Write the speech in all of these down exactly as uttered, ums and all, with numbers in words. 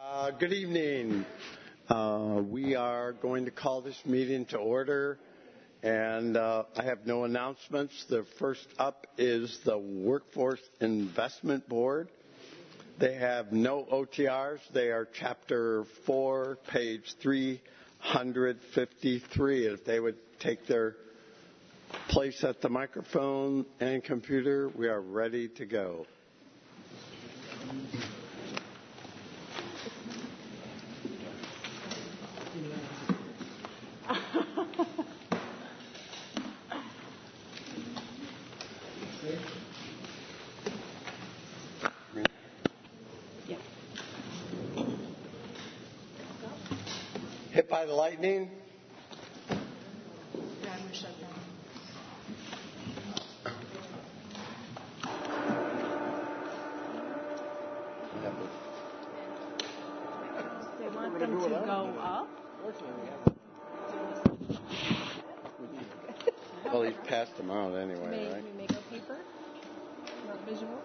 Uh, good evening. Uh, we are going to call this meeting to order, and uh, I have no announcements. The first up is the Workforce Investment Board. They have no O T Rs. They are Chapter four, page three hundred fifty-three. If they would take their place at the microphone and computer, we are ready to go. Hit by the lightning? Driver shut down. They want them to go up? Well, he's passed them out anyway, May right? we make a paper? Not visual?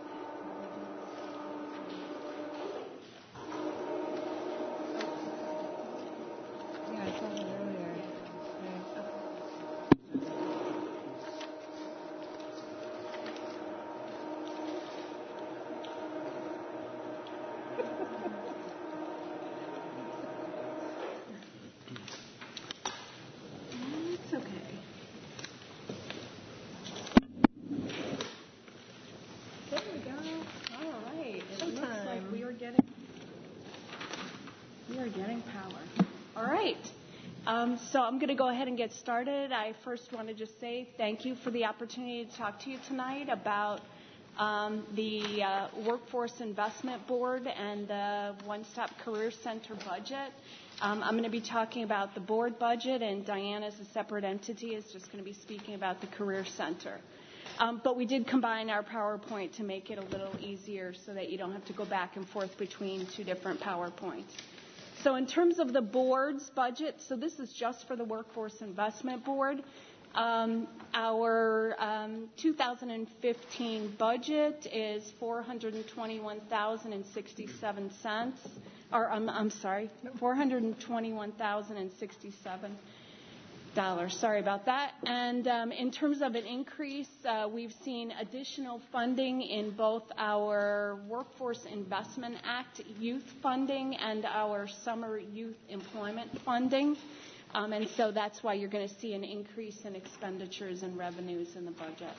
Yeah, I saw that earlier. It's okay. There we go. All right. It looks like we are getting we are getting power. All right. Um, so I'm going to go ahead and get started. I first want to just say thank you for the opportunity to talk to you tonight about um, the uh, Workforce Investment Board and the One Stop Career Center budget. Um, I'm going to be talking about the board budget, and Diane, as a separate entity, is just going to be speaking about the Career Center. Um, but we did combine our PowerPoint to make it a little easier so that you don't have to go back and forth between two different PowerPoints. So in terms of the board's budget, so this is just for the Workforce Investment Board. Um, our um, two thousand fifteen budget is four hundred twenty-one thousand sixty-seven cents, or um, I'm sorry, four hundred twenty-one thousand sixty-seven dollars. Sorry about that. And um, in terms of an increase, uh, we've seen additional funding in both our Workforce Investment Act youth funding and our summer youth employment funding. Um, and so that's why you're going to see an increase in expenditures and revenues in the budget.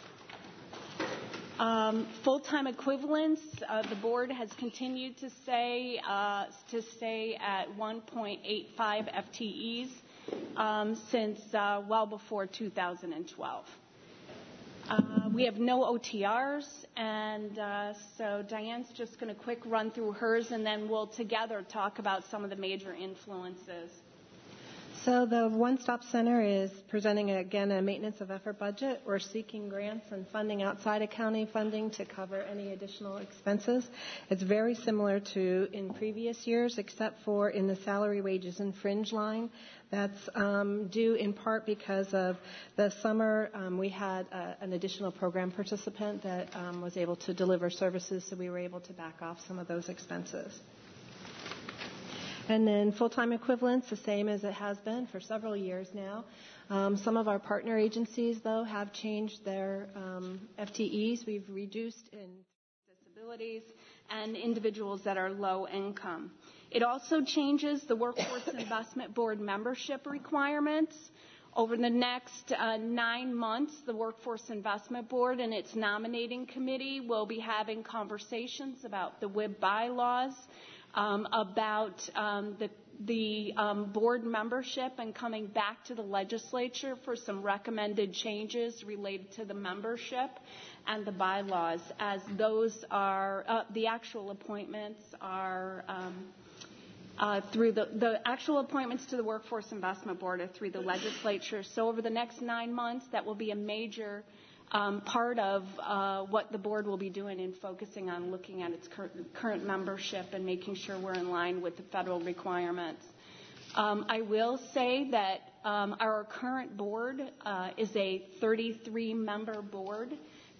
Um, full-time equivalents, uh, the board has continued to say uh, to stay at one point eight five F T Es. Um, since uh, well before two thousand twelve. Uh, we have no O T Rs, and uh, so Diane's just going to quick run through hers, and then we'll together talk about some of the major influences. So the One Stop Center is presenting, again, a maintenance of effort budget. We're seeking grants and funding outside of county funding to cover any additional expenses. It's very similar to in previous years, except for in the salary, wages, and fringe line. That's um, due in part because of the summer. Um, we had uh, an additional program participant that um, was able to deliver services, so we were able to back off some of those expenses. And then full-time equivalents, the same as it has been for several years now. Um, some of our partner agencies, though, have changed their um, F T Es. We've reduced in disabilities and individuals that are low income. It also changes the Workforce Investment Board membership requirements. Over the next uh, nine months, the Workforce Investment Board and its nominating committee will be having conversations about the W I B bylaws, Um, about um, the, the um, board membership, and coming back to the legislature for some recommended changes related to the membership and the bylaws, as those are, uh, the actual appointments are um, uh, through the, the actual appointments to the Workforce Investment Board are through the legislature. So over the next nine months, that will be a major Um, part of uh, what the board will be doing in focusing on looking at its cur- current membership and making sure we're in line with the federal requirements. Um, I will say that um, our current board uh, is a thirty-three member board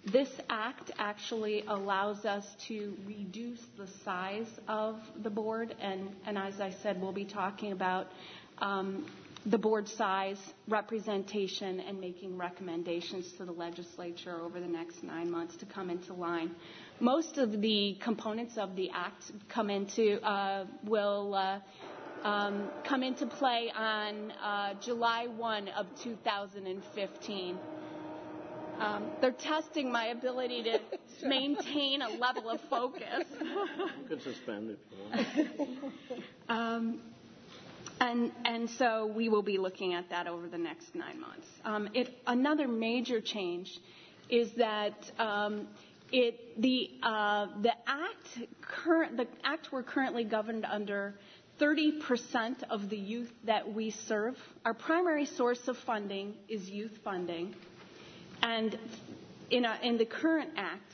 This act actually allows us to reduce the size of the board, and, and as I said, we'll be talking about um, the board size, representation, and making recommendations to the legislature over the next nine months to come into line. Most of the components of the act come into uh, will uh, um, come into play on uh, July first of two thousand fifteen. Um, they're testing my ability to maintain a level of focus. You could suspend if you want. um, and and so we will be looking at that over the next nine months. Um, it, another major change is that um, it the uh, the act current the act we're currently governed under. thirty percent of the youth that we serve, our primary source of funding is youth funding. And in, a, in the current act,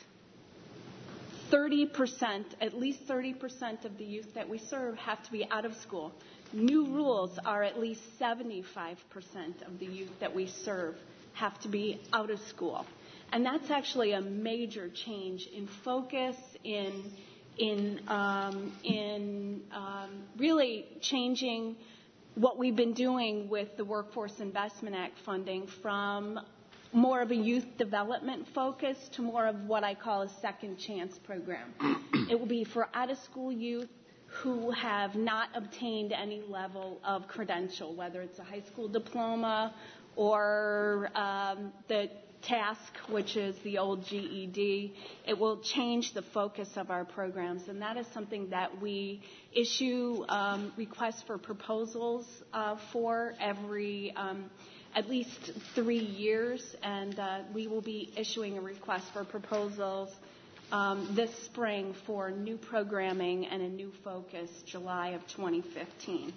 thirty percent, at least thirty percent of the youth that we serve have to be out of school. New rules are at least seventy-five percent of the youth that we serve have to be out of school. And that's actually a major change in focus, in, in, um, in um, really changing what we've been doing with the Workforce Investment Act funding from more of a youth development focus to more of what I call a second chance program. It will be for out-of-school youth who have not obtained any level of credential, whether it's a high school diploma or um, the TASC, which is the old G E D. It will change the focus of our programs, and that is something that we issue um, requests for proposals uh, for every um, at least three years, and uh, we will be issuing a request for proposals um, this spring for new programming and a new focus, July of twenty fifteen.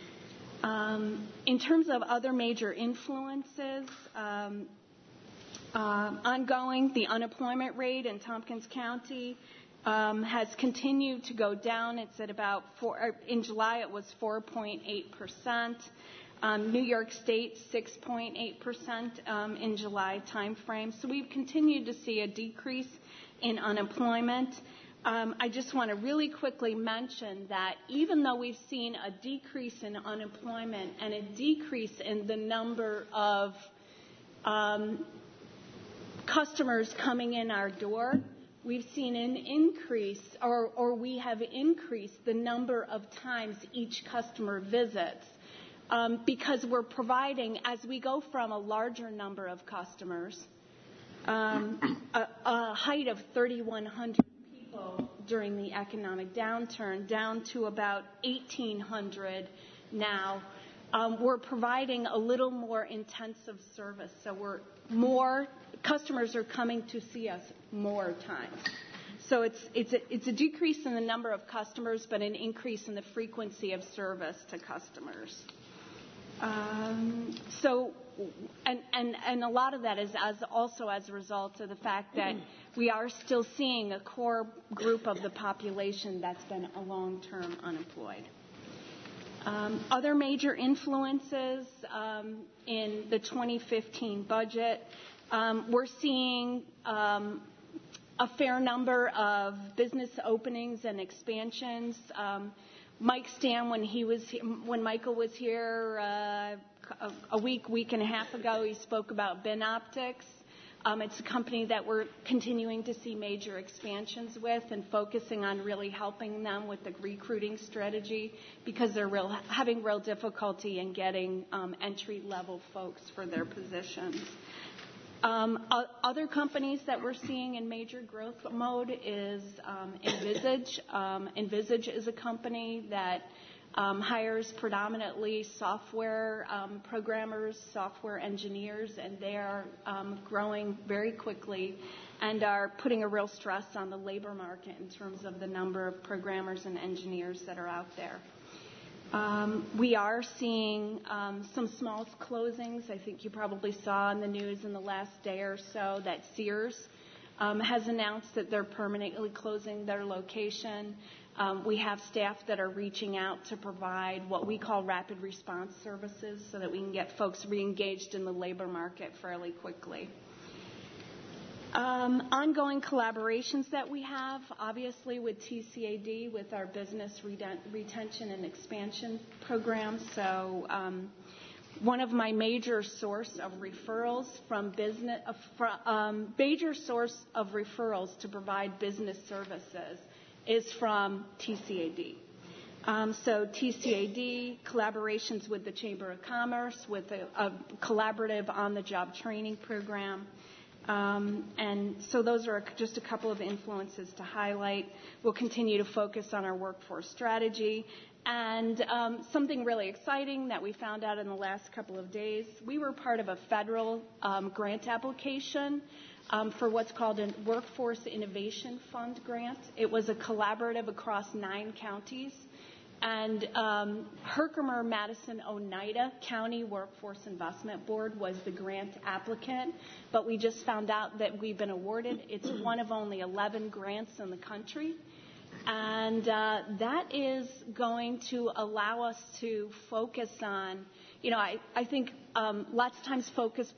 Um, in terms of other major influences, um, uh, ongoing, the unemployment rate in Tompkins County um, has continued to go down. It's at about four, in July it was four point eight percent. Um, New York State, six point eight percent um, in July timeframe. So we've continued to see a decrease in unemployment. Um, I just want to really quickly mention that even though we've seen a decrease in unemployment and a decrease in the number of um, customers coming in our door, we've seen an increase, or, or we have increased the number of times each customer visits. Um, because we're providing, as we go from a larger number of customers, um, a, a height of thirty-one hundred people during the economic downturn, down to about eighteen hundred now, um, we're providing a little more intensive service. So we're more, customers are coming to see us more times. So it's, it's, a, it's a decrease in the number of customers, but an increase in the frequency of service to customers. Um, so, and, and, and a lot of that is as also as a result of the fact that we are still seeing a core group of the population that's been a long-term unemployed. Um, other major influences um, in the twenty fifteen budget, um, we're seeing um, a fair number of business openings and expansions. Um, Mike Stam, when he was when Michael was here uh, a, a week, week and a half ago, he spoke about Bin Optics. Um, it's a company that we're continuing to see major expansions with and focusing on really helping them with the recruiting strategy because they're real, having real difficulty in getting um, entry-level folks for their positions. Um, other companies that we're seeing in major growth mode is um, Envisage. Um, Envisage is a company that um, hires predominantly software um, programmers, software engineers, and they are um, growing very quickly and are putting a real stress on the labor market in terms of the number of programmers and engineers that are out there. Um, we are seeing um, some small closings. I think you probably saw in the news in the last day or so that Sears um, has announced that they're permanently closing their location. Um, we have staff that are reaching out to provide what we call rapid response services so that we can get folks re-engaged in the labor market fairly quickly. Um, ongoing collaborations that we have, obviously with T C A D, with our business reten- retention and expansion program. So um, one of my major source of referrals from business, uh, from, um, major source of referrals to provide business services is from T C A D. Um, so T C A D, collaborations with the Chamber of Commerce, with a, a collaborative on-the-job training program. Um, and so those are just a couple of influences to highlight. We'll continue to focus on our workforce strategy. And um, something really exciting that we found out in the last couple of days, we were part of a federal um, grant application um, for what's called a Workforce Innovation Fund grant. It was a collaborative across nine counties. And um, Herkimer Madison Oneida County Workforce Investment Board was the grant applicant, but we just found out that we've been awarded. It's one of only eleven grants in the country, and uh, that is going to allow us to focus on, you know, I, I think um, lots of times focus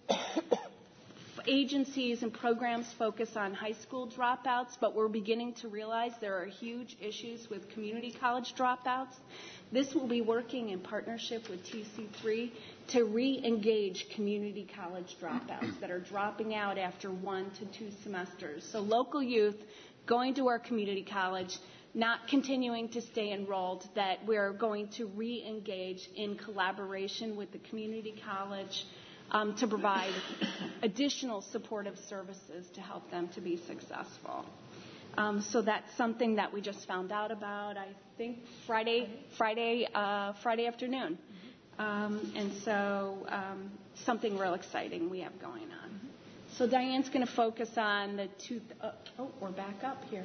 agencies and programs focus on high school dropouts, but we're beginning to realize there are huge issues with community college dropouts. This will be working in partnership with T C three to re-engage community college dropouts that are dropping out after one to two semesters. So local youth going to our community college, not continuing to stay enrolled, that we're going to re-engage in collaboration with the community college Um, to provide additional supportive services to help them to be successful. Um, so that's something that we just found out about, I think, Friday, Friday, uh, Friday afternoon. Um, and so um, something real exciting we have going on. So Diane's going to focus on the two, uh, oh, we're back up here,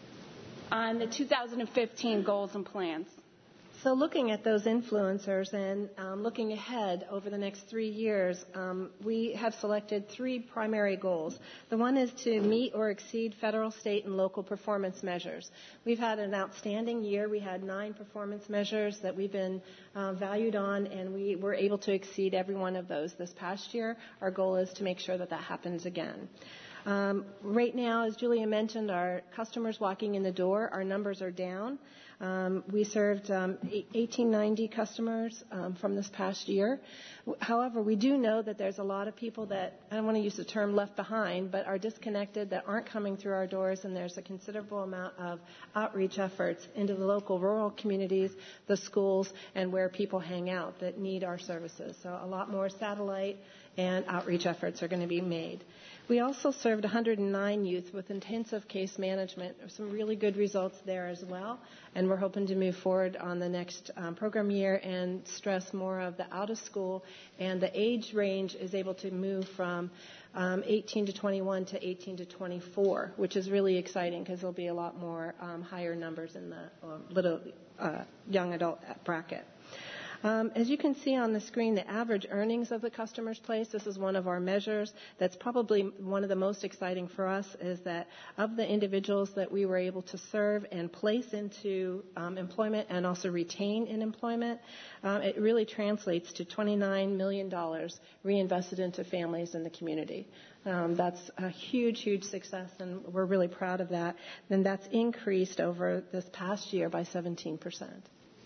on the two thousand fifteen goals and plans. So looking at those influencers and um, looking ahead over the next three years, um, we have selected three primary goals. The one is to meet or exceed federal, state, and local performance measures. We've had an outstanding year. We had nine performance measures that we've been uh, valued on, and we were able to exceed every one of those this past year. Our goal is to make sure that that happens again. Um, right now, as Julia mentioned, our customers walking in the door, our numbers are down. Um, we served um, eighteen ninety customers um, from this past year. However, we do know that there's a lot of people that, I don't want to use the term left behind, but are disconnected, that aren't coming through our doors, and there's a considerable amount of outreach efforts into the local rural communities, the schools, and where people hang out that need our services. So a lot more satellite and outreach efforts are going to be made. We also served one hundred nine youth with intensive case management. There's some really good results there as well, and we're hoping to move forward on the next um, program year and stress more of the out of school, and the age range is able to move from um, eighteen to twenty-one to eighteen to twenty-four, which is really exciting because there'll be a lot more um, higher numbers in the uh, little uh, young adult bracket. Um, as you can see on the screen, the average earnings of the customer's place, this is one of our measures that's probably one of the most exciting for us, is that of the individuals that we were able to serve and place into um, employment and also retain in employment, um, it really translates to twenty-nine million dollars reinvested into families in the community. Um, that's a huge, huge success, and we're really proud of that. And that's increased over this past year by seventeen percent.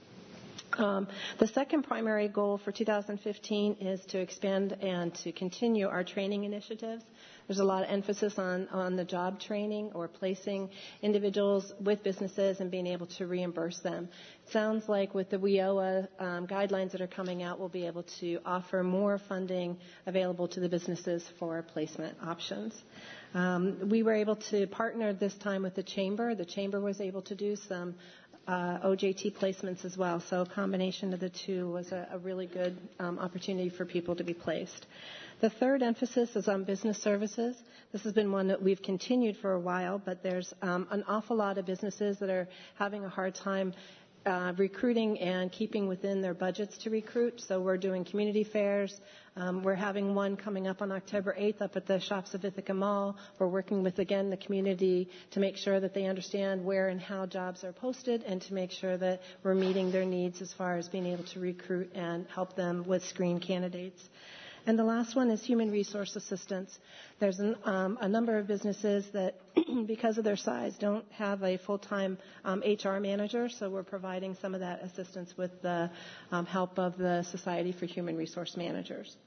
Um, the second primary goal for two thousand fifteen is to expand and to continue our training initiatives. There's a lot of emphasis on, on the job training or placing individuals with businesses and being able to reimburse them. It sounds like with the W I O A um, guidelines that are coming out, we'll be able to offer more funding available to the businesses for placement options. Um, we were able to partner this time with the Chamber. The Chamber was able to do some Uh, O J T placements as well. So a combination of the two was a, a really good um, opportunity for people to be placed. The third emphasis is on business services. This has been one that we've continued for a while, but there's um, an awful lot of businesses that are having a hard time uh, recruiting and keeping within their budgets to recruit. So we're doing community fairs. Um, we're having one coming up on October eighth up at the Shops of Ithaca Mall. We're working with, again, the community to make sure that they understand where and how jobs are posted and to make sure that we're meeting their needs as far as being able to recruit and help them with screen candidates. And the last one is human resource assistance. There's an, um, a number of businesses that, because of their size, don't have a full-time um, H R manager, so we're providing some of that assistance with the um, help of the Society for Human Resource Managers.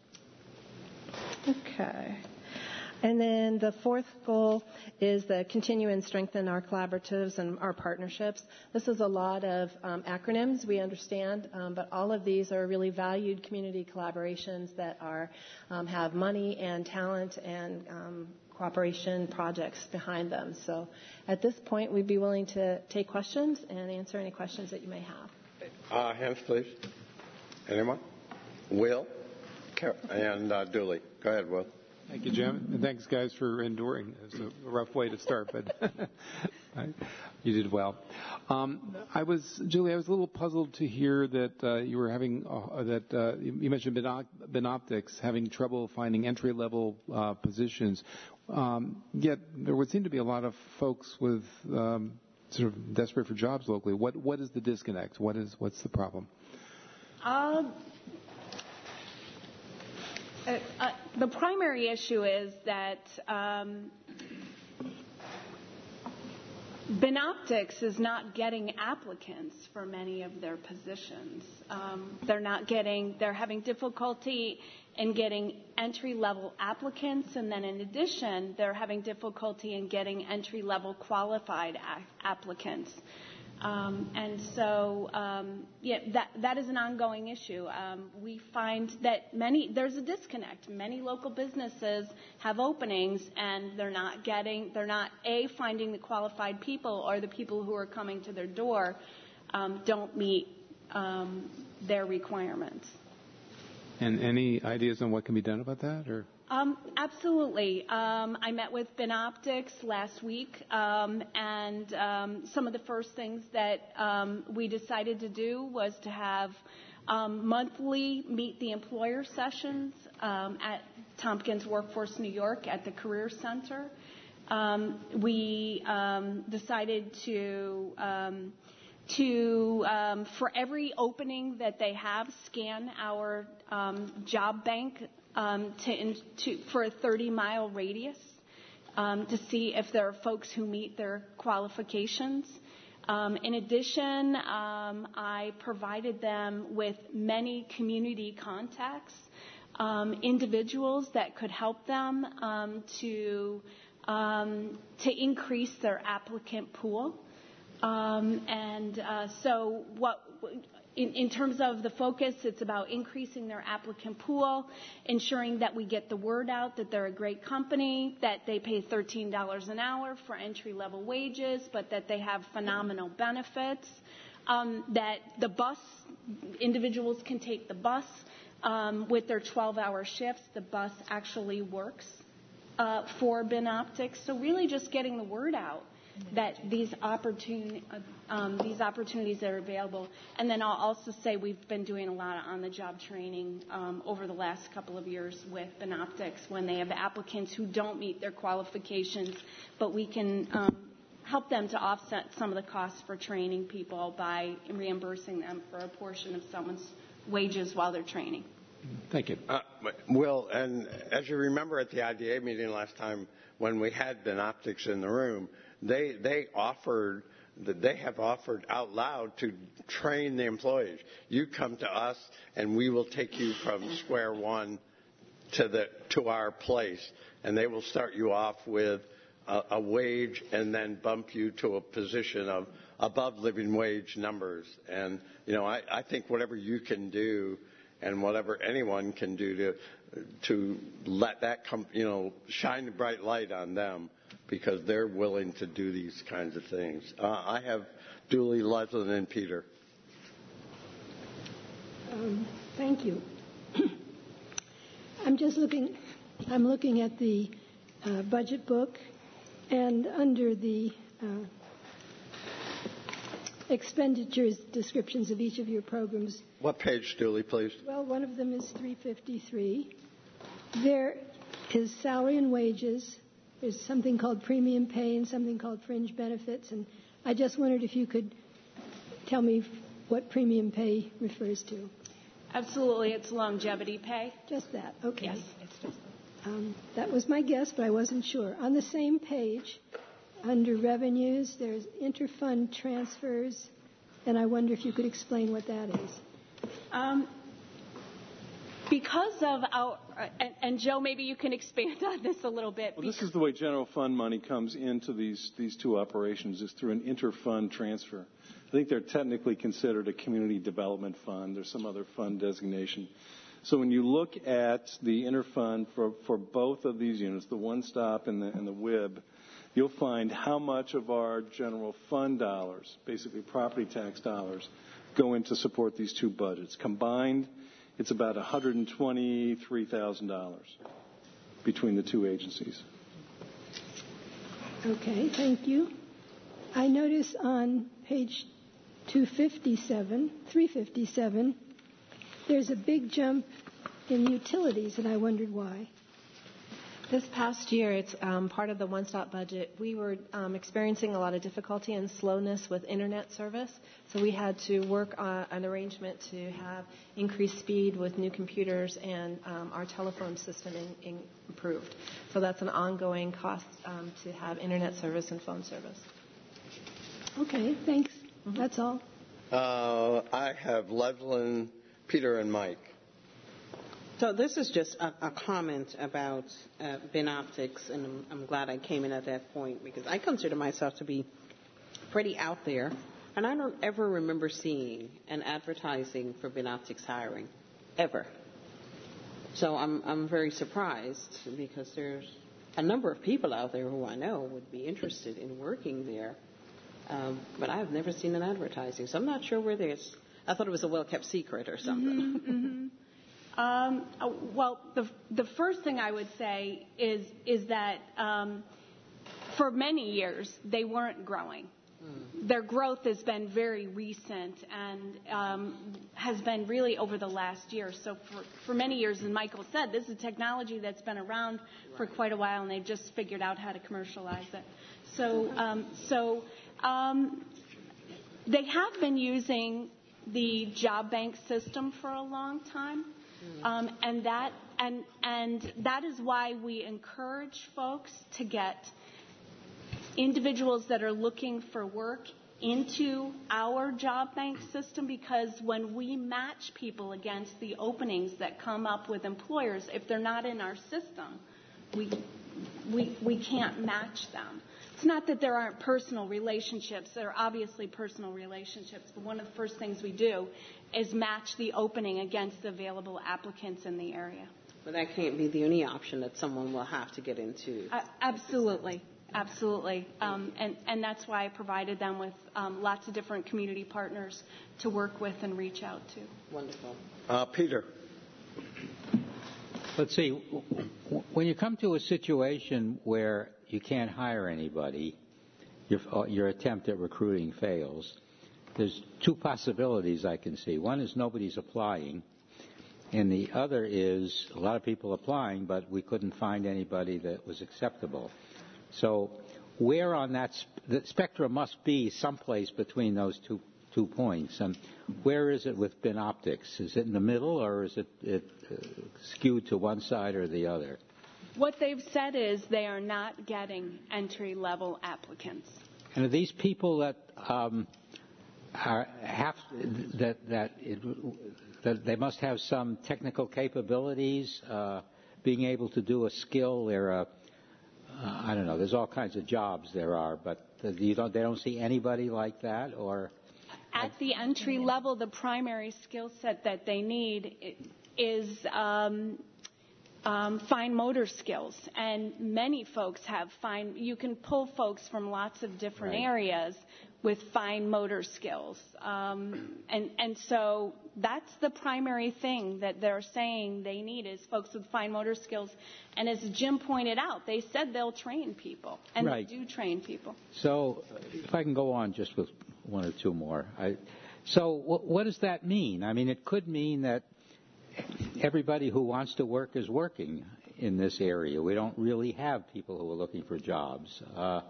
Okay. And then the fourth goal is to continue and strengthen our collaboratives and our partnerships. This is a lot of um, acronyms, we understand, um, but all of these are really valued community collaborations that are um, have money and talent and um, cooperation projects behind them. So at this point, we'd be willing to take questions and answer any questions that you may have. Uh, hands, please. Anyone? Will? And uh, Dooley. Go ahead, Will. Thank you, Jim. And thanks, guys, for enduring. It was a rough way to start, but you did well. Um, I was, Julie, I was a little puzzled to hear that uh, you were having, uh, that uh, you mentioned Binoptics having trouble finding entry-level uh, positions. Um, yet there would seem to be a lot of folks with um, sort of desperate for jobs locally. What What is the disconnect? What is What's the problem? Um. Uh, uh, the primary issue is that um, Binoptics is not getting applicants for many of their positions. Um, they're not getting, they're having difficulty in getting entry-level applicants, and then in addition, they're having difficulty in getting entry-level qualified a- applicants. Um, and so, um, yeah, that that is an ongoing issue. Um, we find that many there's a disconnect. Many local businesses have openings, and they're not getting, they're not a finding the qualified people, or the people who are coming to their door um, don't meet um, their requirements. And any ideas on what can be done about that, or? Um, absolutely. Um, I met with Binoptics last week, um, and um, some of the first things that um, we decided to do was to have um, monthly Meet the Employer sessions um, at Tompkins Workforce New York at the Career Center. Um, we um, decided to um, to, um, for every opening that they have, scan our um, job bank um, to, in, to for a thirty-mile radius um, to see if there are folks who meet their qualifications. Um, in addition, um, I provided them with many community contacts, um, individuals that could help them um, to um, to increase their applicant pool. Um, and uh, so what, in, in terms of the focus, it's about increasing their applicant pool, ensuring that we get the word out that they're a great company, that they pay thirteen dollars an hour for entry-level wages, but that they have phenomenal benefits, um, that the bus, individuals can take the bus um, with their twelve-hour shifts. The bus actually works uh, for Binoptics. So really just getting the word out that these opportun- um, these opportunities are available. And then I'll also say we've been doing a lot of on-the-job training um, over the last couple of years with Binoptics when they have applicants who don't meet their qualifications, but we can um, help them to offset some of the costs for training people by reimbursing them for a portion of someone's wages while they're training. Thank you. Uh, Will, and as you remember at the I D A meeting last time when we had Binoptics in the room, They they offered that they have offered out loud to train the employees. You come to us, and we will take you from square one to the to our place, and they will start you off with a, a wage, and then bump you to a position of above living wage numbers. And you know, I, I think whatever you can do, and whatever anyone can do to to let that come, you know, shine a bright light on them, because they're willing to do these kinds of things. Uh, I have Dooley, Leslin, and Peter. Um, thank you. I'm just looking, I'm looking at the uh, budget book, and under the uh, expenditures descriptions of each of your programs. What page, Dooley, please? Well, one of them is three fifty-three. There is salary and wages. There's something called premium pay and something called fringe benefits. And I just wondered if you could tell me what premium pay refers to. Absolutely, it's longevity pay. Just that, okay. Yes, it's just. Um, that was my guess, but I wasn't sure. On the same page, under revenues, there's interfund transfers, and I wonder if you could explain what that is. Um, because of our, and, and Joe, maybe you can expand on this a little bit. Well, this is the way general fund money comes into these, these two operations, is through an interfund transfer. I think they're technically considered a community development fund or some other fund designation. So when you look at the interfund for, for both of these units, the One Stop and the, and the W I B, you'll find how much of our general fund dollars, basically property tax dollars, go in to support these two budgets. Combined, it's about one hundred twenty-three thousand dollars between the two agencies. Okay, thank you. I notice on page two fifty-seven, three fifty-seven, there's a big jump in utilities, and I wondered why. This past year, it's um, part of the one-stop budget. We were um, experiencing a lot of difficulty and slowness with internet service, so we had to work on an arrangement to have increased speed with new computers and um, our telephone system in, in improved. So that's an ongoing cost um, to have internet service and phone service. Okay, thanks. Mm-hmm. That's all. Uh, I have Levelyn, Peter, and Mike. So this is just a, a comment about uh, BinOptics, and I'm, I'm glad I came in at that point because I consider myself to be pretty out there, and I don't ever remember seeing an advertising for BinOptics hiring, ever. So I'm I'm very surprised because there's a number of people out there who I know would be interested in working there, um, but I have never seen an advertising. So I'm not sure where there's. I thought it was a well-kept secret or something. Mm-hmm, mm-hmm. Um, uh, well, the the first thing I would say is is that um, for many years they weren't growing. Mm. Their growth has been very recent and um, has been really over the last year. So for, for many years, as Michael said, this is technology that's been around right. for quite a while, and they've just figured out how to commercialize it. So um, so um, they have been using the job bank system for a long time. Um, and that and and that is why we encourage folks to get individuals that are looking for work into our job bank system, because when we match people against the openings that come up with employers, if they're not in our system, we we we can't match them. It's not that there aren't personal relationships. There are obviously personal relationships, but one of the first things we do is match the opening against the available applicants in the area. But that can't be the only option that someone will have to get into. Uh, absolutely. Absolutely. Um, and, and that's why I provided them with um, lots of different community partners to work with and reach out to. Wonderful. Uh, Peter. Let's see. When you come to a situation where you can't hire anybody, your, your attempt at recruiting fails, there's two possibilities I can see. One is nobody's applying, and the other is a lot of people applying, but we couldn't find anybody that was acceptable. So where on that sp- the spectrum must be someplace between those two two points. And where is it with BinOptics? Is it in the middle, or is it, it uh, skewed to one side or the other? What they've said is they are not getting entry-level applicants. And are these people that um, are have that that it, that they must have some technical capabilities, uh, being able to do a skill? They're a Uh, I don't know. There's all kinds of jobs there are, but you don't, they don't see anybody like that, or at the entry level, the primary skill set that they need is um, um, fine motor skills, and many folks have fine. You can pull folks from lots of different right. areas with fine motor skills, um, and and so that's the primary thing that they're saying they need is folks with fine motor skills. And as Jim pointed out, they said they'll train people, and right. they do train people. So if I can go on just with one or two more. I, so what, what does that mean? I mean, it could mean that everybody who wants to work is working in this area. We don't really have people who are looking for jobs. Uh,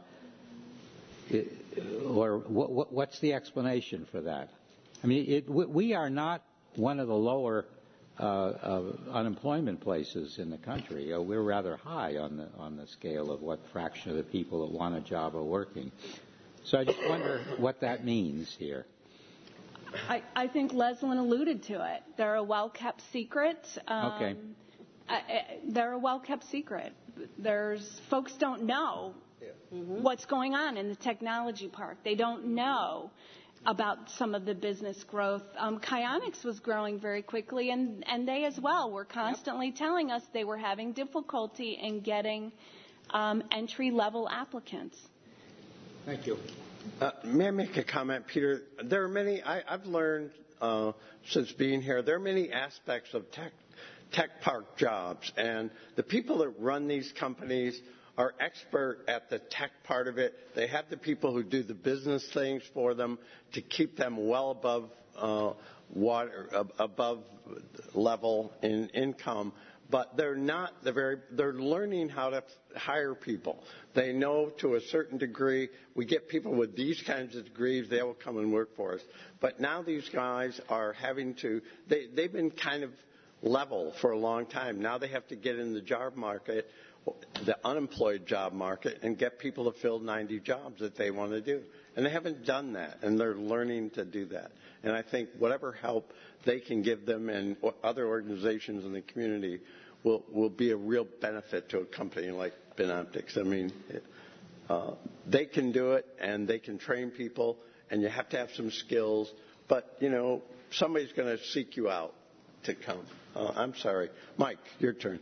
it, or what, what, what's the explanation for that? I mean, it, we are not one of the lower uh, uh, unemployment places in the country. Uh, we're rather high on the on the scale of what fraction of the people that want a job are working. So I just wonder what that means here. I, I think Leslyn alluded to it. They're a well-kept secret. Um, okay. I, I, they're a well-kept secret. There's folks don't know mm-hmm. what's going on in the technology park. They don't know about some of the business growth. Um, Kionics was growing very quickly, and, and they as well were constantly yep. telling us they were having difficulty in getting um, entry-level applicants. Thank you. Uh, may I make a comment, Peter? There are many, I, I've learned uh, since being here, there are many aspects of tech, tech park jobs, and the people that run these companies are expert at the tech part of it. They have the people who do the business things for them to keep them well above uh, water, above level in income. But they're not the very. They're learning how to hire people. They know to a certain degree. We get people with these kinds of degrees. They will come and work for us. But now these guys are having to. They they've been kind of level for a long time. Now they have to get in the job market, the unemployed job market, and get people to fill ninety jobs that they want to do. And they haven't done that, and they're learning to do that. And I think whatever help they can give them and other organizations in the community will, will be a real benefit to a company like Binoptics. I mean, uh, they can do it, and they can train people, and you have to have some skills. But, you know, somebody's going to seek you out to come. Uh, I'm sorry. Mike, your turn.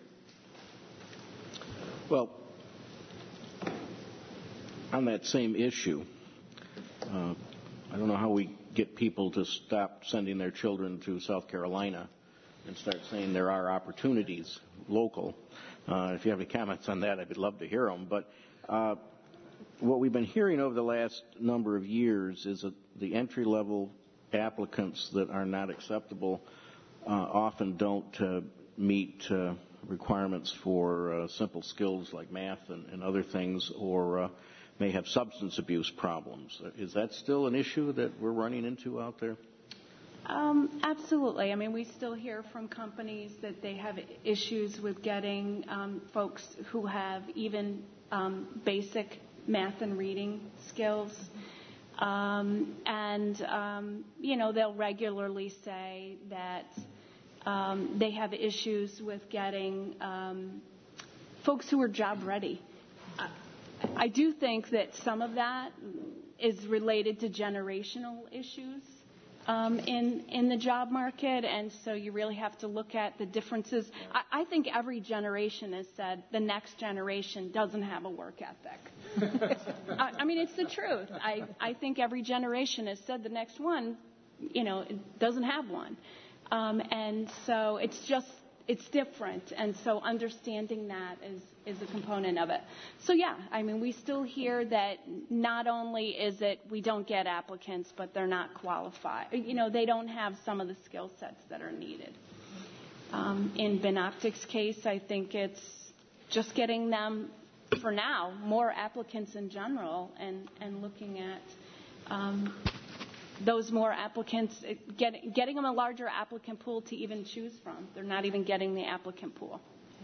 Well, on that same issue, uh, I don't know how we get people to stop sending their children to South Carolina and start saying there are opportunities local. Uh, if you have any comments on that, I'd love to hear them. But uh, what we've been hearing over the last number of years is that the entry-level applicants that are not acceptable uh, often don't uh, meet uh, requirements for uh, simple skills like math and, and other things, or uh, may have substance abuse problems. Is that still an issue that we're running into out there? Um, absolutely. I mean, we still hear from companies that they have issues with getting um, folks who have even um, basic math and reading skills. Um, and, um, you know, they'll regularly say that um, they have issues with getting um, folks who are job ready. Uh, I do think that some of that is related to generational issues um, in in the job market, and so you really have to look at the differences. I, I think every generation has said the next generation doesn't have a work ethic. I, I mean, it's the truth. I, I think every generation has said the next one, you know, doesn't have one, um, and so it's just it's different, and so understanding that is. is a component of it. So yeah, I mean, we still hear that not only is it we don't get applicants, but they're not qualified. You know, they don't have some of the skill sets that are needed. Um, in Binoptics' case, I think it's just getting them, for now, more applicants in general, and, and looking at um, those more applicants, get, getting them a larger applicant pool to even choose from. They're not even getting the applicant pool.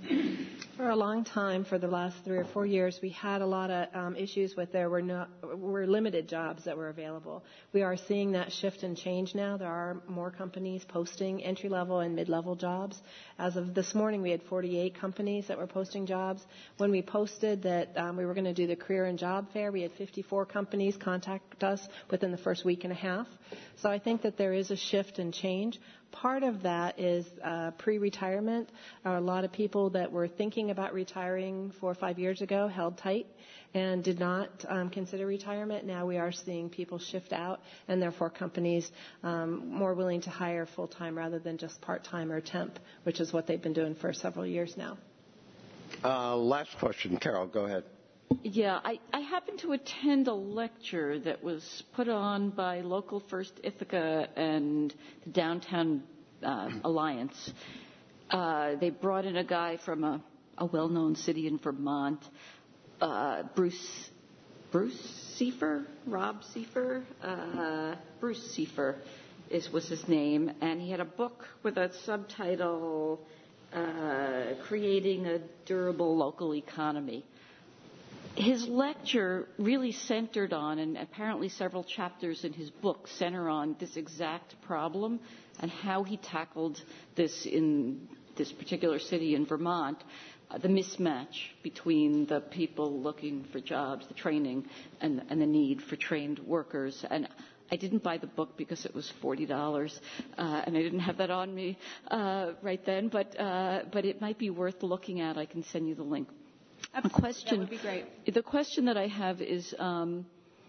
For a long time, for the last three or four years, we had a lot of um, issues with there were no, were limited jobs that were available. We are seeing that shift and change now. There are more companies posting entry-level and mid-level jobs. As of this morning, we had forty-eight companies that were posting jobs. When we posted that um, we were going to do the career and job fair, we had fifty-four companies contact us within the first week and a half. So I think that there is a shift and change. Part of that is uh, pre-retirement. Uh, a lot of people that were thinking about retiring four or five years ago held tight and did not um, consider retirement. Now we are seeing people shift out, and therefore companies um, more willing to hire full-time rather than just part-time or temp, which is what they've been doing for several years now. Uh, last question. Carol, go ahead. Yeah, I, I happened to attend a lecture that was put on by Local First Ithaca and the Downtown uh, Alliance. Uh, they brought in a guy from a, a well-known city in Vermont, uh, Bruce Bruce Seifer, Rob Seifer, uh, Bruce Seifer, is, was his name, and he had a book with a subtitle, uh, Creating a Durable Local Economy. His lecture really centered on, and apparently several chapters in his book center on this exact problem and how he tackled this in this particular city in Vermont, uh, the mismatch between the people looking for jobs, the training, and, and the need for trained workers. And I didn't buy the book because it was forty dollars, uh, and I didn't have that on me uh, right then, but, uh, but it might be worth looking at. I can send you the link. A question. That would be great. The question that I have is, um,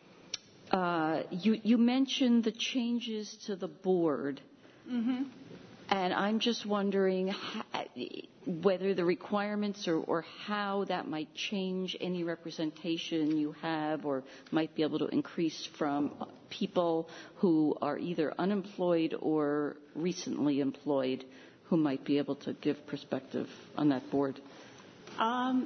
uh, you, you mentioned the changes to the board, Mm-hmm. and I'm just wondering how, whether the requirements or, or how that might change any representation you have, or might be able to increase from people who are either unemployed or recently employed, who might be able to give perspective on that board. Um,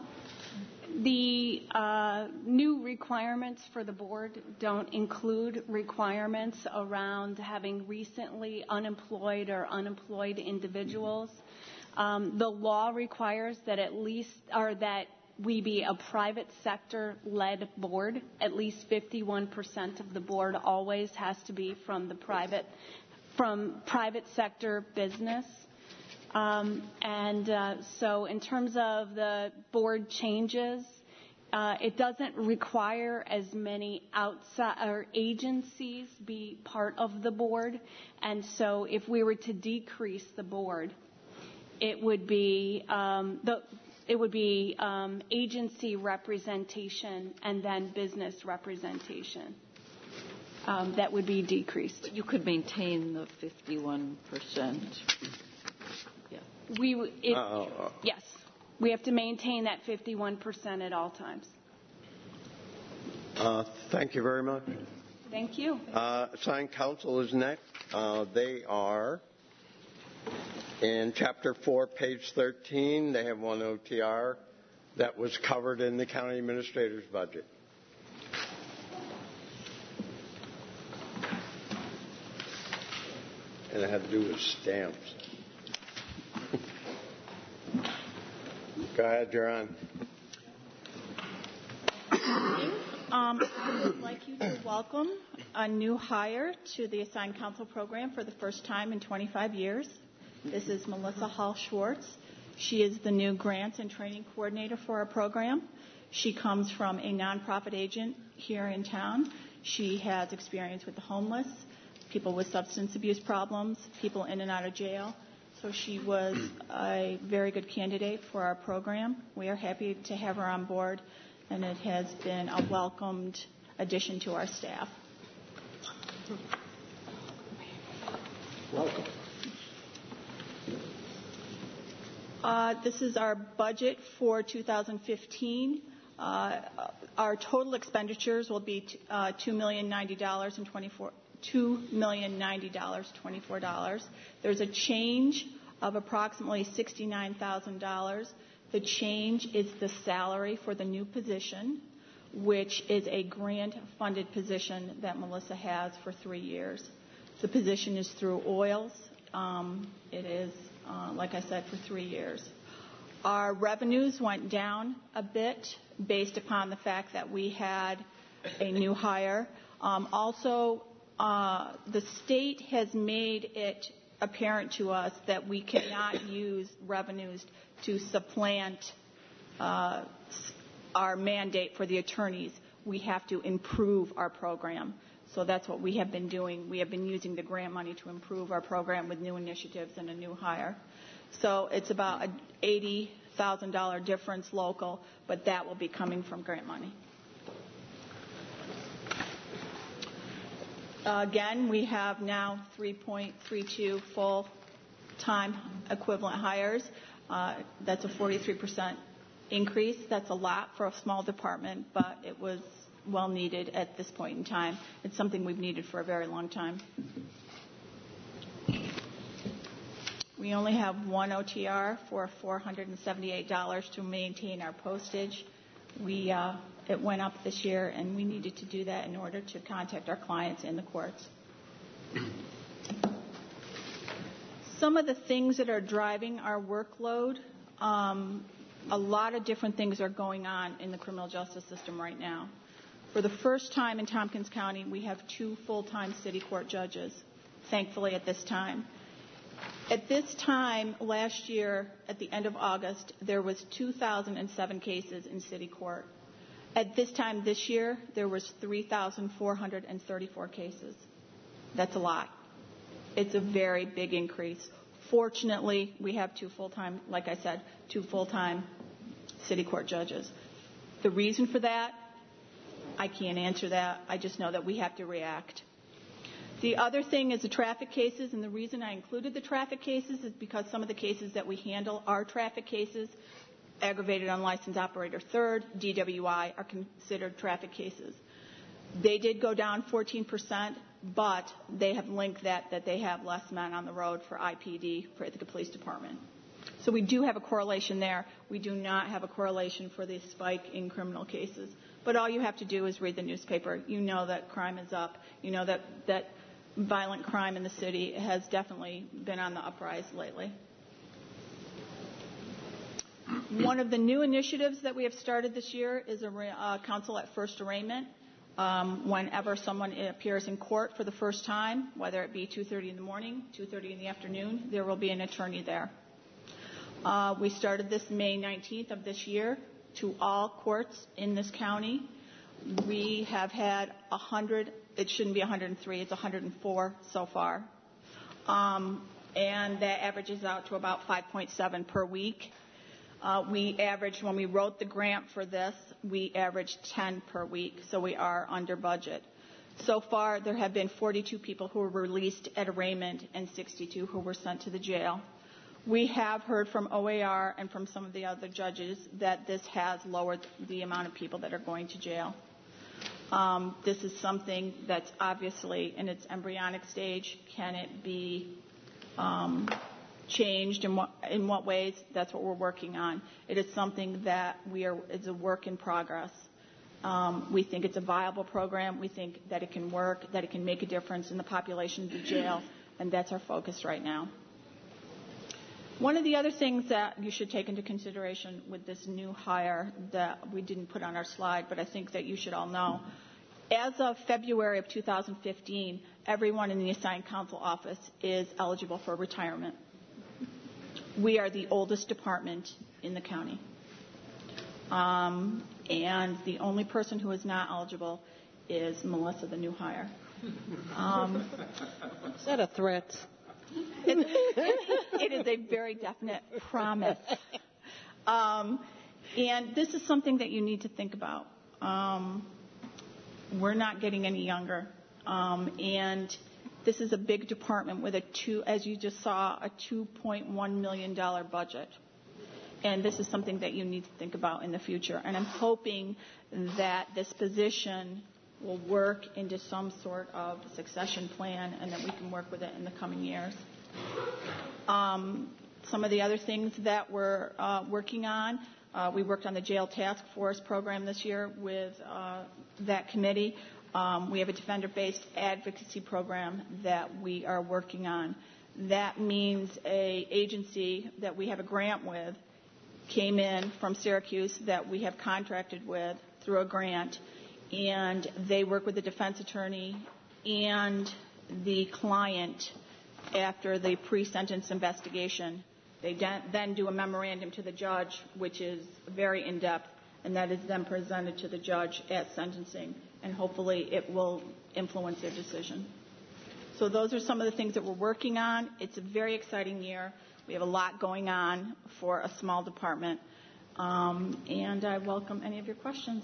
The uh, new requirements for the board don't include requirements around having recently unemployed or unemployed individuals. Um, the law requires that at least, or that we be a private sector-led board. At least fifty-one percent of the board always has to be from the private, from private sector business. Um, and uh, so in terms of the board changes, uh, it doesn't require as many outside or agencies be part of the board. And so if we were to decrease the board, it would be um, the it would be um, agency representation and then business representation. Um, that would be decreased. But you could maintain the fifty-one percent. We, it, Uh, yes, we have to maintain that fifty-one percent at all times. uh, thank you very much. Thank you. Uh, Assigned counsel is next. Uh, they are in Chapter four, page thirteen. They have one O T R that was covered in the county administrator's budget. And it had to do with stamps. Go ahead, you're on. Um, I would like you to welcome a new hire to the Assigned Counsel program for the first time in twenty-five years. This is Melissa Hall Schwartz. She is the new grants and training coordinator for our program. She comes from a nonprofit agent here in town. She has experience with the homeless, people with substance abuse problems, people in and out of jail. So she was a very good candidate for our program. We are happy to have her on board, and it has been a welcomed addition to our staff. Welcome. Uh, this is our budget for two thousand fifteen. Uh, our total expenditures will be t- uh, two million ninety dollars and twenty-four two million ninety dollars and twenty-four cents. There's a change of approximately sixty-nine thousand dollars. The change is the salary for the new position, which is a grant-funded position that Melissa has for three years. The position is through Oils. Um, it is, uh, like I said, for three years. Our revenues went down a bit based upon the fact that we had a new hire. Um, also, uh, the state has made it apparent to us that we cannot use revenues to supplant uh, our mandate for the attorneys. We have to improve our program. So that's what we have been doing. We have been using the grant money to improve our program with new initiatives and a new hire. So it's about an eighty thousand dollars difference local, but that will be coming from grant money. Uh, again, we have now three point three two full-time equivalent hires. Uh, that's a forty-three percent increase. That's a lot for a small department, but it was well needed at this point in time. It's something we've needed for a very long time. We only have one O T R for four hundred seventy-eight dollars to maintain our postage. We uh, it went up this year, and we needed to do that in order to contact our clients in the courts. some of the things that are driving our workload, um, a lot of different things are going on in the criminal justice system right now. For the first time in Tompkins County, we have two full-time city court judges, thankfully at this time. At this time, last year, at the end of August, there was two thousand seven cases in city court. At this time this year, there was three thousand four hundred thirty-four cases. That's a lot. It's a very big increase. Fortunately, we have two full-time, like I said, two full-time city court judges. The reason for that, I can't answer that. I just know that we have to react. The other thing is the traffic cases, and the reason I included the traffic cases is because some of the cases that we handle are traffic cases. Aggravated unlicensed operator third, D W I, are considered traffic cases. They did go down fourteen percent, but they have linked that that they have less men on the road for I P D, for Ithaca Police Department. So we do have a correlation there. We do not have a correlation for the spike in criminal cases. But all you have to do is read the newspaper. You know that crime is up. You know that, that violent crime in the city has definitely been on the uprise lately. One of the new initiatives that we have started this year is a uh, counsel at first arraignment. Um, whenever someone appears in court for the first time, whether it be two thirty in the morning, two thirty in the afternoon, there will be an attorney there. Uh, we started this May nineteenth of this year to all courts in this county. We have had one hundred, it shouldn't be one hundred three, it's one hundred four so far. Um, and that averages out to about five point seven per week. Uh, we averaged, when we wrote the grant for this, we averaged ten per week, so we are under budget. So far, there have been forty-two people who were released at arraignment and sixty-two who were sent to the jail. We have heard from O A R and from some of the other judges that this has lowered the amount of people that are going to jail. Um, this is something that's obviously in its embryonic stage. Can it be um, changed? In what, in what ways? That's what we're working on. It is something that we are, it's a work in progress. Um, we think it's a viable program. We think that it can work, that it can make a difference in the population of the jail, and that's our focus right now. One of the other things that you should take into consideration with this new hire that we didn't put on our slide, but I think that you should all know, as of February of two thousand fifteen, everyone in the assigned counsel office is eligible for retirement. We are the oldest department in the county. Um, and the only person who is not eligible is Melissa, the new hire. Um, is that a threat? It, it, it is a very definite promise. Um, and this is something that you need to think about. Um, we're not getting any younger. Um, and this is a big department with a two, as you just saw, a two point one million dollars budget. And this is something that you need to think about in the future. And I'm hoping that this position will work into some sort of succession plan and that we can work with it in the coming years. Um, some of the other things that we're uh, working on, uh, we worked on the jail task force program this year with uh, that committee. Um, we have a defender-based advocacy program that we are working on. That means a agency that we have a grant with came in from Syracuse that we have contracted with through a grant, and they work with the defense attorney and the client after the pre-sentence investigation. They then do a memorandum to the judge, which is very in-depth, and that is then presented to the judge at sentencing, and hopefully it will influence their decision. So those are some of the things that we're working on. It's a very exciting year. We have a lot going on for a small department, um, and I welcome any of your questions.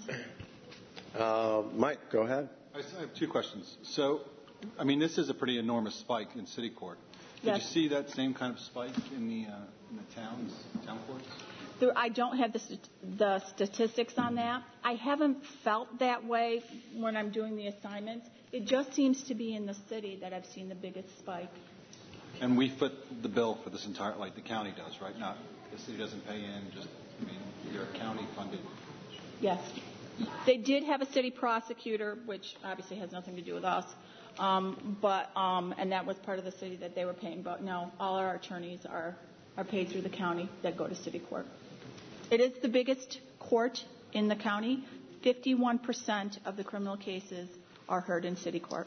Uh, Mike, go ahead. I have two questions. So, I mean, this is a pretty enormous spike in city court. Did Yes. you see that same kind of spike in the uh, in the towns, town courts? There, I don't have the, st- the statistics on that. I haven't felt that way when I'm doing the assignments. It just seems to be in the city that I've seen the biggest spike. And we foot the bill for this entire, like the county does, right? Not the city doesn't pay in. Just, I mean, you're county funded. Yes. They did have a city prosecutor, which obviously has nothing to do with us, Um, but um, and that was part of the city that they were paying. But no, all our attorneys are, are paid through the county that go to city court. It is the biggest court in the county. fifty-one percent of the criminal cases are heard in city court.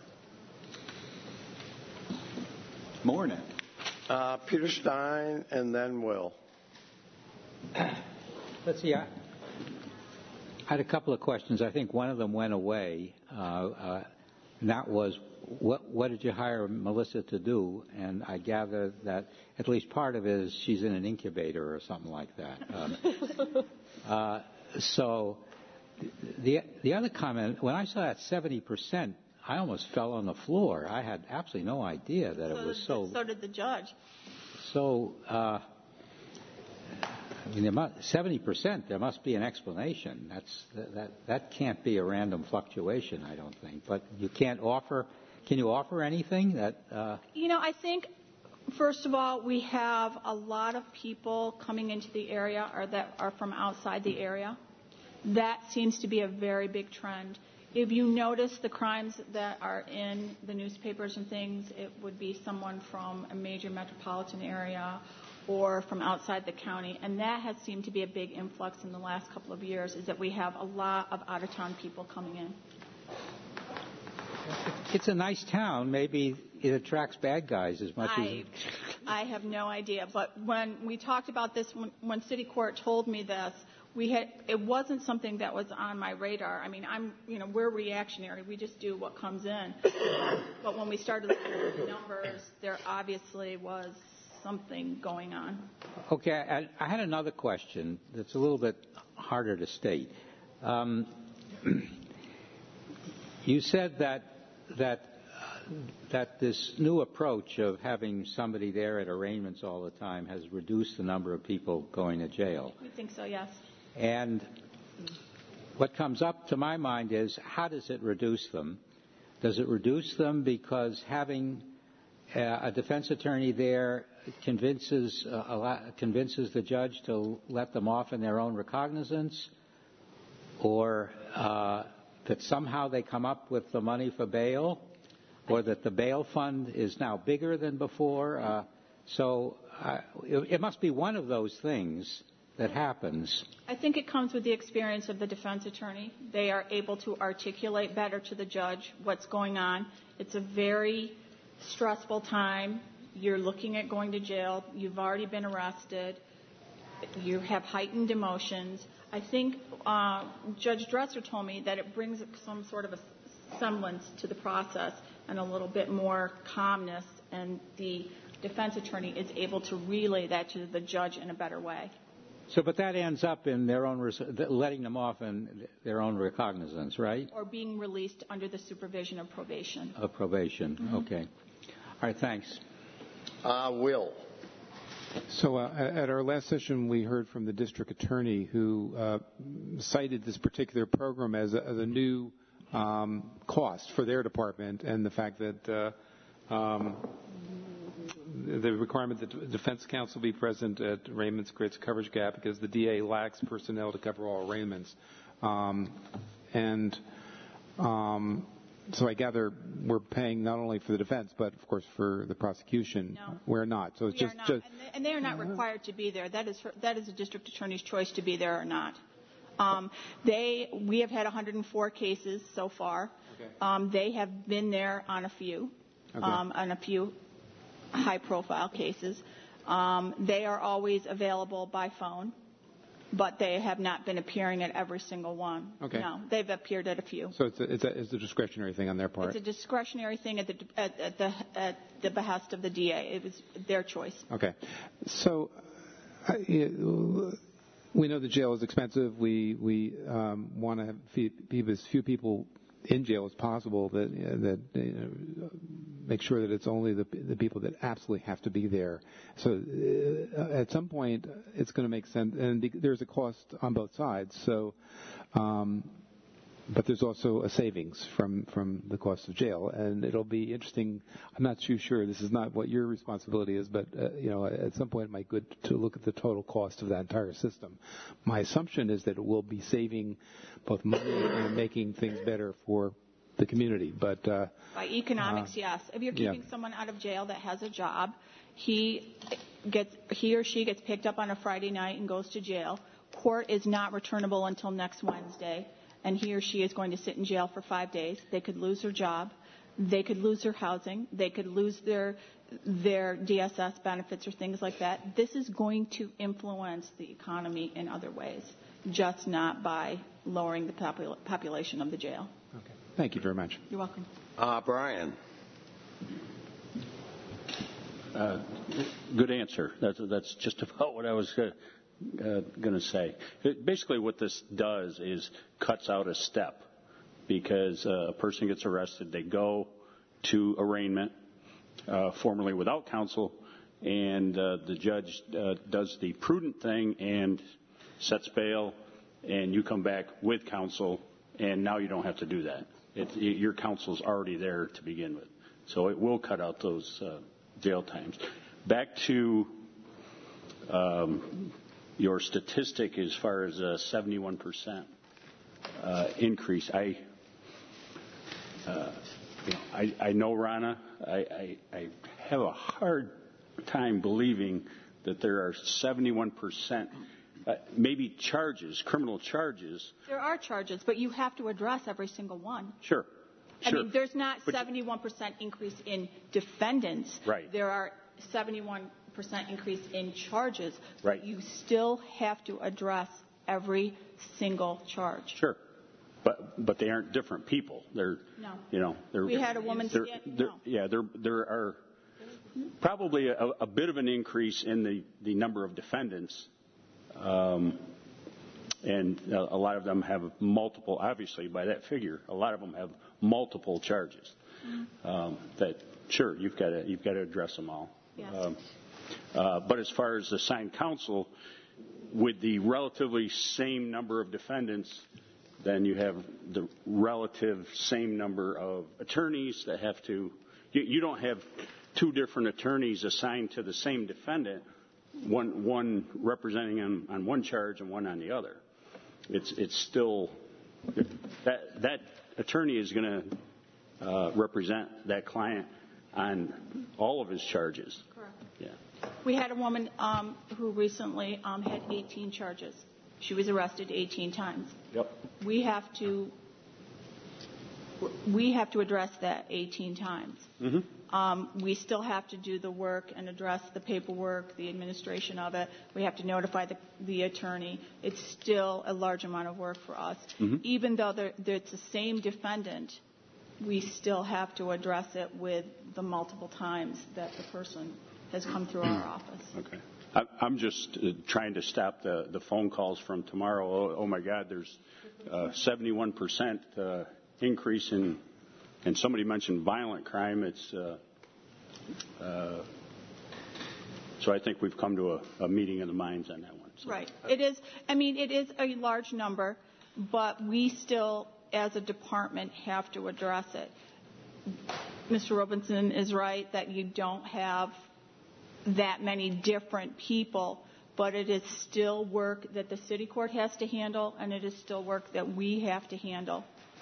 Morning. Uh, Peter Stein and then Will. Let's see. I, I had a couple of questions. I think one of them went away. Uh, uh, and that was, what, what did you hire Melissa to do? And I gather that at least part of it is she's in an incubator or something like that. Um, uh, so the the other comment, when I saw that seventy percent, I almost fell on the floor. I had absolutely no idea that so it was did, so. So did the judge. So, uh, I mean, there must, seventy percent. There must be an explanation. That's that. That can't be a random fluctuation, I don't think. But you can't offer. Can you offer anything that? Uh, you know, I think first of all, we have a lot of people coming into the area or that are from outside the area. That seems to be a very big trend. If you notice the crimes that are in the newspapers and things, it would be someone from a major metropolitan area or from outside the county. And that has seemed to be a big influx in the last couple of years, is that we have a lot of out-of-town people coming in. It's a nice town. Maybe it attracts bad guys as much I, as... I have no idea. But when we talked about this, when, when City Court told me this, we had, it wasn't something that was on my radar. I mean, I'm, you know, we're reactionary. We just do what comes in. But when we started looking at the numbers, there obviously was something going on. Okay, I, I had another question that's a little bit harder to state. Um, you said that that uh, that this new approach of having somebody there at arraignments all the time has reduced the number of people going to jail. We think so, yes. And what comes up to my mind is, how does it reduce them? Does it reduce them because having uh, a defense attorney there convinces uh, a lot, convinces the judge to let them off in their own recognizance, or uh, that somehow they come up with the money for bail, or that the bail fund is now bigger than before? Uh, so uh, it, it must be one of those things that happens. I think it comes with the experience of the defense attorney. They are able to articulate better to the judge what's going on. It's a very stressful time. You're looking at going to jail. You've already been arrested. You have heightened emotions. I think uh, Judge Dresser told me that it brings some sort of a semblance to the process and a little bit more calmness, and the defense attorney is able to relay that to the judge in a better way. So, but that ends up in their own, letting them off in their own recognizance, right? Or being released under the supervision of probation. Of probation, mm-hmm. Okay. All right, thanks. Uh, Will. So uh, at our last session, we heard from the district attorney who uh, cited this particular program as a, as a new um, cost for their department, and the fact that uh, um, the requirement that the defense counsel be present at arraignments creates a coverage gap because the D A lacks personnel to cover all arraignments. Um, and um, so I gather we're paying not only for the defense, but of course for the prosecution. No. We're not. So it's we just, are not. just and, they, and they are not required to be there. That is for, that is a district attorney's choice to be there or not. Um, they we have had one hundred four cases so far. Okay. Um, they have been there on a few, okay. um, on a few high-profile cases. Um, they are always available by phone, but they have not been appearing at every single one. Okay. No, they've appeared at a few. So it's a, it's a, it's a discretionary thing on their part. It's a discretionary thing at the at, at the at the behest of the D A. It was their choice. Okay. So uh, we know the jail is expensive. We we um, want to have as few people in jail as possible, that uh, that you know, make sure that it's only the the people that absolutely have to be there. So uh, at some point, it's going to make sense, and the, there's a cost on both sides. So, um, but there's also a savings from from the cost of jail, and it'll be interesting. I'm not too sure. This is not what your responsibility is, but uh, you know, at some point, it might be good to look at the total cost of that entire system. My assumption is that it will be saving both money and making things better for the community. But uh, by economics, uh, yes. If you're keeping yeah. someone out of jail that has a job, he gets he or she gets picked up on a Friday night and goes to jail. Court is not returnable until next Wednesday, and he or she is going to sit in jail for five days. They could lose their job. They could lose their housing. They could lose their their D S S benefits or things like that. This is going to influence the economy in other ways, just not by lowering the popul- population of the jail. Okay. Thank you very much. You're welcome. Uh, Brian. Uh, good answer. That's, that's just about what I was uh, uh, going to say. It, basically, what this does is cuts out a step, because uh, a person gets arrested, they go to arraignment, uh, formerly without counsel, and uh, the judge uh, does the prudent thing and sets bail, and you come back with counsel, and now you don't have to do that. It, it, your counsel's already there to begin with. So it will cut out those uh, jail times. Back to um, your statistic as far as a seventy-one percent uh, increase. I, uh, you know, I, I know Rana. I, I, I have a hard time believing that there are seventy-one percent, uh, maybe charges, criminal charges. There are charges, but you have to address every single one. Sure. I Sure. mean, there's not But- seventy-one percent increase in defendants. Right. There are seventy-one percent increase in charges. Right. You still have to address every single charge. Sure. But but they aren't different people. They're No. you know they're We had a woman they're, stand- they're, no. yeah there there are probably a, a bit of an increase in the, the number of defendants, um, and a, a lot of them have multiple. Obviously, by that figure, a lot of them have multiple charges. Mm-hmm. Um, that sure you've got to you've got to address them all. Yes. Um, uh, but as far as assigned counsel, with the relatively same number of defendants, then you have the relative same number of attorneys that have to. You, you don't have two different attorneys assigned to the same defendant, one one representing him on one charge and one on the other. It's it's still that that attorney is going to uh, represent that client on all of his charges. Correct. Yeah. We had a woman um, who recently um, had eighteen charges. She was arrested eighteen times. Yep. We have to we have to address that eighteen times. Mm-hmm. Um, we still have to do the work and address the paperwork, the administration of it. We have to notify the, the attorney. It's still a large amount of work for us. Mm-hmm. Even though they're, they're, it's the same defendant, we still have to address it with the multiple times that the person has come through our office. Okay. I, I'm just uh, trying to stop the, the phone calls from tomorrow. Oh, oh my God, there's uh, seventy-one percent uh, increase in, and somebody mentioned violent crime. It's uh, uh, so I think we've come to a, a meeting of the minds on that one. So. Right. It is. I mean, it is a large number, but we still, as a department, have to address it. Mister Robinson is right that you don't have that many different people, but it is still work that the city court has to handle, and it is still work that we have to handle.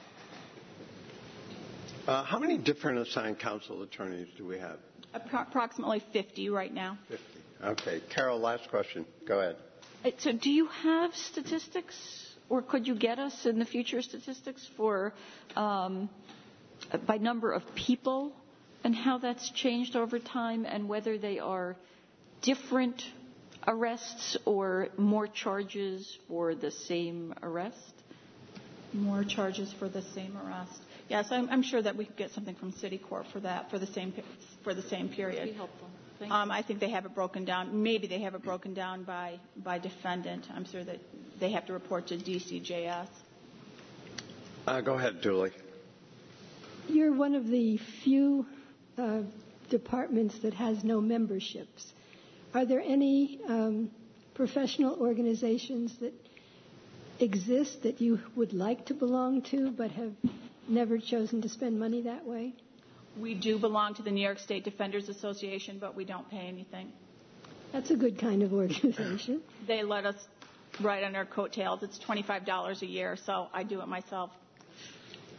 Uh, how many different assigned counsel attorneys do we have? Appro- approximately fifty right now. fifty. Okay. Carol, last question. Go ahead. Uh, So do you have statistics, or could you get us in the future statistics for um, by number of people and how that's changed over time, and whether they are different arrests or more charges for the same arrest? More charges for the same arrest. Yes, I'm, I'm sure that we could get something from City Court for that for the same for the same period. That'd be helpful. Thank you. Um, I think they have it broken down. Maybe they have it broken down by by defendant. I'm sure that they have to report to D C J S. Uh, go ahead, Julie. You're one of the few uh, departments that has no memberships. Are there any um, professional organizations that exist that you would like to belong to but have never chosen to spend money that way? We do belong to the New York State Defenders Association, but we don't pay anything. That's a good kind of organization. They let us ride on our coattails. It's twenty-five dollars a year, so I do it myself.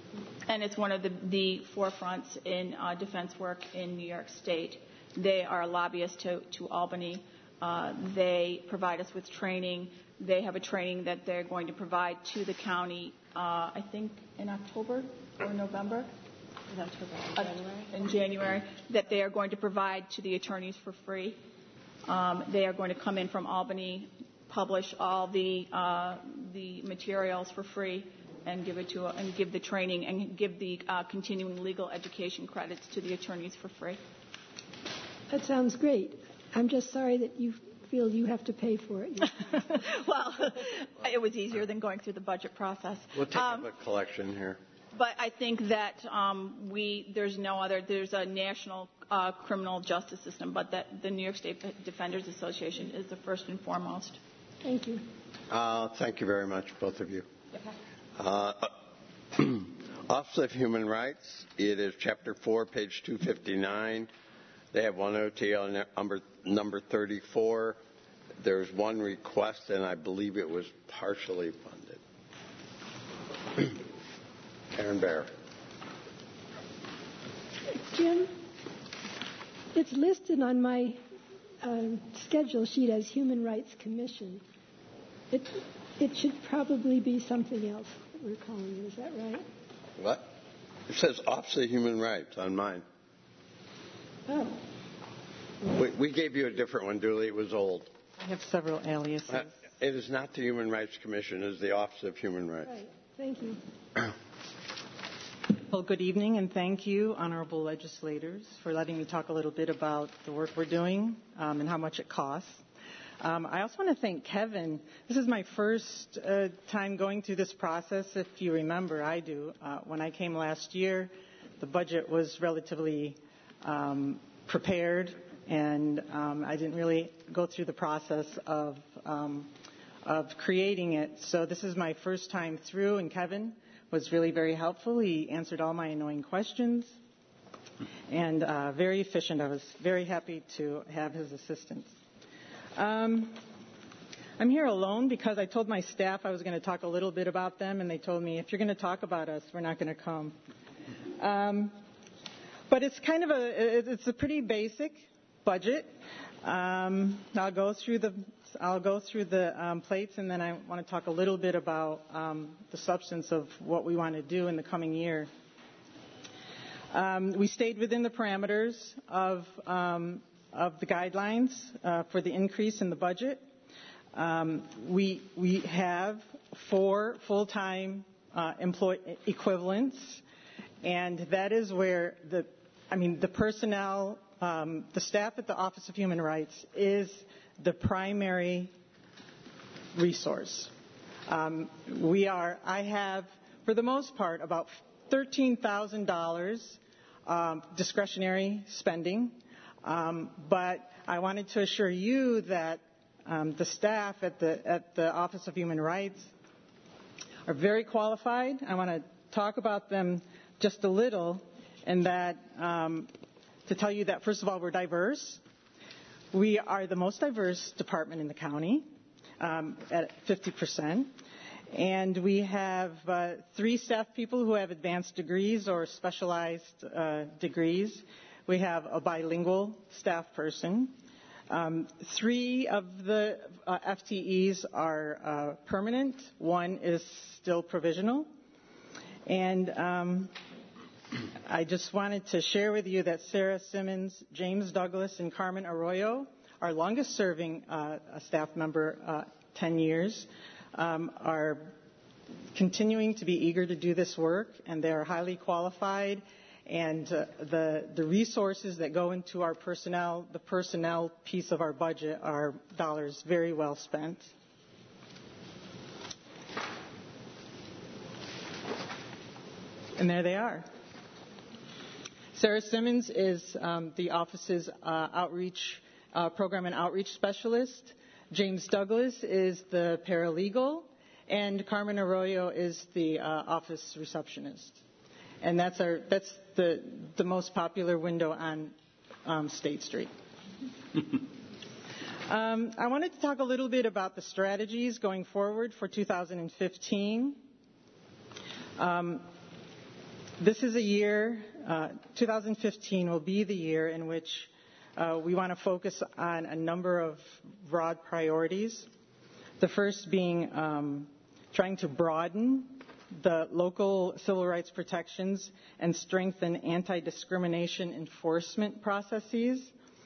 and it's one of the, the forefronts in uh, defense work in New York State. They are a lobbyist to, to Albany. Uh, they provide us with training. They have a training that they're going to provide to the county, uh, I think, in October or November. In October, in January. Uh, in January, that they are going to provide to the attorneys for free. Um, they are going to come in from Albany, publish all the uh, the materials for free, and give it to and give the training and give the uh, continuing legal education credits to the attorneys for free. That sounds great. I'm just sorry that you feel you have to pay for it. Well, it was easier than going through the budget process. We'll take um, up a collection here. But I think that um, we there's no other there's a national uh, criminal justice system, but that the New York State Defenders Association is the first and foremost. Thank you. Uh, thank you very much, both of you. Uh, Office of Human Rights. It is Chapter Four, page two fifty-nine. They have one O T on number number thirty-four. There's one request, and I believe it was partially funded. Karen Bear. Jim, it's listed on my uh, schedule sheet as Human Rights Commission. It it should probably be something else that we're calling it. Is that right? What? It says Office of Human Rights on mine. Oh. We, we gave you a different one, Dooley. It was old. I have several aliases. Uh, it is not the Human Rights Commission. It is the Office of Human Rights. Right. Thank you. Well, good evening, and thank you, honorable legislators, for letting me talk a little bit about the work we're doing um, and how much it costs. Um, I also want to thank Kevin. This is my first uh, time going through this process. If you remember, I do. Uh, when I came last year, the budget was relatively um, prepared, and um, I didn't really go through the process of um, of creating it. So this is my first time through, and Kevin was really very helpful. He answered all my annoying questions, and uh, very efficient. I was very happy to have his assistance. Um, I'm here alone because I told my staff I was going to talk a little bit about them, and they told me, if you're going to talk about us, we're not going to come. Um, but it's kind of a, it's a pretty basic budget. Um, I'll go through the, I'll go through the um, plates, and then I want to talk a little bit about um, the substance of what we want to do in the coming year. Um, we stayed within the parameters of um, of the guidelines uh, for the increase in the budget. Um, we we have four full-time uh, employee equivalents, and that is where the I mean the personnel, um, the staff at the Office of Human Rights is the primary resource. Um, we are I have for the most part about thirteen thousand dollars um, discretionary spending. Um, but I wanted to assure you that um, the staff at the at the Office of Human Rights are very qualified. I want to talk about them just a little, and that um, to tell you that first of all, we're diverse. We are the most diverse department in the county um, at fifty percent. And we have uh, three staff people who have advanced degrees or specialized uh, degrees. We have a bilingual staff person. Um, three of the uh, F T Es are uh, permanent. One is still provisional. And um, I just wanted to share with you that Sarah Simmons, James Douglas, and Carmen Arroyo, our longest serving uh, staff member, uh, ten years, um, are continuing to be eager to do this work, and they are highly qualified. And uh, the the resources that go into our personnel, the personnel piece of our budget, are dollars very well spent. And there they are. Sarah Simmons is um, the office's uh, outreach uh, program and outreach specialist. James Douglas is the paralegal, and Carmen Arroyo is the uh, office receptionist. And that's our that's the the most popular window on um, State Street. um, I wanted to talk a little bit about the strategies going forward for two thousand fifteen. Um, this is a year, uh, two thousand fifteen will be the year in which uh, we want to focus on a number of broad priorities. The first being um, trying to broaden the local civil rights protections and strengthen anti-discrimination enforcement processes.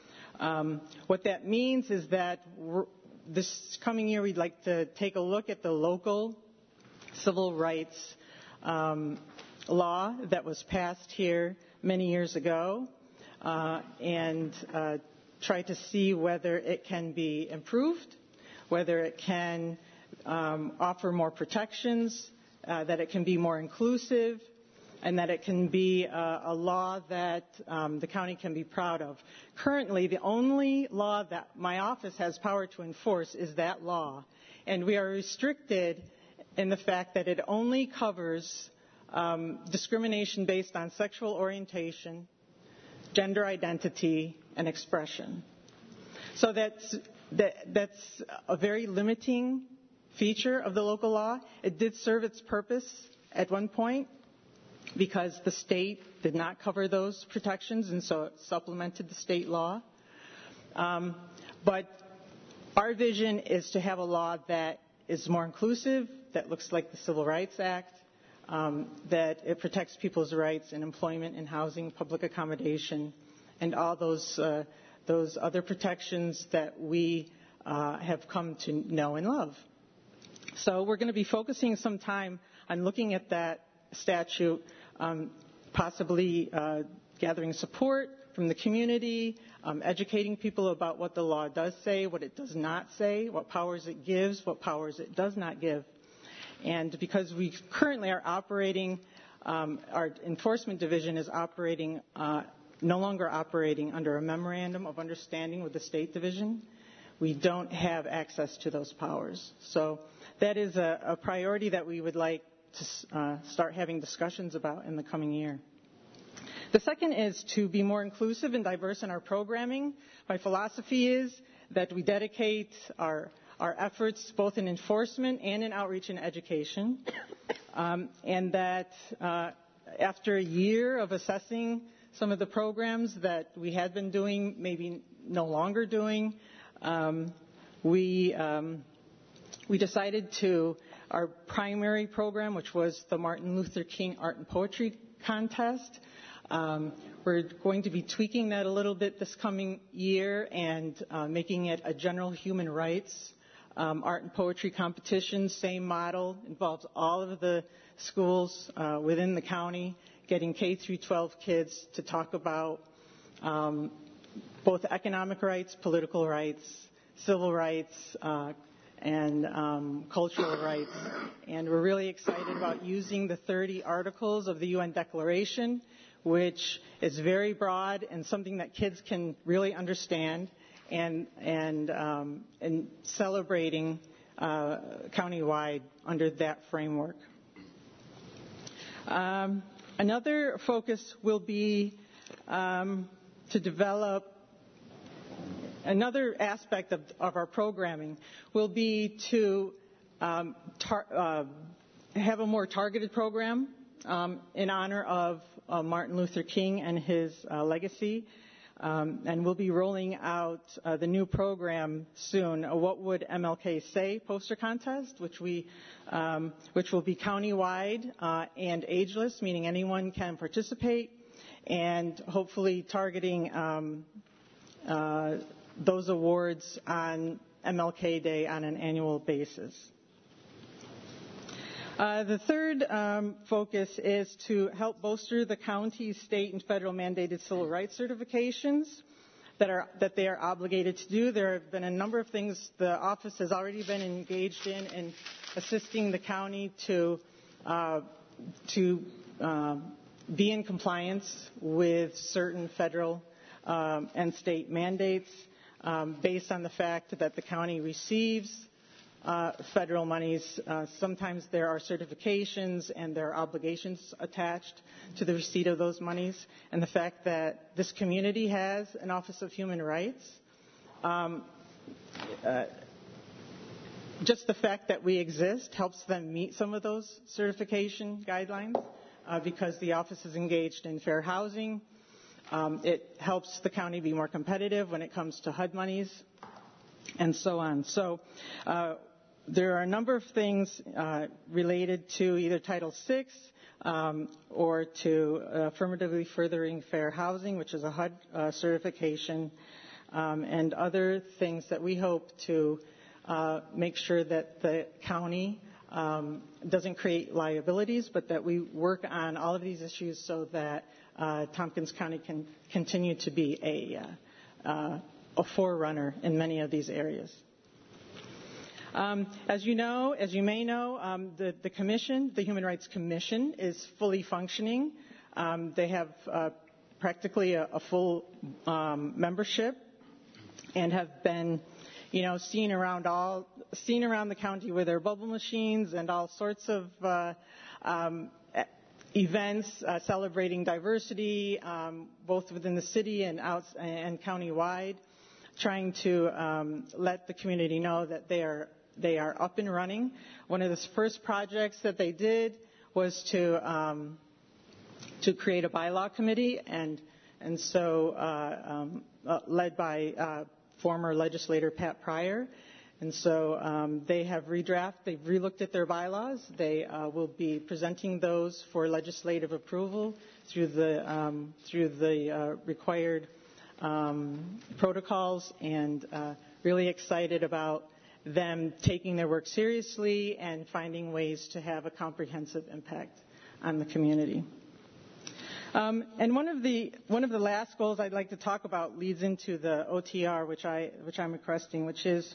Um, what that means is that we're, this coming year we'd like to take a look at the local civil rights um, law that was passed here many years ago uh, and uh, try to see whether it can be improved, whether it can um, offer more protections, uh, that it can be more inclusive, and that it can be a, a law that um, the county can be proud of. Currently, the only law that my office has power to enforce is that law, and we are restricted in the fact that it only covers um, discrimination based on sexual orientation, gender identity, and expression. So that's, that, that's a very limiting feature of the local law. It did serve its purpose at one point, because the state did not cover those protections, and so it supplemented the state law. Um, but our vision is to have a law that is more inclusive, that looks like the Civil Rights Act, um, that it protects people's rights in employment and housing, public accommodation, and all those uh, those other protections that we uh, have come to know and love. So we're going to be focusing some time on looking at that statute, um, possibly uh, gathering support from the community, um, educating people about what the law does say, what it does not say, what powers it gives, what powers it does not give. And because we currently are operating, um, our enforcement division is operating, uh, no longer operating under a memorandum of understanding with the state division, we don't have access to those powers. So that is a, a priority that we would like to uh, start having discussions about in the coming year. The second is to be more inclusive and diverse in our programming. My philosophy is that we dedicate our, our efforts both in enforcement and in outreach and education, um, and that uh, after a year of assessing some of the programs that we had been doing, maybe no longer doing, um, we, um, we decided to our primary program, which was the Martin Luther King Art and Poetry Contest. Um, we're going to be tweaking that a little bit this coming year and uh, making it a general human rights um, art and poetry competition. Same model, involves all of the schools uh, within the county, getting K through twelve kids to talk about um, both economic rights, political rights, civil rights, uh, and um, cultural rights. And we're really excited about using the thirty articles of the U N Declaration, which is very broad and something that kids can really understand, and, and, um, and celebrating uh, countywide under that framework. Um, another focus will be um, to develop Another aspect of, of our programming will be to um, tar, uh, have a more targeted program um, in honor of uh, Martin Luther King and his uh, legacy. Um, and we'll be rolling out uh, the new program soon, a What Would M L K Say poster contest, which, we, um, which will be countywide uh, and ageless, meaning anyone can participate, and hopefully targeting um, uh, those awards on M L K Day on an annual basis. Uh, the third um, focus is to help bolster the county, state, and federal mandated civil rights certifications that are that they are obligated to do. There have been a number of things the office has already been engaged in in assisting the county to uh, to uh, be in compliance with certain federal um, and state mandates. Um, based on the fact that the county receives uh, federal monies. Uh, sometimes there are certifications and there are obligations attached to the receipt of those monies. And the fact that this community has an Office of Human Rights, um, uh, just the fact that we exist helps them meet some of those certification guidelines. uh, because the office is engaged in fair housing. Um, it helps the county be more competitive when it comes to H U D monies, and so on. So uh, there are a number of things uh, related to either Title six um, or to uh, affirmatively furthering fair housing, which is a H U D uh, certification, um, and other things that we hope to uh, make sure that the county um, doesn't create liabilities, but that we work on all of these issues so that uh, Tompkins County can continue to be a, uh, a forerunner in many of these areas. Um, as you know, as you may know, um, the, the Commission, the Human Rights Commission, is fully functioning. Um, they have uh, practically a, a full um, membership and have been, you know, seen around all seen around the county with their bubble machines and all sorts of uh, um, events uh, celebrating diversity, um, both within the city and out and countywide, trying to um, let the community know that they are they are up and running. One of the first projects that they did was to um, to create a bylaw committee, and and so uh, um, uh, led by uh, former legislator Pat Pryor. And so um, they have redraft, they've relooked at their bylaws. They uh, will be presenting those for legislative approval through the um, through the uh, required um, protocols, and uh, really excited about them taking their work seriously and finding ways to have a comprehensive impact on the community. Um, and one of the one of the last goals I'd like to talk about leads into the O T R, which I which I'm requesting, which is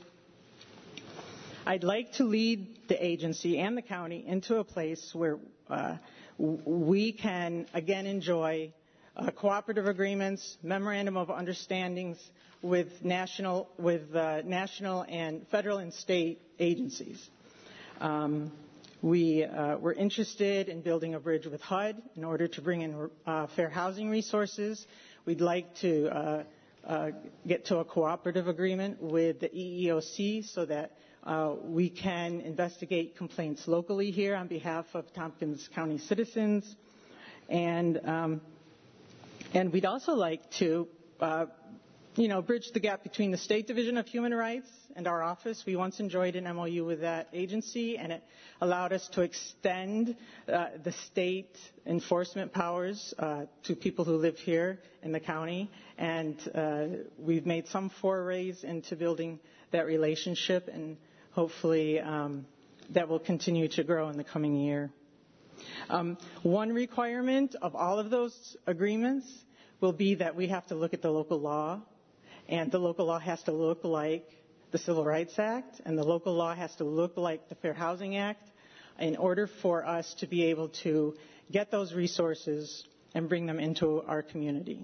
I'd like to lead the agency and the county into a place where uh, we can again enjoy uh, cooperative agreements, memorandum of understandings with national with uh, national and federal and state agencies. Um, We, uh, we're interested in building a bridge with H U D in order to bring in uh, fair housing resources. We'd like to uh, uh, get to a cooperative agreement with the E E O C so that uh, we can investigate complaints locally here on behalf of Tompkins County citizens. And, um, and we'd also like to uh, you know, bridge the gap between the State Division of Human Rights and our office. We once enjoyed an M O U with that agency, and it allowed us to extend uh, the state enforcement powers uh, to people who live here in the county. And uh, we've made some forays into building that relationship, and hopefully um, that will continue to grow in the coming year. Um, one requirement of all of those agreements will be that we have to look at the local law. And the local law has to look like the Civil Rights Act, and the local law has to look like the Fair Housing Act in order for us to be able to get those resources and bring them into our community.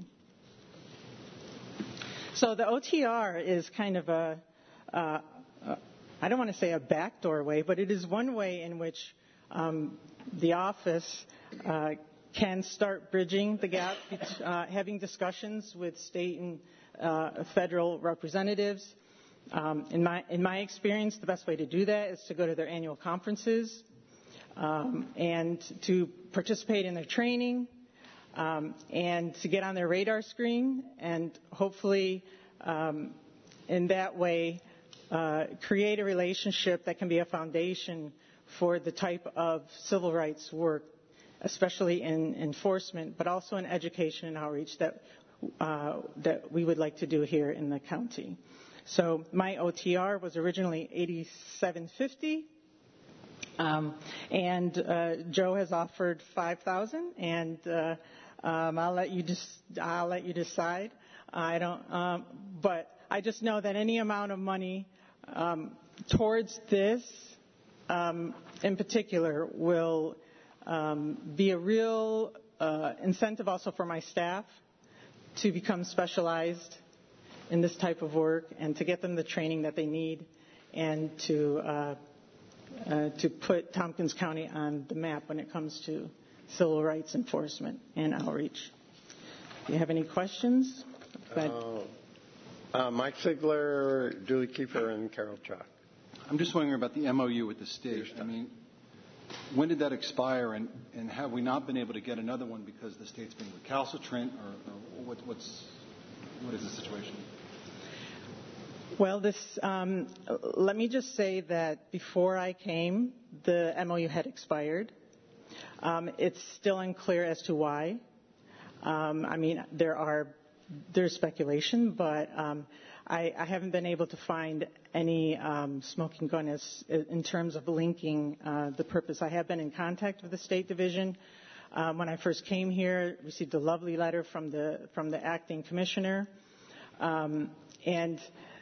So the O T R is kind of a, uh, uh, I don't want to say a backdoor way, but it is one way in which um, the office uh, can start bridging the gap, uh, having discussions with state and Uh, federal representatives. Um, in my in my experience, the best way to do that is to go to their annual conferences um, and to participate in their training um, and to get on their radar screen, and hopefully um, in that way uh, create a relationship that can be a foundation for the type of civil rights work, especially in enforcement, but also in education and outreach that Uh, that we would like to do here in the county. So my O T R was originally eighty-seven fifty, um, and uh, Joe has offered five thousand, and uh, um, I'll let you dis- I'll let you decide. I don't, um, but I just know that any amount of money um, towards this, um, in particular, will um, be a real uh, incentive also for my staff to become specialized in this type of work and to get them the training that they need, and to uh, uh, to put Tompkins County on the map when it comes to civil rights enforcement and outreach. Do you have any questions? Uh, uh, Mike Ziegler, Julie Kiefer, and Carol Chalk. I'm just wondering about the M O U with the state. I mean, when did that expire, and, and have we not been able to get another one because the state's been recalcitrant, or, or what, what's what is the situation? Well, this. Um, let me just say that before I came, the M O U had expired. Um, it's still unclear as to why. Um, I mean, there are there's speculation, but um, I, I haven't been able to find any um, smoking gun as, in terms of linking uh, the purpose. I have been in contact with the State Division. Um, when I first came here, received a lovely letter from the from the acting commissioner, um, and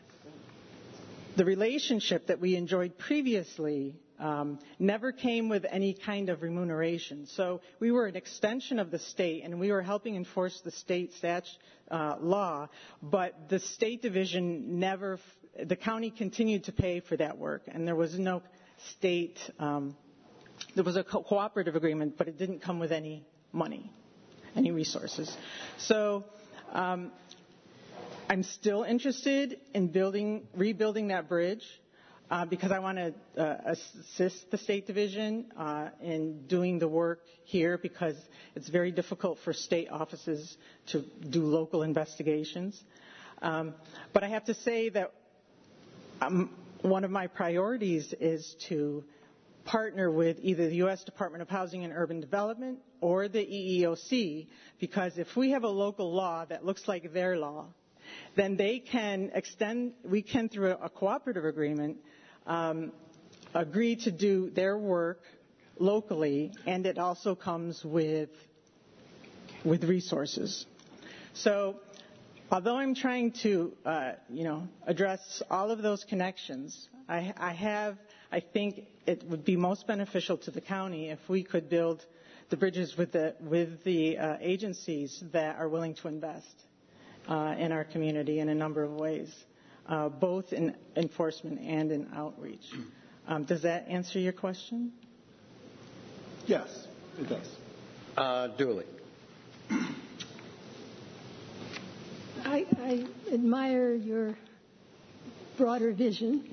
the relationship that we enjoyed previously um, never came with any kind of remuneration. So we were an extension of the state, and we were helping enforce the state statute uh, law, but the State Division never, the county continued to pay for that work, and there was no state, um, there was a co- cooperative agreement, but it didn't come with any money, any resources. So um, I'm still interested in building, rebuilding that bridge uh, because I want to uh, assist the State Division uh, in doing the work here because it's very difficult for state offices to do local investigations. Um, but I have to say that um, one of my priorities is to partner with either the U S Department of Housing and Urban Development or the E E O C, because if we have a local law that looks like their law, then they can extend, we can, through a cooperative agreement, um, agree to do their work locally, and it also comes with, with resources. So, although I'm trying to, uh, you know, address all of those connections, I, I have, I think it would be most beneficial to the county if we could build the bridges with the, with the uh, agencies that are willing to invest uh, in our community in a number of ways, uh, both in enforcement and in outreach. Um, does that answer your question? Yes, it does. Uh, Dooley. I, I admire your broader vision.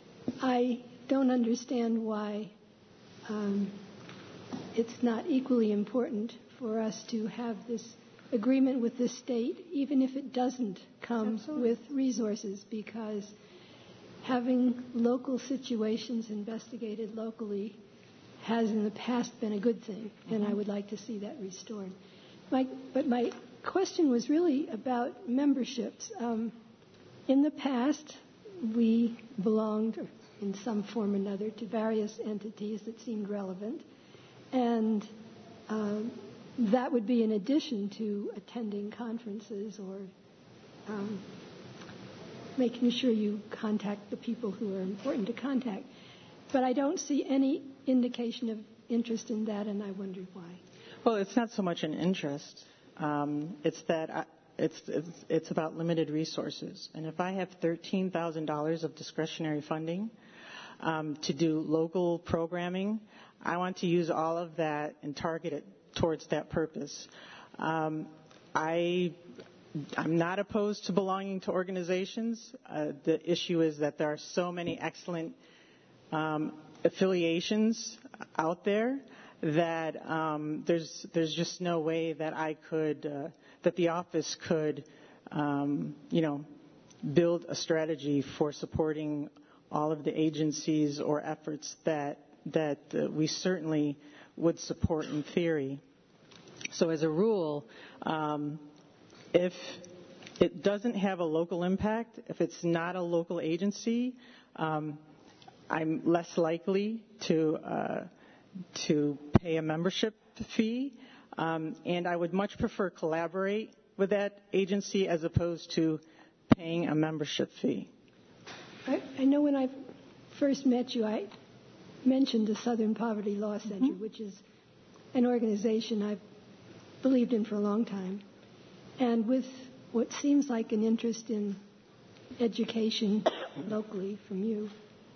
I don't understand why um, it's not equally important for us to have this agreement with the state, even if it doesn't come Absolutely. With resources, because having local situations investigated locally has in the past been a good thing, and I would like to see that restored. My, but my question was really about memberships. Um, in the past, we belonged in some form or another to various entities that seemed relevant, and um, that would be in addition to attending conferences or um, making sure you contact the people who are important to contact. But I don't see any indication of interest in that, and I wondered why. Well, it's not so much an interest. Um, it's that I, it's, it's it's about limited resources. And if I have thirteen thousand dollars of discretionary funding um, to do local programming, I want to use all of that and target it towards that purpose. Um, I I'm not opposed to belonging to organizations. Uh, the issue is that there are so many excellent um, affiliations out there that um, there's there's just no way that I could uh, that the office could um, you know build a strategy for supporting all of the agencies or efforts that that uh, we certainly would support in theory. So as a rule, um, if it doesn't have a local impact, if it's not a local agency, um, I'm less likely to uh, to pay a membership fee, um, and I would much prefer collaborate with that agency as opposed to paying a membership fee. I, I know when I first met you, I mentioned the Southern Poverty Law Center, mm-hmm. which is an organization I've believed in for a long time, and with what seems like an interest in education locally from you,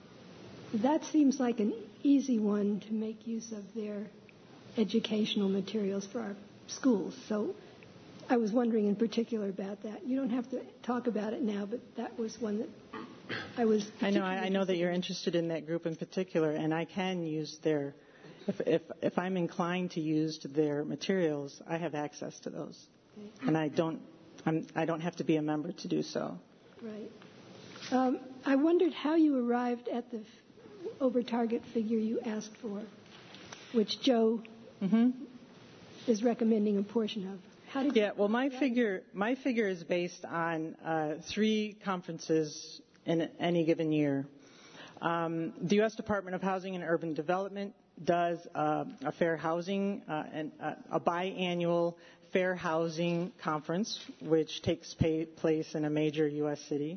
that seems like an easy one to make use of their educational materials for our schools. So I was wondering in particular about that. You don't have to talk about it now, but that was one that I was I know I know that you're interested in that group in particular, and I can use their if, if, if I'm inclined to use their materials, I have access to those. Okay. And I don't, I'm, I don't have to be a member to do so. Right. Um, I wondered how you arrived at the f- over target figure you asked for, which Joe mm-hmm. is recommending a portion of. How did yeah, you well, my figure, my figure is based on uh, three conferences in any given year. Um, the U S Department of Housing and Urban Development does uh, a fair housing, uh, and, uh, a biannual fair housing conference, which takes pay, place in a major U S city,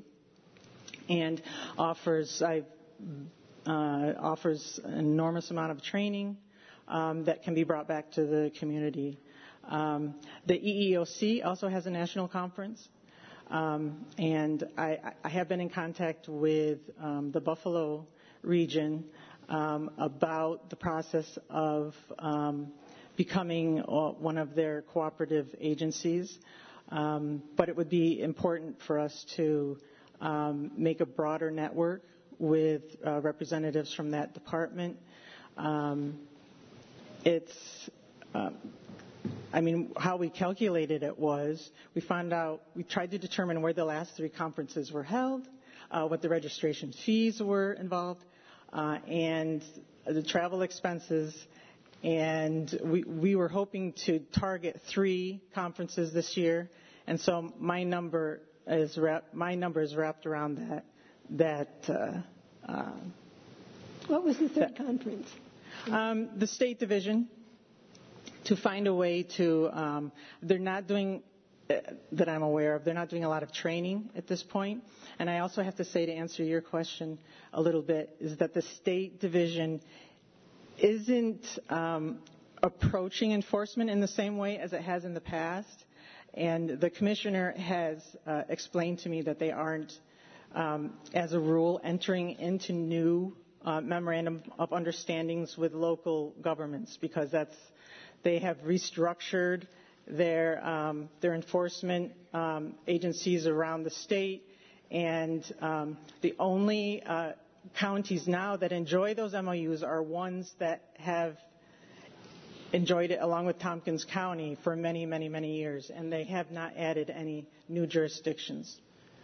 and offers I, uh, offers an enormous amount of training um, that can be brought back to the community. Um, the E E O C also has a national conference. Um, and I, I have been in contact with um, the Buffalo region um, about the process of um, becoming one of their cooperative agencies. Um, but it would be important for us to um, make a broader network with uh, representatives from that department. Um, it's uh, I mean, how we calculated it was we found out, we tried to determine where the last three conferences were held, uh, what the registration fees were involved, uh, and the travel expenses. And we, we were hoping to target three conferences this year. And so my number is wrap, my number is wrapped around that. That. Uh, uh, what was the third that, conference? Um, the State Division. To find a way to, um, they're not doing, uh, that I'm aware of, they're not doing a lot of training at this point. And I also have to say, to answer your question a little bit, is that the State Division isn't um, approaching enforcement in the same way as it has in the past. And the commissioner has uh, explained to me that they aren't, um, as a rule, entering into new uh, memorandum of understandings with local governments, because that's they have restructured their um, their enforcement um, agencies around the state, and um, the only uh, counties now that enjoy those M O Us are ones that have enjoyed it along with Tompkins County for many, many, many years, and they have not added any new jurisdictions.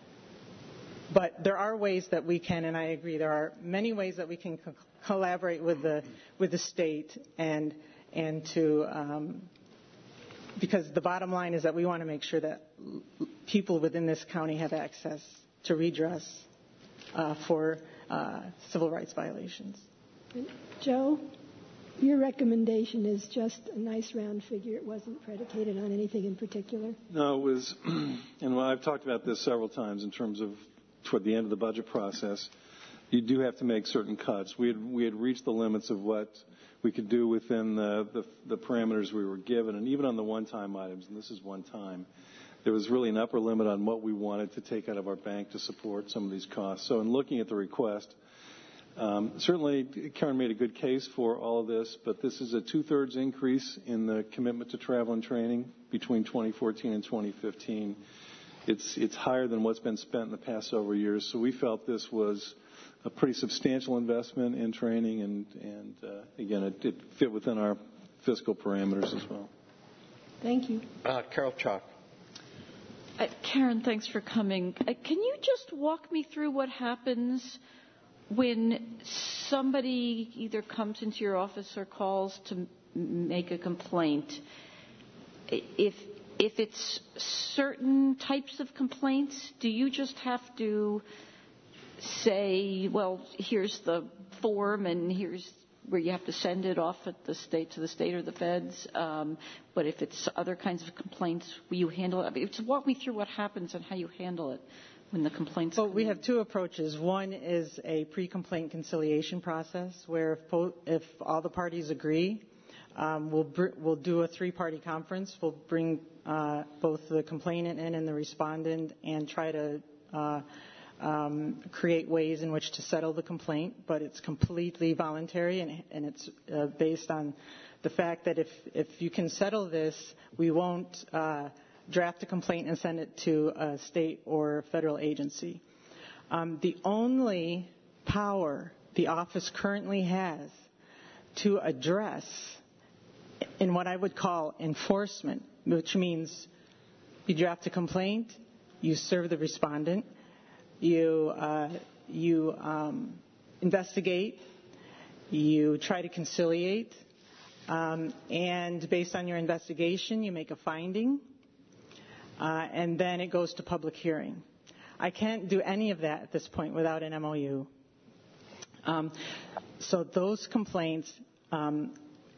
But there are ways that we can, and I agree, there are many ways that we can co- collaborate with the with the state and. And to, um, because the bottom line is that we want to make sure that people within this county have access to redress uh, for uh, civil rights violations. Joe, your recommendation is just a nice round figure. It wasn't predicated on anything in particular. No, it was, and I've talked about this several times in terms of toward the end of the budget process, you do have to make certain cuts. We had we had reached the limits of what we could do within the, the, the parameters we were given. And even on the one-time items, and this is one time, there was really an upper limit on what we wanted to take out of our bank to support some of these costs. So in looking at the request, um, certainly Karen made a good case for all of this, but this is a two-thirds increase in the commitment to travel and training between twenty fourteen and twenty fifteen. It's, it's higher than what's been spent in the past several years. So we felt this was a pretty substantial investment in training, and, and uh, again, it, it fit within our fiscal parameters as well. Thank you. Uh, Carol Chalk. Uh, Karen, thanks for coming. Uh, can you just walk me through what happens when somebody either comes into your office or calls to m- make a complaint? If if it's certain types of complaints, do you just have to say, well, here's the form and here's where you have to send it off at the state to the state or the feds? Um, but if it's other kinds of complaints, will you handle it? I mean, just walk me through what happens and how you handle it when the complaints. Well, we have two approaches. One is a pre-complaint conciliation process, where if, po- if all the parties agree, um, we'll br- we'll do a three-party conference. We'll bring uh, both the complainant in and the respondent and try to uh, Um, create ways in which to settle the complaint, but it's completely voluntary, and, and it's uh, based on the fact that if, if you can settle this, we won't uh, draft a complaint and send it to a state or federal agency. Um, the only power the office currently has to address in what I would call enforcement, which means you draft a complaint, you serve the respondent, you, uh, you um, investigate, you try to conciliate, um, and based on your investigation, you make a finding, uh, and then it goes to public hearing. I can't do any of that at this point without an M O U. Um, so those complaints, um,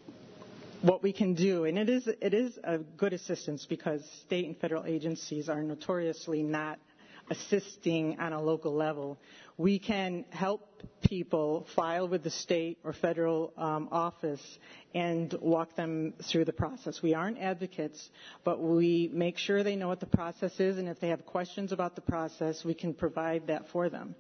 what we can do, and it is it is a good assistance because state and federal agencies are notoriously not assisting on a local level. We can help people file with the state or federal um, office and walk them through the process. We aren't advocates, but we make sure they know what the process is, and if they have questions about the process, we can provide that for them.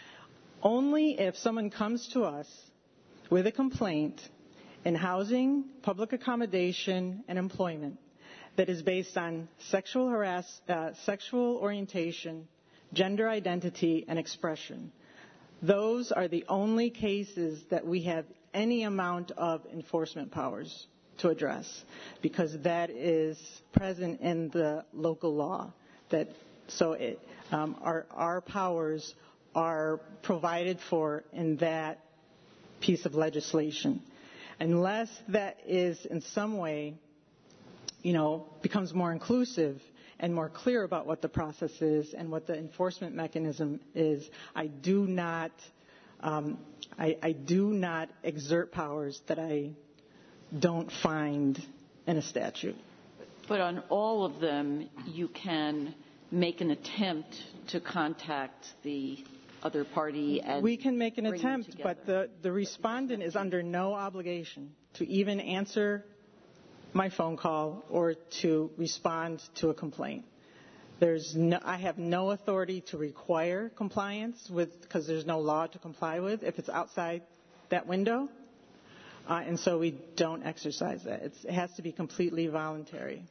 Only if someone comes to us with a complaint in housing, public accommodation, and employment that is based on sexual harass, uh, sexual orientation, gender identity, and expression. Those are the only cases that we have any amount of enforcement powers to address, because that is present in the local law. That so it, um, our our powers are provided for in that piece of legislation. Unless that is in some way, you know, becomes more inclusive and more clear about what the process is and what the enforcement mechanism is, I do not, um, I, I do not exert powers that I don't find in a statute. But on all of them, you can make an attempt to contact the other party and we can make an attempt, but the, the respondent is under no obligation to even answer my phone call or to respond to a complaint. There's no, I have no authority to require compliance with, because there's no law to comply with if it's outside that window, uh, and so we don't exercise that. It's, it has to be completely voluntary.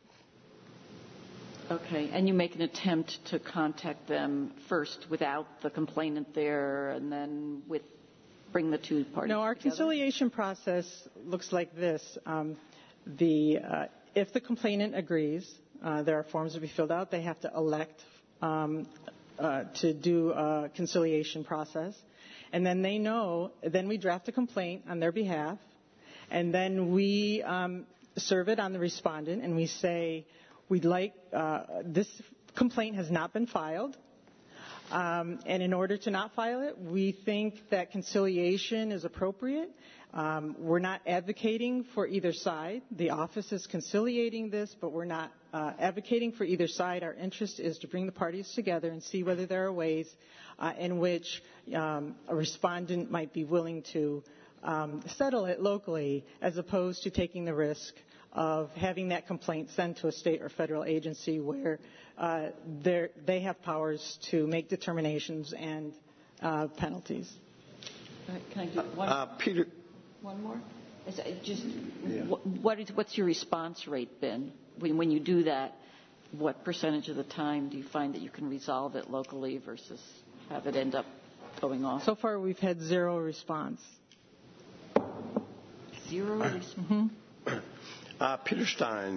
Okay, and you make an attempt to contact them first without the complainant there, and then with bring the two parties No, our together? conciliation process looks like this. Um, the uh, if the complainant agrees, uh, there are forms to be filled out. They have to elect um, uh, to do a conciliation process, and then they know. Then we draft a complaint on their behalf, and then we um, serve it on the respondent, and we say, we'd like, uh, this complaint has not been filed, um, and in order to not file it, we think that conciliation is appropriate. Um, we're not advocating for either side. The office is conciliating this, but we're not uh, advocating for either side. Our interest is to bring the parties together and see whether there are ways uh, in which um, a respondent might be willing to um, settle it locally as opposed to taking the risk of having that complaint sent to a state or federal agency where uh, they have powers to make determinations and uh, penalties. Right, can I do one, uh, Peter. One more? Is it just Yeah. what is, what's your response rate been when, when you do that? What percentage of the time do you find that you can resolve it locally versus have it end up going off? So far, we've had zero response. Zero response. Mm-hmm. Uh, Peter Stein.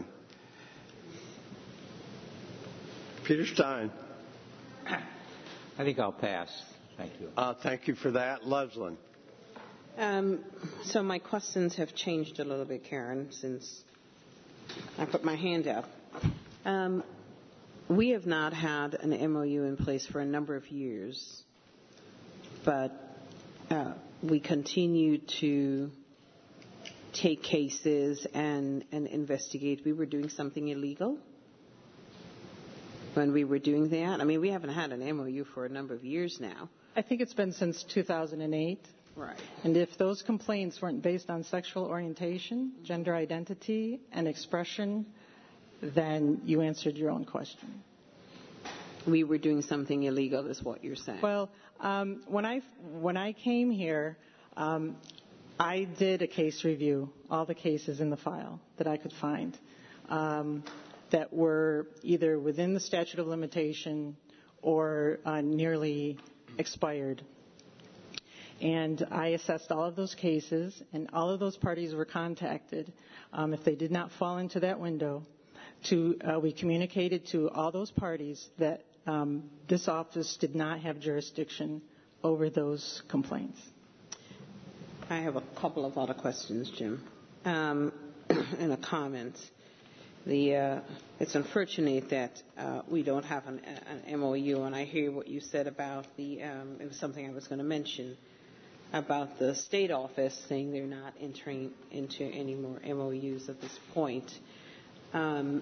Peter Stein. I think I'll pass. Thank you. Uh, thank you for that. Leslin. Um, so my questions have changed a little bit, Karen, since I put my hand up. Um, we have not had an M O U in place for a number of years, but uh, we continue to take cases and, and investigate. We were doing something illegal when we were doing that. I mean, we haven't had an M O U for a number of years now. I think it's been since two thousand eight. Right. And if those complaints weren't based on sexual orientation, gender identity, and expression, then you answered your own question. We were doing something illegal, is what you're saying. Well, um, when I when I came here, um, I did a case review, all the cases in the file that I could find um, that were either within the statute of limitation or uh, nearly expired. And I assessed all of those cases, and all of those parties were contacted. Um, if they did not fall into that window, to, uh, we communicated to all those parties that um, this office did not have jurisdiction over those complaints. I have a couple of other questions, Jim, um, and a comment. The, uh, it's unfortunate that uh, we don't have an, an M O U, and I hear what you said about the, um, it was something I was going to mention, about the state office saying they're not entering into any more M O Us at this point. Um,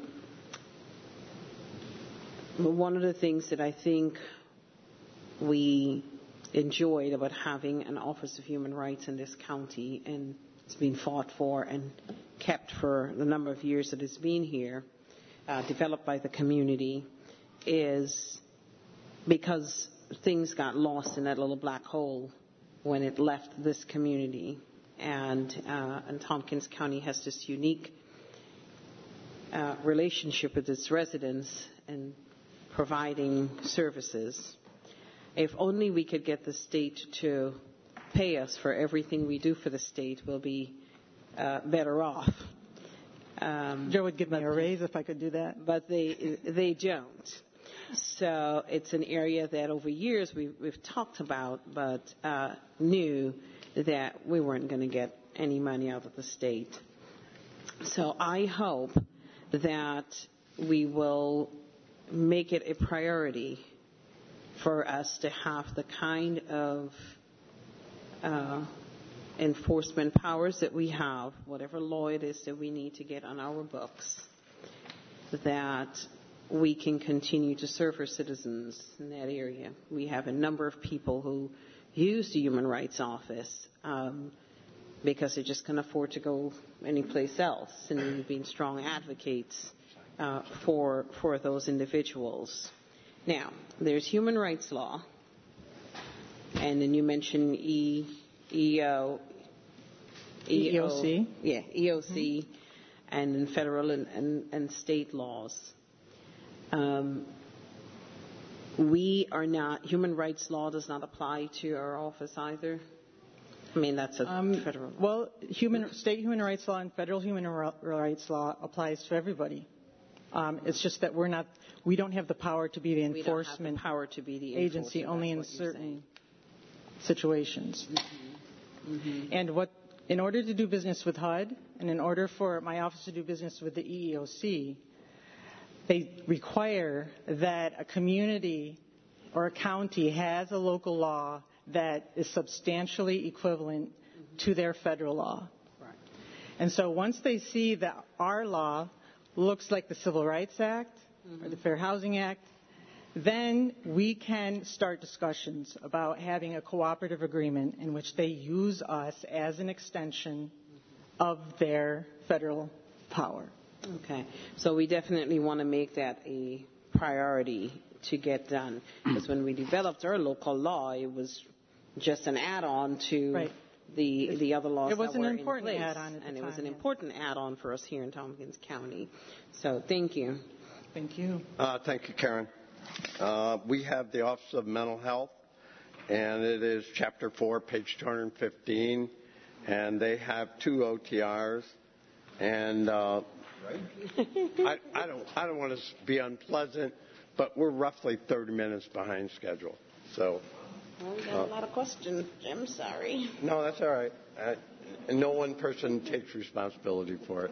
but one of the things that I think we enjoyed about having an Office of Human Rights in this county, and it's been fought for and kept for the number of years that it's been here, uh, developed by the community, is because things got lost in that little black hole when it left this community. And, uh, and Tompkins County has this unique uh, relationship with its residents and providing services. If only we could get the state to pay us for everything we do for the state, we'll be uh, better off. Um, Joe would give me a raise if I could do that. But they they don't. So it's an area that over years we've, we've talked about, but uh, knew that we weren't going to get any money out of the state. So I hope that we will make it a priority for us to have the kind of uh, enforcement powers that we have, whatever law it is that we need to get on our books, that we can continue to serve our citizens in that area. We have a number of people who use the Human Rights Office um, because they just can't afford to go anyplace else, and we've been strong advocates uh, for for those individuals. Now, there's human rights law, and then you mentioned E, EO, E E O C. Yeah, E O C, mm-hmm. and then federal and, and, and state laws. Um, we are not, human rights law does not apply to our office either. I mean, that's a um, federal. Well, human, state human rights law and federal human rights law applies to everybody. Um, it's just that we're not, we don't have the power to be the enforcement we don't have the power to be the agency, only in certain situations. Mm-hmm. Mm-hmm. And what, in order to do business with H U D, and in order for my office to do business with the E E O C, they require that a community or a county has a local law that is substantially equivalent mm-hmm. to their federal law. Right. And so once they see that our law looks like the Civil Rights Act mm-hmm. or the Fair Housing Act, then we can start discussions about having a cooperative agreement in which they use us as an extension mm-hmm. of their federal power. Okay. So we definitely want to make that a priority to get done. Because when we developed our local law, it was just an add-on to right. the the other laws it was that an were important in place. add-on at the and time, it was an yes. important add-on for us here in Tompkins County. So thank you. Thank you. Uh, thank you, Karen. Uh, we have the Office of Mental Health, and it is Chapter four, page two hundred fifteen, and they have two O T Rs. And uh, I, I don't I don't want to be unpleasant, but we're roughly thirty minutes behind schedule. So. Well, we got uh, a lot of questions, Jim. Sorry. No, that's all right. Uh, and no one person takes responsibility for it.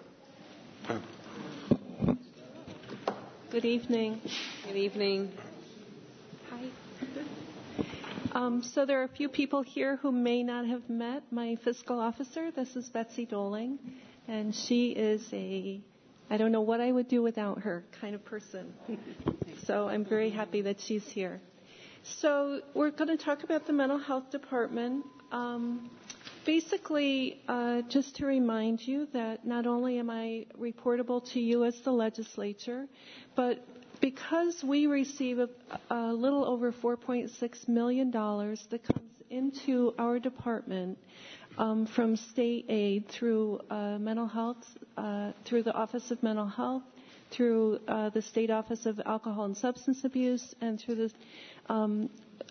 Good evening. Good evening. Hi. Um, so there are a few people here who may not have met my fiscal officer. This is Betsy Doling, and she is a, I don't know what I would do without her kind of person. So I'm very happy that she's here. So we're going to talk about the mental health department. Um, basically, uh, just to remind you that not only am I reportable to you as the legislature, but because we receive a, a little over four point six million dollars that comes into our department um, from state aid through uh, mental health, uh, through the Office of Mental Health, through uh, the State Office of Alcohol and Substance Abuse, and through the um,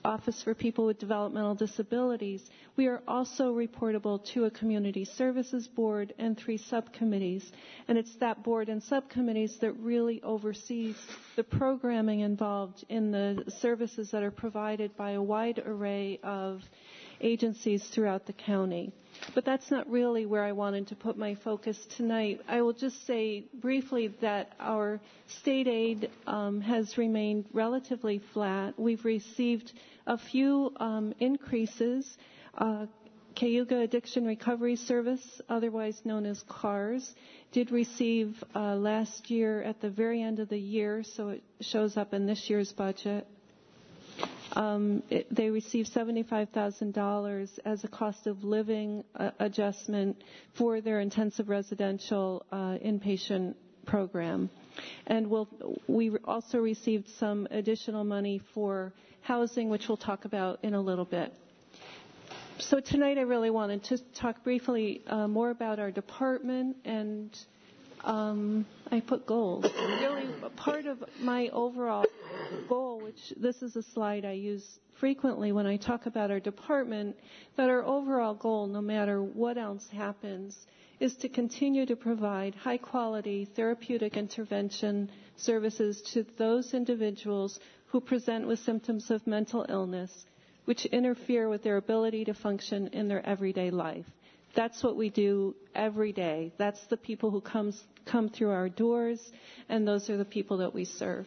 Office for People with Developmental Disabilities. We are also reportable to a Community Services Board and three subcommittees. And it's that board and subcommittees that really oversees the programming involved in the services that are provided by a wide array of agencies throughout the county. But that's not really where I wanted to put my focus tonight. I will just say briefly that our state aid um, has remained relatively flat. We've received a few um, increases. Uh, Cayuga Addiction Recovery Service, otherwise known as CARS, did receive uh, last year at the very end of the year, so it shows up in this year's budget. Um, it, they received seventy-five thousand dollars as a cost of living uh, adjustment for their intensive residential uh, inpatient program. And we'll, we also received some additional money for housing, which we'll talk about in a little bit. So tonight I really wanted to talk briefly uh, more about our department, and um, I put goals. Really, part of my overall goal, which this is a slide I use frequently when I talk about our department, that our overall goal, no matter what else happens, is to continue to provide high-quality therapeutic intervention services to those individuals who present with symptoms of mental illness, which interfere with their ability to function in their everyday life. That's what we do every day. That's the people who comes, come through our doors, and those are the people that we serve.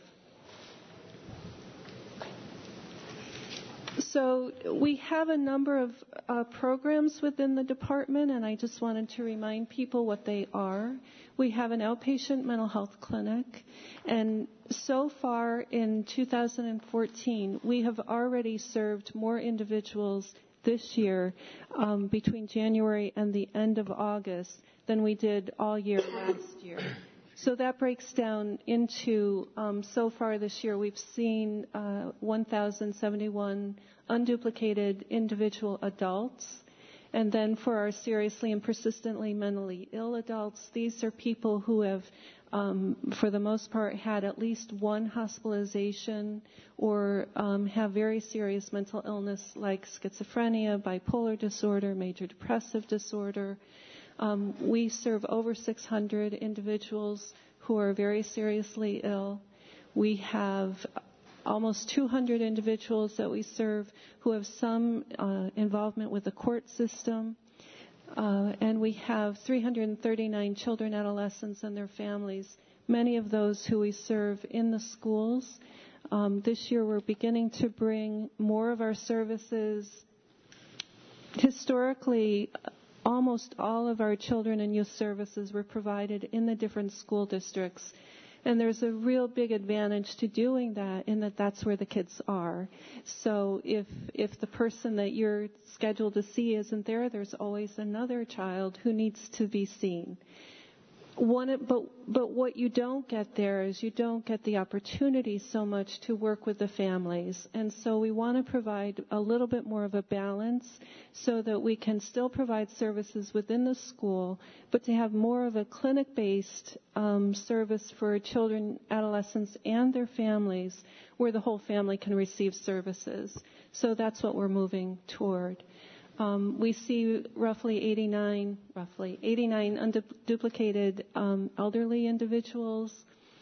So we have a number of uh, programs within the department, and I just wanted to remind people what they are. We have an outpatient mental health clinic, and so far in two thousand fourteen, we have already served more individuals this year um, between January and the end of August than we did all year last year. So that breaks down into, um, so far this year, we've seen uh, one thousand seventy-one unduplicated individual adults. And then for our seriously and persistently mentally ill adults, these are people who have, um, for the most part, had at least one hospitalization or um, have very serious mental illness like schizophrenia, bipolar disorder, major depressive disorder. Um, we serve over six hundred individuals who are very seriously ill. We have almost two hundred individuals that we serve who have some uh, involvement with the court system. Uh, and we have three hundred thirty-nine children, adolescents, and their families, many of those who we serve in the schools. Um, this year we're beginning to bring more of our services. Historically, almost all of our children and youth services were provided in the different school districts. And there's a real big advantage to doing that in that that's where the kids are. So if if the person that you're scheduled to see isn't there, there's always another child who needs to be seen. One, but but what you don't get there is you don't get the opportunity so much to work with the families. And so we want to provide a little bit more of a balance so that we can still provide services within the school, but to have more of a clinic-based um, service for children, adolescents, and their families where the whole family can receive services. So that's what we're moving toward. Um, we see roughly eighty-nine, roughly eighty-nine unduplicated um, elderly individuals,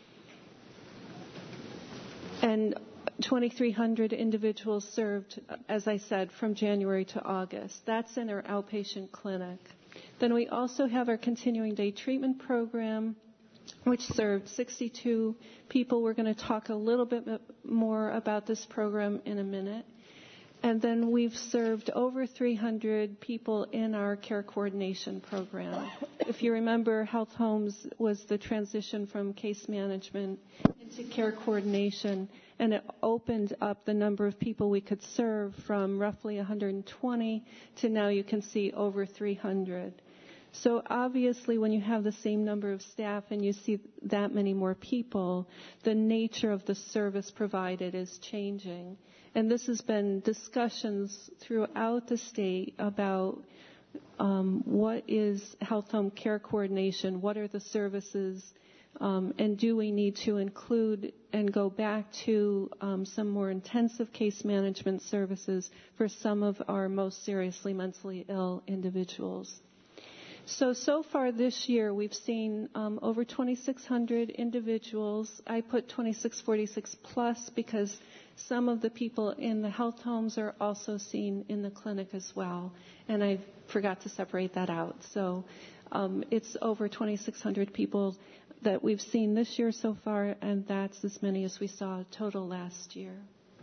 and twenty-three hundred individuals served, as I said, from January to August. That's in our outpatient clinic. Then we also have our continuing day treatment program, which served sixty-two people. We're going to talk a little bit more about this program in a minute. And then we've served over three hundred people in our care coordination program. If you remember, Health Homes was the transition from case management into care coordination, and it opened up the number of people we could serve from roughly one hundred twenty to now you can see over three hundred. So obviously when you have the same number of staff and you see that many more people, the nature of the service provided is changing. And this has been discussions throughout the state about um, what is health home care coordination, what are the services Um, and do we need to include and go back to um, some more intensive case management services for some of our most seriously mentally ill individuals? So, so far this year, we've seen um, over twenty-six hundred individuals. I put twenty-six forty-six plus because some of the people in the health homes are also seen in the clinic as well. And I forgot to separate that out. So um, it's over twenty-six hundred people that we've seen this year so far, and that's as many as we saw total last year.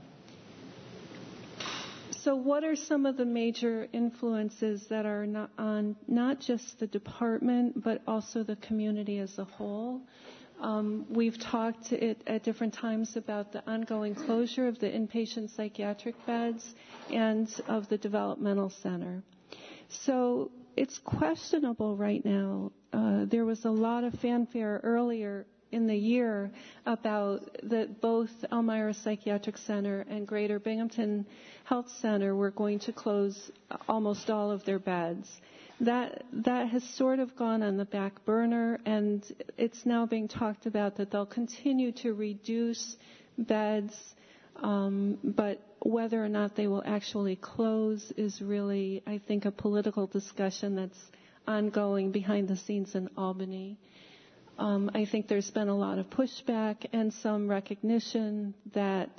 So what are some of the major influences that are not on not just the department, but also the community as a whole? Um, we've talked at, at different times about the ongoing closure of the inpatient psychiatric beds and of the developmental center. So it's questionable right now. Uh, there was a lot of fanfare earlier in the year about that both Elmira Psychiatric Center and Greater Binghamton Health Center were going to close almost all of their beds. That that has sort of gone on the back burner, and it's now being talked about that they'll continue to reduce beds, um, but whether or not they will actually close is really, I think, a political discussion that's ongoing behind the scenes in Albany. Um, I think there's been a lot of pushback and some recognition that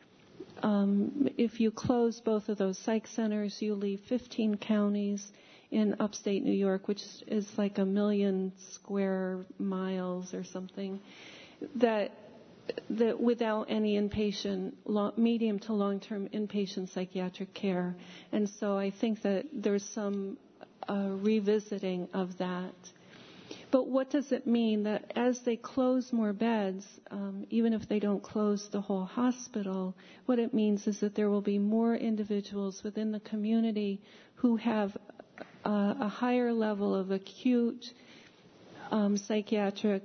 um, if you close both of those psych centers, you leave fifteen counties in upstate New York, which is like a million square miles or something, that that without any inpatient, long, medium to long-term inpatient psychiatric care. And so I think that there's some uh, revisiting of that. But what does it mean that as they close more beds, um, even if they don't close the whole hospital, what it means is that there will be more individuals within the community who have uh, a higher level of acute um, psychiatric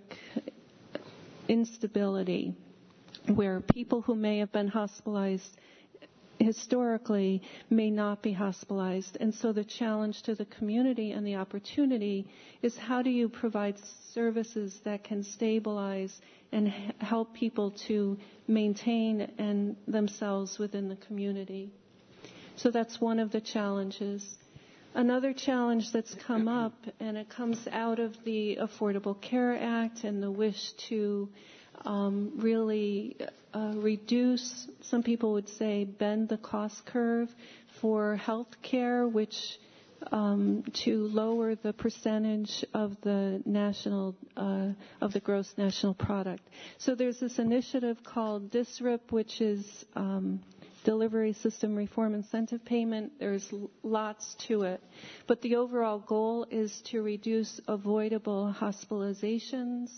instability, where people who may have been hospitalized historically may not be hospitalized. And so the challenge to the community and the opportunity is how do you provide services that can stabilize and h- help people to maintain and themselves within the community. So that's one of the challenges. Another challenge that's come up, and it comes out of the Affordable Care Act and the wish to um, really uh, reduce, some people would say, bend the cost curve for health care, which um, to lower the percentage of the national, uh, of the gross national product. So there's this initiative called D S R I P, which is um, Delivery System Reform Incentive Payment. There's lots to it. But the overall goal is to reduce avoidable hospitalizations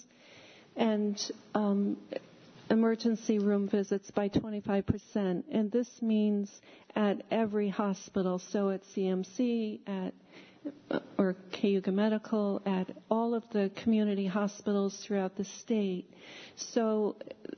and um, emergency room visits by twenty-five percent. And this means at every hospital, so at C M C, at or Cayuga Medical, at all of the community hospitals throughout the state. So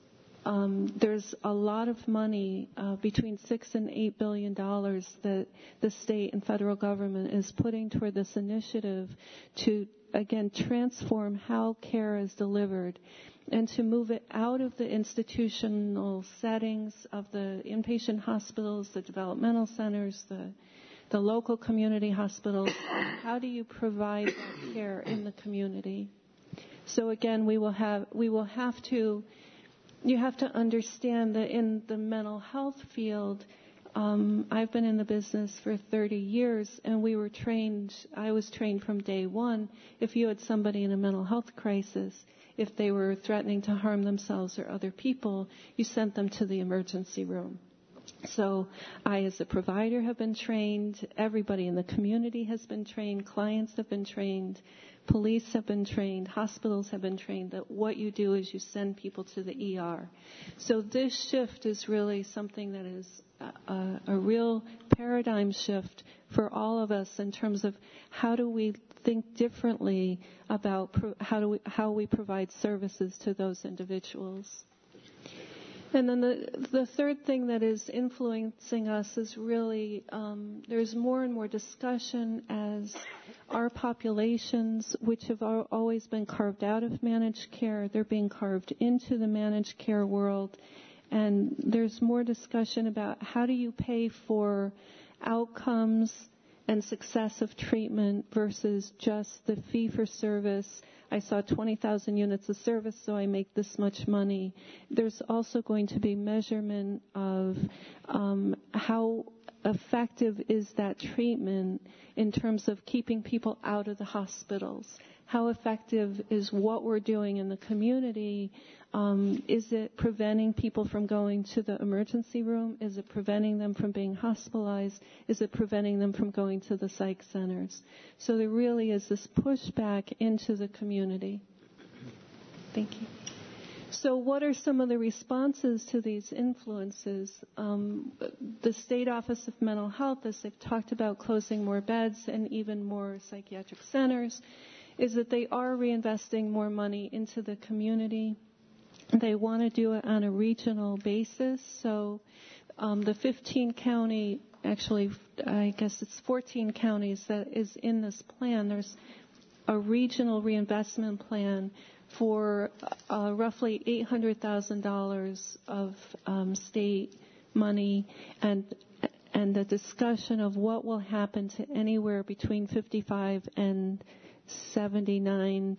Um, there's a lot of money, uh, between six and eight billion dollars, that the state and federal government is putting toward this initiative to, again, transform how care is delivered and to move it out of the institutional settings of the inpatient hospitals, the developmental centers, the the local community hospitals. How do you provide that care in the community? So again, we will have we will have to. You have to understand that in the mental health field, um, I've been in the business for thirty years, and we were trained, I was trained from day one, if you had somebody in a mental health crisis, if they were threatening to harm themselves or other people, you sent them to the emergency room. So I, as a provider, have been trained. Everybody in the community has been trained. Clients have been trained. Police have been trained. Hospitals have been trained that what you do is you send people to the E R. So this shift is really something that is a, a real paradigm shift for all of us in terms of how do we think differently about pro- how do we, how we provide services to those individuals. And then the the third thing that is influencing us is really um, there's more and more discussion as our populations, which have always been carved out of managed care, they're being carved into the managed care world. And there's more discussion about how do you pay for outcomes and success of treatment versus just the fee-for-service. I saw twenty thousand units of service, so I make this much money. There's also going to be measurement of um, how effective is that treatment in terms of keeping people out of the hospitals. How effective is what we're doing in the community? Um, is it preventing people from going to the emergency room? Is it preventing them from being hospitalized? Is it preventing them from going to the psych centers? So there really is this pushback into the community. Thank you. So what are some of the responses to these influences? Um, the State Office of Mental Health, as they've talked about closing more beds and even more psychiatric centers, is that they are reinvesting more money into the community. They want to do it on a regional basis. So um, the fifteen county, actually, I guess it's fourteen counties that is in this plan. There's a regional reinvestment plan for uh, roughly eight hundred thousand dollars of um, state money, and and the discussion of what will happen to anywhere between fifty-five and seventy-nine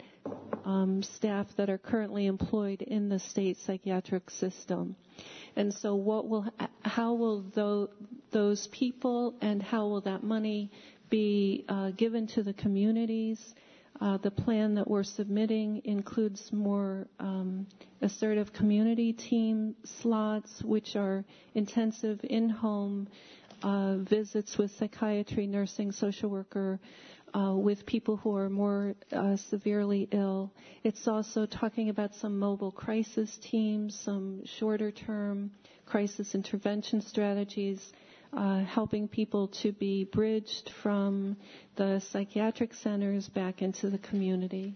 um, staff that are currently employed in the state psychiatric system. And so what will, how will those, those people and how will that money be uh, given to the communities? Uh, the plan that we're submitting includes more um, assertive community team slots, which are intensive in-home uh, visits with psychiatry, nursing, social worker, Uh, with people who are more uh, severely ill. It's also talking about some mobile crisis teams, some shorter-term crisis intervention strategies, uh, helping people to be bridged from the psychiatric centers back into the community.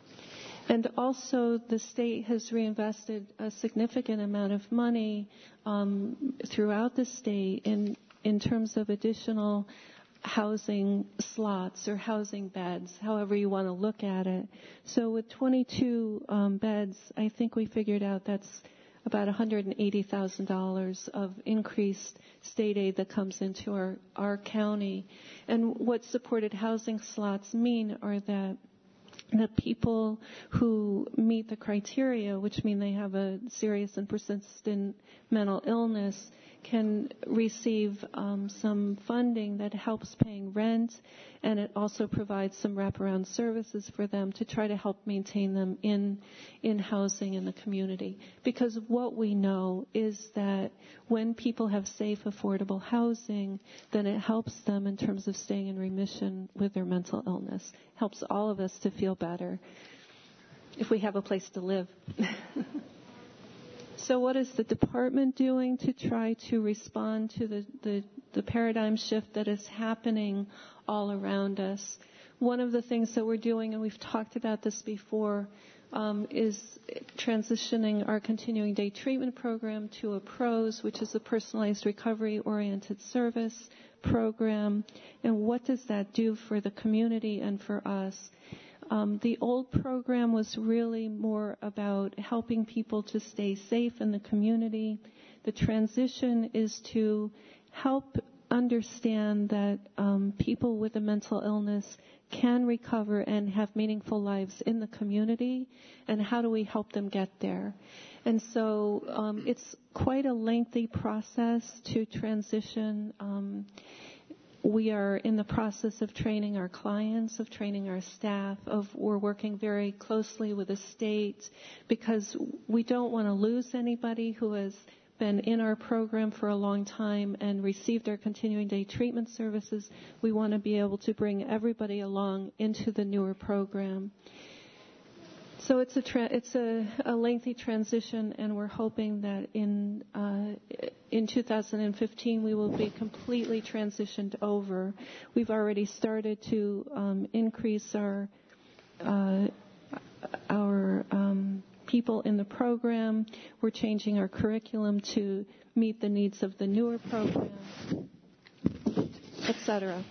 And also the state has reinvested a significant amount of money um, throughout the state in, in terms of additional housing slots or housing beds, however you want to look at it. So with twenty-two um, beds, I think we figured out that's about one hundred eighty thousand dollars of increased state aid that comes into our, our county. And what supported housing slots mean are that the people who meet the criteria, which mean they have a serious and persistent mental illness, can receive um, some funding that helps paying rent, and it also provides some wraparound services for them to try to help maintain them in in housing in the community. Because what we know is that when people have safe, affordable housing, then it helps them in terms of staying in remission with their mental illness. Helps all of us to feel better if we have a place to live. So what is the department doing to try to respond to the, the, the paradigm shift that is happening all around us? One of the things that we're doing, and we've talked about this before, um, is transitioning our continuing day treatment program to a PROS, which is a personalized recovery-oriented service program. And what does that do for the community and for us? Um, the old program was really more about helping people to stay safe in the community. The transition is to help understand that um, people with a mental illness can recover and have meaningful lives in the community, and how do we help them get there? And so um, it's quite a lengthy process to transition. Um, We are in the process of training our clients, of training our staff, of we're working very closely with the state because we don't want to lose anybody who has been in our program for a long time and received our continuing day treatment services. We want to be able to bring everybody along into the newer program. So it's a tra- it's a, a lengthy transition, and we're hoping that in uh, in two thousand fifteen we will be completely transitioned over. We've already started to um, increase our uh, our um, people in the program. We're changing our curriculum to meet the needs of the newer program, et cetera.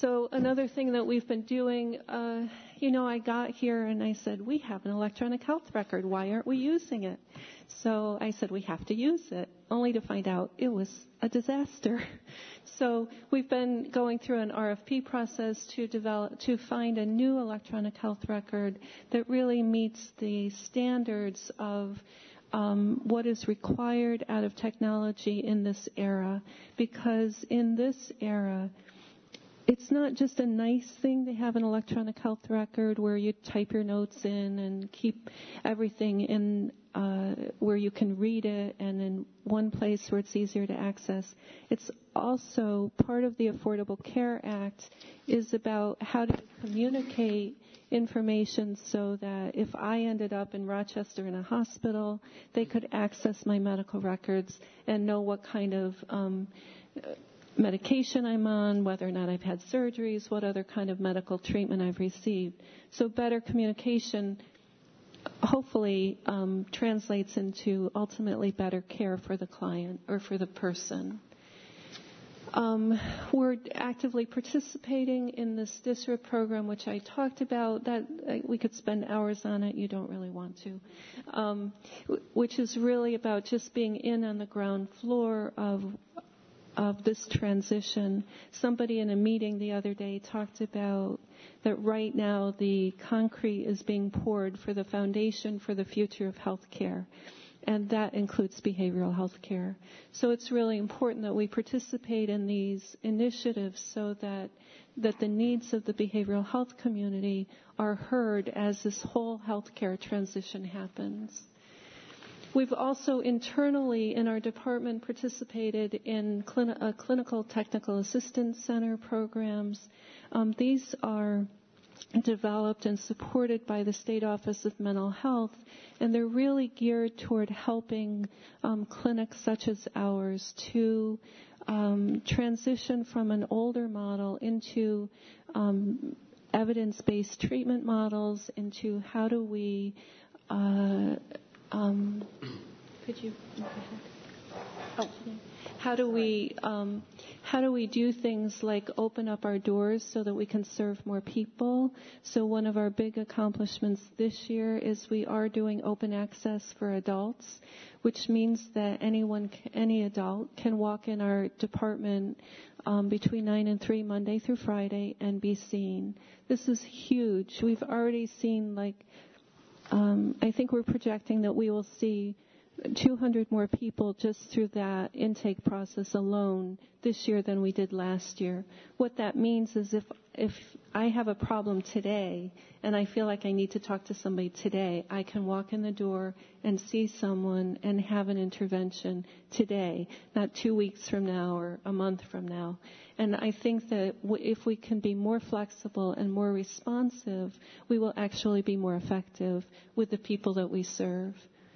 So another thing that we've been doing, uh, you know, I got here and I said, we have an electronic health record. Why aren't we using it? So I said, we have to use it, only to find out it was a disaster. So we've been going through an R F P process to develop, to find a new electronic health record that really meets the standards of um, what is required out of technology in this era. Because in this era, it's not just a nice thing to have an electronic health record where you type your notes in and keep everything in uh, where you can read it and in one place where it's easier to access. It's also part of the Affordable Care Act is about how to communicate information so that if I ended up in Rochester in a hospital, they could access my medical records and know what kind of um, medication I'm on, whether or not I've had surgeries, what other kind of medical treatment I've received. So better communication hopefully um, translates into ultimately better care for the client or for the person. Um, we're actively participating in this D S R I P program, which I talked about. That uh, we could spend hours on it. You don't really want to. Um, which is really about just being in on the ground floor of of this transition. Somebody in a meeting the other day talked about that right now the concrete is being poured for the foundation for the future of health care, and that includes behavioral health care. So it's really important that we participate in these initiatives so that that the needs of the behavioral health community are heard as this whole health care transition happens. We've also internally in our department participated in clin- uh, clinical technical assistance center programs. Um, these are developed and supported by the State Office of Mental Health, and they're really geared toward helping um, clinics such as ours to um, transition from an older model into um, evidence-based treatment models, into how do we uh, Um, could you? Oh, how do we um, how do we do things like open up our doors so that we can serve more people? So one of our big accomplishments this year is we are doing open access for adults, which means that anyone, any adult, can walk in our department um, between nine and three Monday through Friday and be seen. This is huge. We've already seen like. Um, I think we're projecting that we will see two hundred more people just through that intake process alone this year than we did last year. What that means is if if I have a problem today and I feel like I need to talk to somebody today, I can walk in the door and see someone and have an intervention today, not two weeks from now or a month from now. And I think that if we can be more flexible and more responsive, we will actually be more effective with the people that we serve.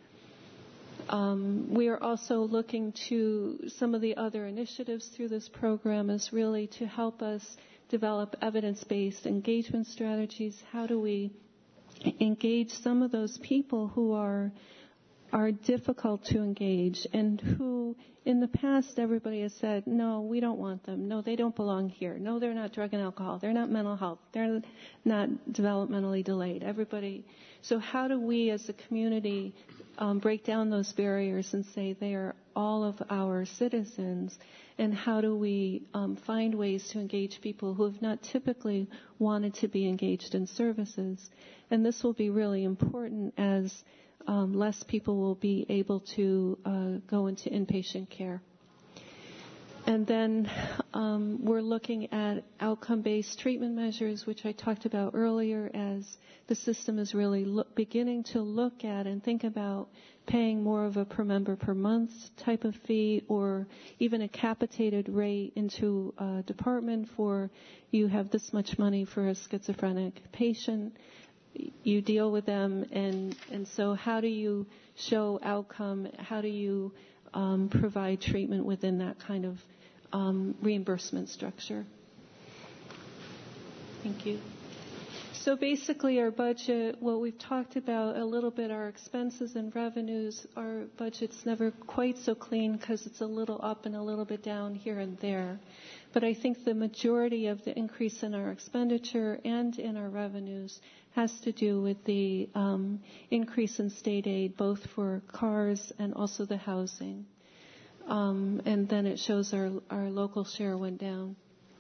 Um, we are also looking to some of the other initiatives through this program is really to help us develop evidence-based engagement strategies. How do we engage some of those people who are are difficult to engage and who in the past everybody has said, no, we don't want them. No, they don't belong here. No, they're not drug and alcohol. They're not mental health. They're not developmentally delayed. Everybody. So how do we as a community um, break down those barriers and say they are all of our citizens? And how do we um, find ways to engage people who have not typically wanted to be engaged in services? And this will be really important as Um, less people will be able to uh, go into inpatient care. And then um, we're looking at outcome-based treatment measures, which I talked about earlier, as the system is really look, beginning to look at and think about paying more of a per member per month type of fee, or even a capitated rate into a department for you have this much money for a schizophrenic patient. You deal with them, and, and so how do you show outcome? How do you um, provide treatment within that kind of um, reimbursement structure? Thank you. So basically our budget, what we've talked about a little bit, our expenses and revenues, our budget's never quite so clean because it's a little up and a little bit down here and there. But I think the majority of the increase in our expenditure and in our revenues has to do with the um, increase in state aid, both for cars and also the housing. Um, and then it shows our, our local share went down.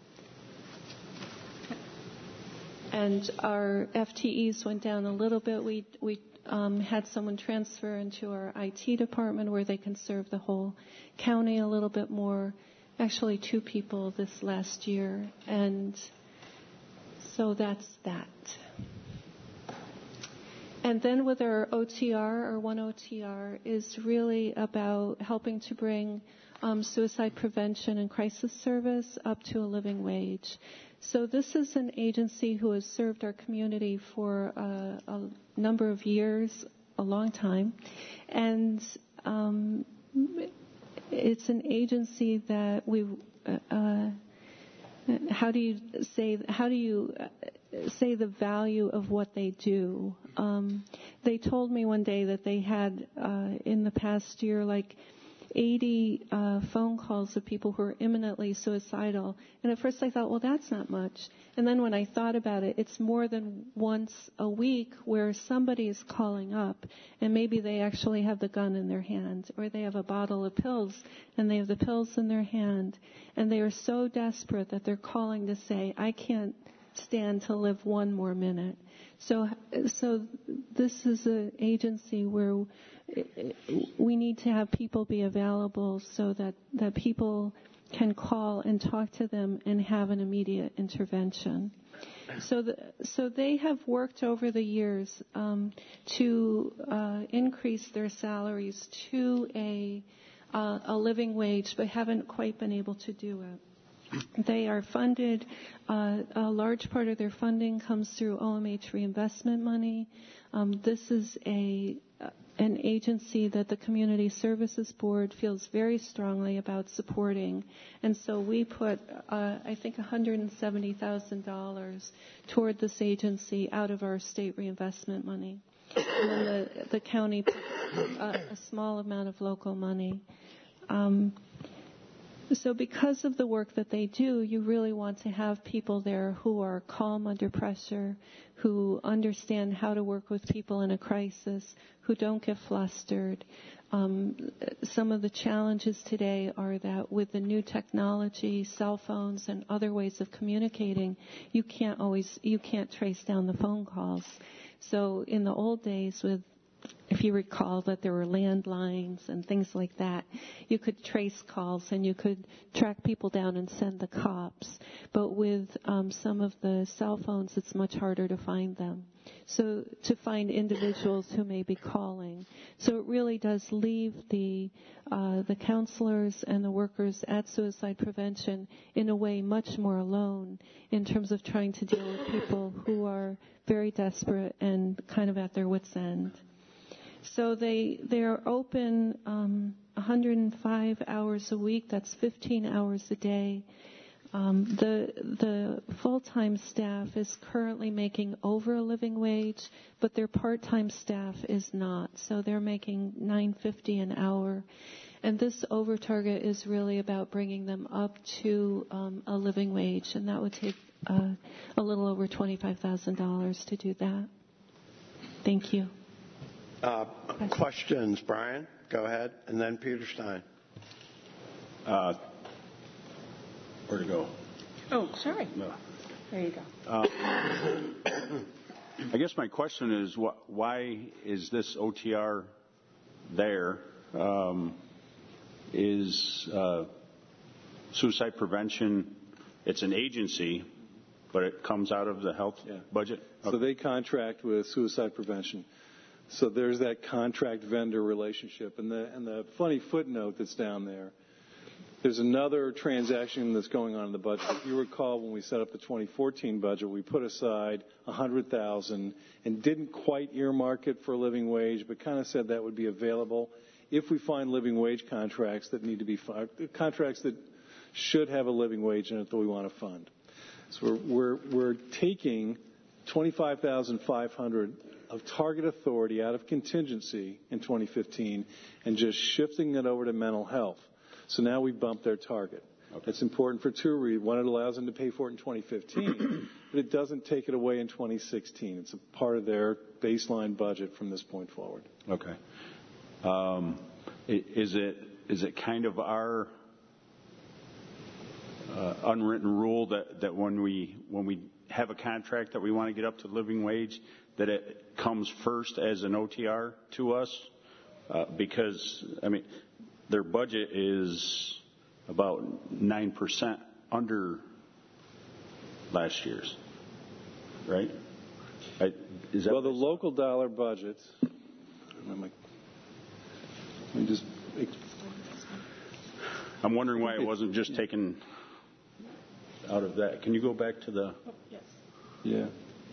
And our F T Es went down a little bit. We we um, had someone transfer into our I T department where they can serve the whole county a little bit more. Actually, two people this last year. And so that's that. And then with our O T R, our one O T R, is really about helping to bring um, suicide prevention and crisis service up to a living wage. So this is an agency who has served our community for uh, a number of years, a long time. And um, it's an agency that we, uh, how do you say, how do you say the value of what they do? Um, they told me one day that they had uh, in the past year like eighty uh, phone calls of people who are imminently suicidal. And at first I thought, well, that's not much. And then when I thought about it, it's more than once a week where somebody is calling up and maybe they actually have the gun in their hand or they have a bottle of pills and they have the pills in their hand and they are so desperate that they're calling to say, I can't stand to live one more minute. So, so this is an agency where we need to have people be available so that, that people can call and talk to them and have an immediate intervention. So, the, so they have worked over the years um, to uh, increase their salaries to a, uh, a living wage, but haven't quite been able to do it. They are funded, uh, a large part of their funding comes through O M H reinvestment money. Um, this is a uh, an agency that the Community Services Board feels very strongly about supporting. And so we put, uh, I think, one hundred seventy thousand dollars toward this agency out of our state reinvestment money. And then the, the county put a, a small amount of local money. Um, So because of the work that they do, you really want to have people there who are calm under pressure, who understand how to work with people in a crisis, who don't get flustered. Um, some of the challenges today are that with the new technology, cell phones and other ways of communicating, you can't always, you can't trace down the phone calls. So in the old days with if you recall that there were landlines and things like that, you could trace calls and you could track people down and send the cops. But with um, some of the cell phones, it's much harder to find them. So to find individuals who may be calling. So it really does leave the uh, the counselors and the workers at suicide prevention in a way much more alone in terms of trying to deal with people who are very desperate and kind of at their wits' end. So they they are open um, one hundred five hours a week. That's fifteen hours a day. Um, the the full-time staff is currently making over a living wage, but their part-time staff is not. So they're making nine fifty an hour, and this over target is really about bringing them up to um, a living wage, and that would take uh, a little over twenty-five thousand dollars to do that. Thank you. Uh, questions, Brian? Go ahead, and then Peter Stein. Uh, where to go? Oh, sorry. No. There you go. Uh, I guess my question is, wh- why is this O T R there? Um, is uh, suicide prevention, it's an agency, but it comes out of the health yeah. budget? Okay. So they contract with suicide prevention. So there's that contract vendor relationship. And the, and the funny footnote that's down there, there's another transaction that's going on in the budget. If you recall, when we set up the twenty fourteen budget, we put aside one hundred thousand dollars and didn't quite earmark it for a living wage, but kind of said that would be available if we find living wage contracts that need to be funded, contracts that should have a living wage in it that we want to fund. So we're, we're, we're taking twenty-five thousand five hundred dollars of target authority out of contingency in twenty fifteen and just shifting it over to mental health. So now we bumped their target. Okay. It's important for two reasons. One, it allows them to pay for it in twenty fifteen, but it doesn't take it away in twenty sixteen. It's a part of their baseline budget from this point forward. Okay. Um, is it is it kind of our uh, unwritten rule that, that when we when we have a contract that we want to get up to living wage, that it comes first as an O T R to us? Uh, because, I mean, their budget is about nine percent under last year's, right? I, is that well, the local dollar budget, let me just... I'm wondering why it wasn't just taken out of that. Can you go back to the... Oh, yes. Yeah.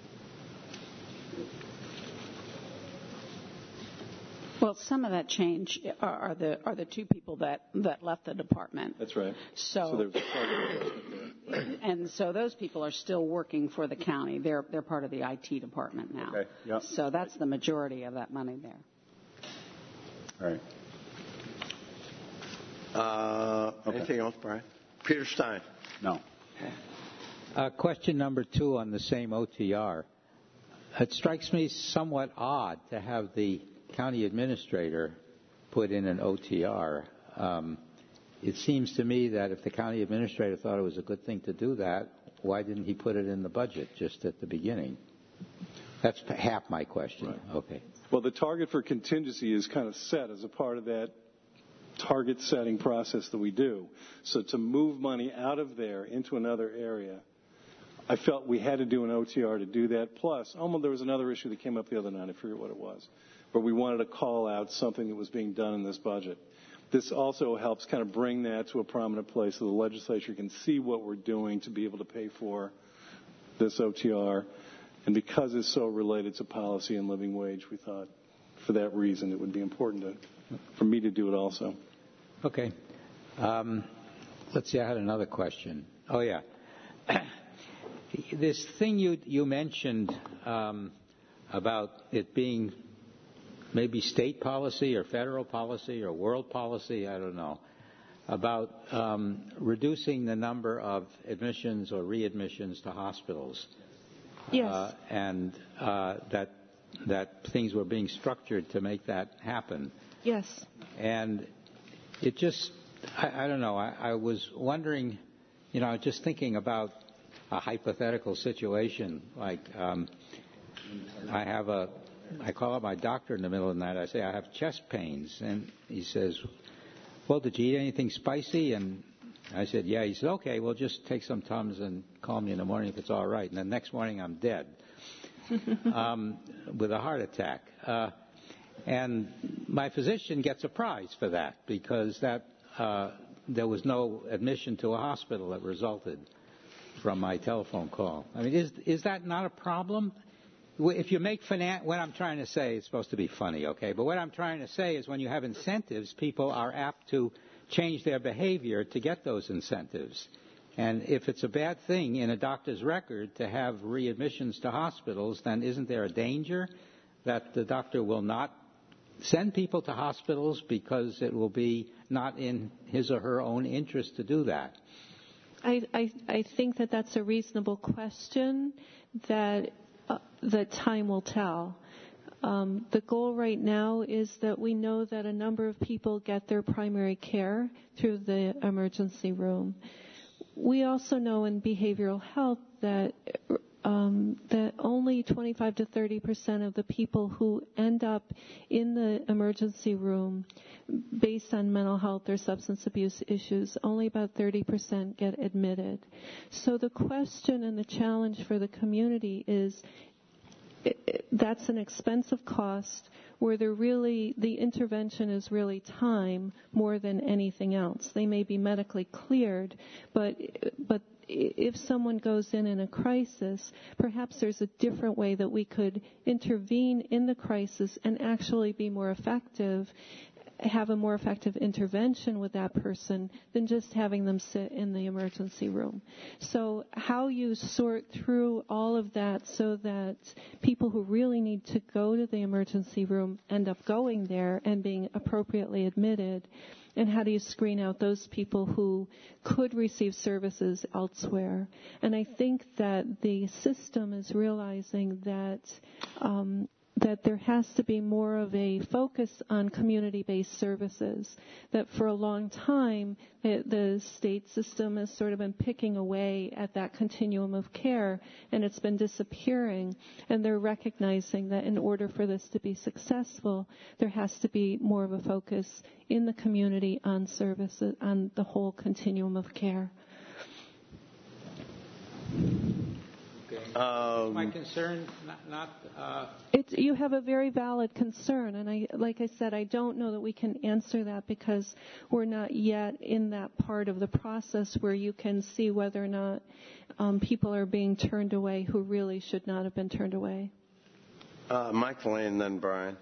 Well, some of that change are, are the are the two people that, that left the department. That's right. So, so there's a target adjustment there. And so those people are still working for the county. They're they're part of the I T department now. Okay. Yep. So that's the majority of that money there. All right. Uh, okay. Anything else, Brian? Peter Stein. No. Uh, question number two on the same O T R. It strikes me somewhat odd to have the county administrator put in an O T R. Um, it seems to me that if the county administrator thought it was a good thing to do that, why didn't he put it in the budget just at the beginning? That's half my question. Right. Okay. Well, the target for contingency is kind of set as a part of that target setting process that we do. So to move money out of there into another area, I felt we had to do an O T R to do that. Plus, almost there was another issue that came up the other night. I forget what it was. But we wanted to call out something that was being done in this budget. This also helps kind of bring that to a prominent place so the legislature can see what we're doing to be able to pay for this O T R. And because it's so related to policy and living wage, we thought for that reason it would be important to, for me to do it also. Okay. Um, let's see, I had another question. Oh, yeah. This thing you, you mentioned um, about it being maybe state policy or federal policy or world policy, I don't know, about um, reducing the number of admissions or readmissions to hospitals. Yes. Uh, and uh, that that things were being structured to make that happen. Yes. And it just, I, I don't know, I, I was wondering, you know, just thinking about a hypothetical situation, like um, I have a, I call up my doctor in the middle of the night. I say, I have chest pains. And he says, well, did you eat anything spicy? And I said, yeah. He said, okay, well, just take some Tums and call me in the morning if it's all right. And the next morning I'm dead um, with a heart attack. Uh, and my physician gets a prize for that because that uh, there was no admission to a hospital that resulted from my telephone call. I mean, is is that not a problem? If you make finan- what I'm trying to say is supposed to be funny, okay? But what I'm trying to say is when you have incentives, people are apt to change their behavior to get those incentives. And if it's a bad thing in a doctor's record to have readmissions to hospitals, then isn't there a danger that the doctor will not send people to hospitals because it will be not in his or her own interest to do that? I, I, I think that that's a reasonable question that uh, that time will tell. Um, the goal right now is that we know that a number of people get their primary care through the emergency room. We also know in behavioral health that um, that only twenty-five to thirty percent of the people who end up in the emergency room based on mental health or substance abuse issues, only about thirty percent get admitted. So the question and the challenge for the community is that's an expensive cost where they're really, the intervention is really time more than anything else. They may be medically cleared, but but if someone goes in in a crisis, perhaps there's a different way that we could intervene in the crisis and actually be more effective, have a more effective intervention with that person than just having them sit in the emergency room. So how you sort through all of that so that people who really need to go to the emergency room end up going there and being appropriately admitted And how do you screen out those people who could receive services elsewhere? And I think that the system is realizing that um, that there has to be more of a focus on community-based services, that for a long time the, the state system has sort of been picking away at that continuum of care, and it's been disappearing, and they're recognizing that in order for this to be successful, there has to be more of a focus in the community on services, on the whole continuum of care. Um, My concern, not. not uh... It's, you have a very valid concern, and I, like I said, I don't know that we can answer that because we're not yet in that part of the process where you can see whether or not um, people are being turned away who really should not have been turned away. Uh, Michael and then Brian.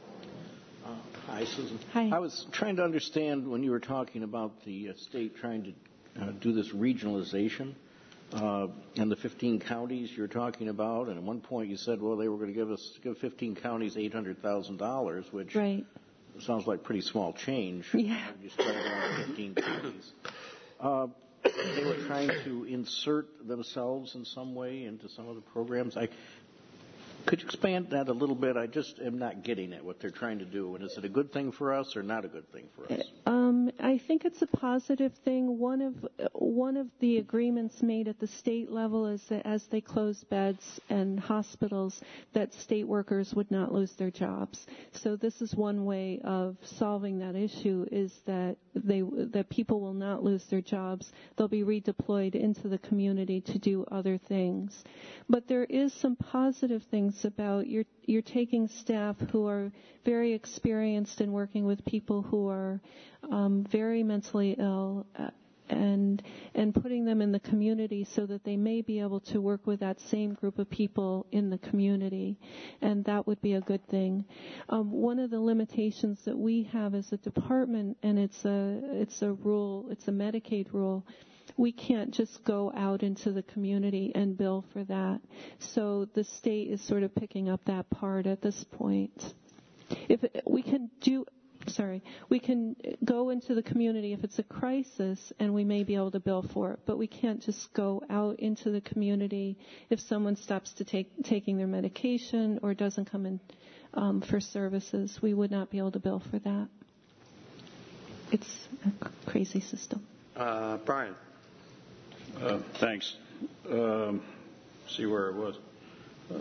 Uh, hi, Susan. Hi. I was trying to understand when you were talking about the uh, state trying to uh, do this regionalization. Uh, and the fifteen counties you're talking about, and at one point you said, well, they were going to give us give fifteen counties eight hundred thousand dollars, which right. sounds like pretty small change. Yeah. You started on fifteen counties. Uh, they were trying to insert themselves in some way into some of the programs. I could you expand that a little bit? I just am not getting it, what they're trying to do. And is it a good thing for us or not a good thing for us? Um, I think it's a positive thing. One of one of the agreements made at the state level is that as they close beds and hospitals, that state workers would not lose their jobs. So this is one way of solving that issue: is that they that people will not lose their jobs. They'll be redeployed into the community to do other things. But there is some positive things about you're you're taking staff who are very experienced in working with people who are um, very mentally ill uh, and and putting them in the community so that they may be able to work with that same group of people in the community, and that would be a good thing. Um, one of the limitations that we have as a department, and it's a it's a rule, it's a Medicaid rule. We can't just go out into the community and bill for that. So the state is sort of picking up that part at this point. If it, we can do, sorry, we can go into the community if it's a crisis, and we may be able to bill for it. But we can't just go out into the community if someone stops to take taking their medication or doesn't come in um, for services. We would not be able to bill for that. It's a crazy system. Uh, Brian. Uh, thanks. Um, see where it was. Uh,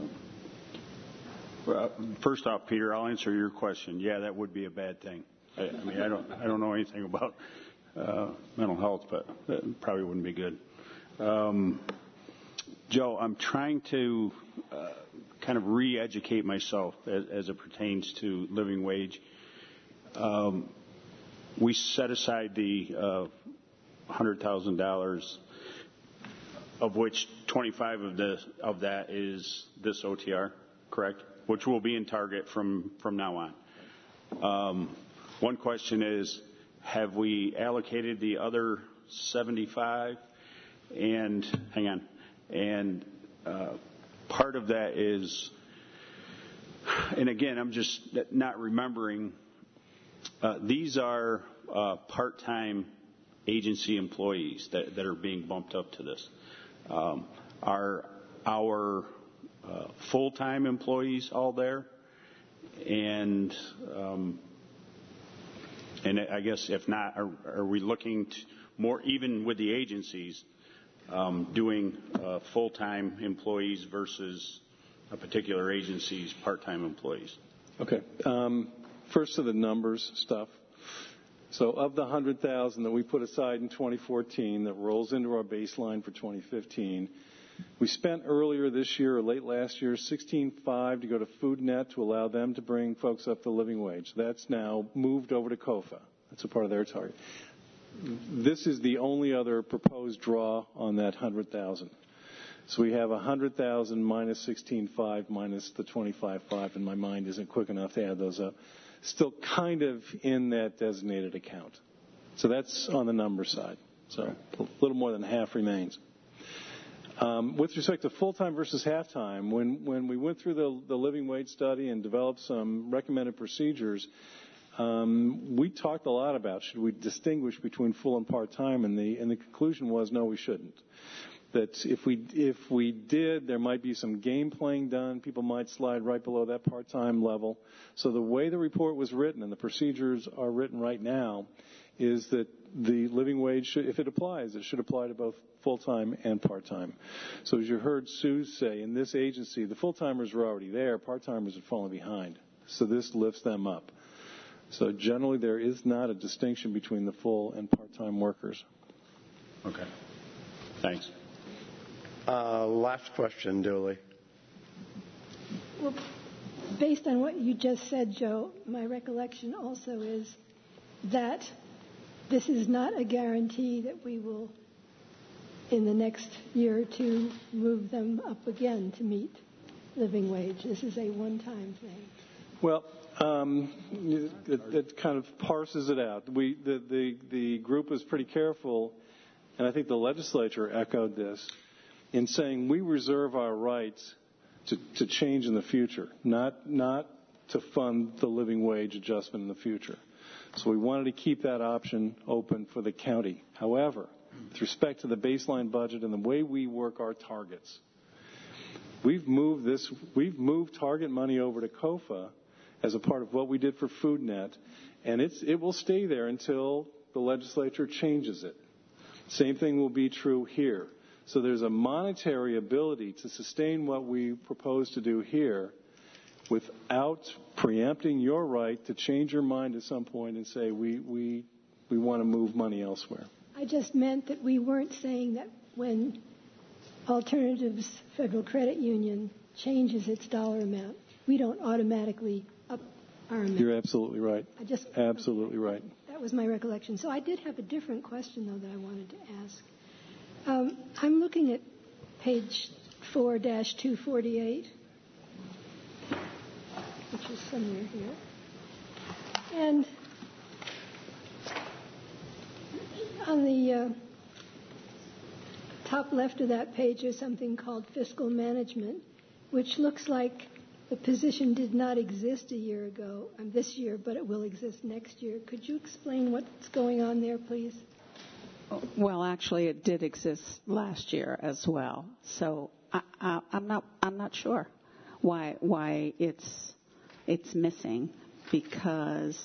well, first off, Peter, I'll answer your question. Yeah, that would be a bad thing. I, I mean, I don't, I don't know anything about uh, mental health, but that probably wouldn't be good. Um, Joe, I'm trying to uh, kind of re-educate myself as, as it pertains to living wage. Um, we set aside the uh, one hundred thousand dollars, of which twenty-five of the of that is this O T R, correct? Which will be in target from from now on. Um, one question is, have we allocated the other seventy-five? And hang on, and uh, part of that is, and again, I'm just not remembering. Uh, these are uh, part-time agency employees that, that are being bumped up to this. Um, are our uh, full-time employees all there? And um, and I guess if not, are, are we looking to more, even with the agencies, um, doing uh, full-time employees versus a particular agency's part-time employees? Okay. Um, first to the numbers stuff. So of the one hundred thousand dollars that we put aside in twenty fourteen that rolls into our baseline for twenty fifteen, we spent earlier this year or late last year sixteen point five to go to FoodNet to allow them to bring folks up the living wage. That's now moved over to C O F A. That's a part of their target. This is the only other proposed draw on that one hundred thousand dollars. So we have one hundred thousand dollars minus sixteen point five minus the twenty-five point five, and my mind isn't quick enough to add those up. Still kind of in that designated account. So that's on the number side. So a little more than half remains. Um, with respect to full-time versus half-time, when, when we went through the, the living wage study and developed some recommended procedures, um, we talked a lot about should we distinguish between full and part-time, and the and the conclusion was no, we shouldn't. That if we if we did, there might be some game playing done. People might slide right below that part-time level. So the way the report was written and the procedures are written right now is that the living wage, should, if it applies, it should apply to both full-time and part-time. So as you heard Sue say, in this agency, the full-timers were already there. Part-timers had fallen behind. So this lifts them up. So generally, there is not a distinction between the full and part-time workers. Okay. Thanks. Uh, last question, Dooley. Well, based on what you just said, Joe, my recollection also is that this is not a guarantee that we will, in the next year or two, move them up again to meet living wage. This is a one-time thing. Well, um, it, it kind of parses it out. We, the, the, the group was pretty careful, and I think the legislature echoed this, in saying we reserve our rights to, to change in the future, not, not to fund the living wage adjustment in the future. So we wanted to keep that option open for the county. However, with respect to the baseline budget and the way we work our targets, we've moved this, we've moved target money over to C O F A as a part of what we did for FoodNet, and it's, it will stay there until the legislature changes it. Same thing will be true here. So there's a monetary ability to sustain what we propose to do here without preempting your right to change your mind at some point and say we, we, we want to move money elsewhere. I just meant that we weren't saying that when Alternatives Federal Credit Union changes its dollar amount, we don't automatically up our amount. You're absolutely right. I just absolutely right. That was my recollection. So I did have a different question, though, that I wanted to ask. Um, I'm looking at page four dash two forty-eight, which is somewhere here. And on the uh, top left of that page is something called fiscal management, which looks like the position did not exist a year ago, um, this year, but it will exist next year. Could you explain what's going on there, please? Well, actually, it did exist last year as well. So I, I, I'm not I'm not sure why why it's it's missing, because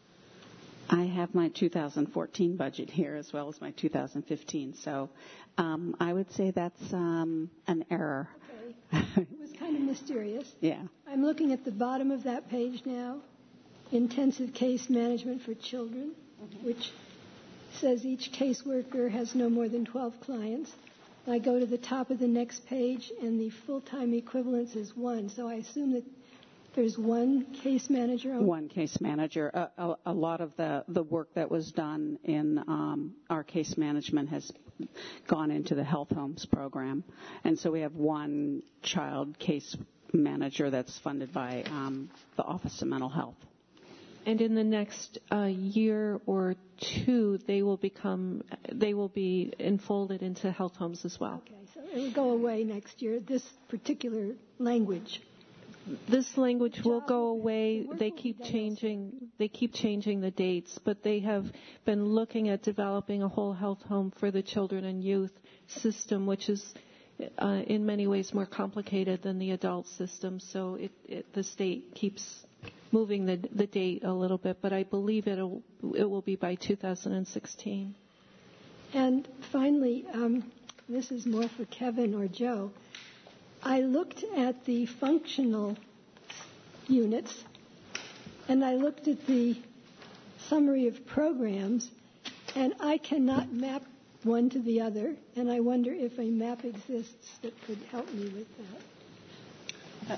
I have my two thousand fourteen budget here as well as my two thousand fifteen. So um, I would say that's um, an error. Okay. It was kind of mysterious. Yeah. I'm looking at the bottom of that page now, intensive case management for children, mm-hmm. which says each caseworker has no more than twelve clients. I go to the top of the next page, and the full-time equivalence is one. So I assume that there's one case manager on One case manager. A, a, a lot of the, the work that was done in um, our case management has gone into the Health Homes program. And so we have one child case manager that's funded by um, the Office of Mental Health. And in the next uh, year or two, they will become, they will be enfolded into Health Homes as well. Okay, so it will go away next year, this particular language. This language will go away. They keep changing. They keep changing the dates, but they have been looking at developing a whole health home for the children and youth system, which is uh, in many ways more complicated than the adult system. So it, it, the state keeps moving the, the date a little bit, but I believe it'll, it will be by two thousand sixteen. And finally, um, this is more for Kevin or Joe. I looked at the functional units, and I looked at the summary of programs, and I cannot map one to the other, and I wonder if a map exists that could help me with that.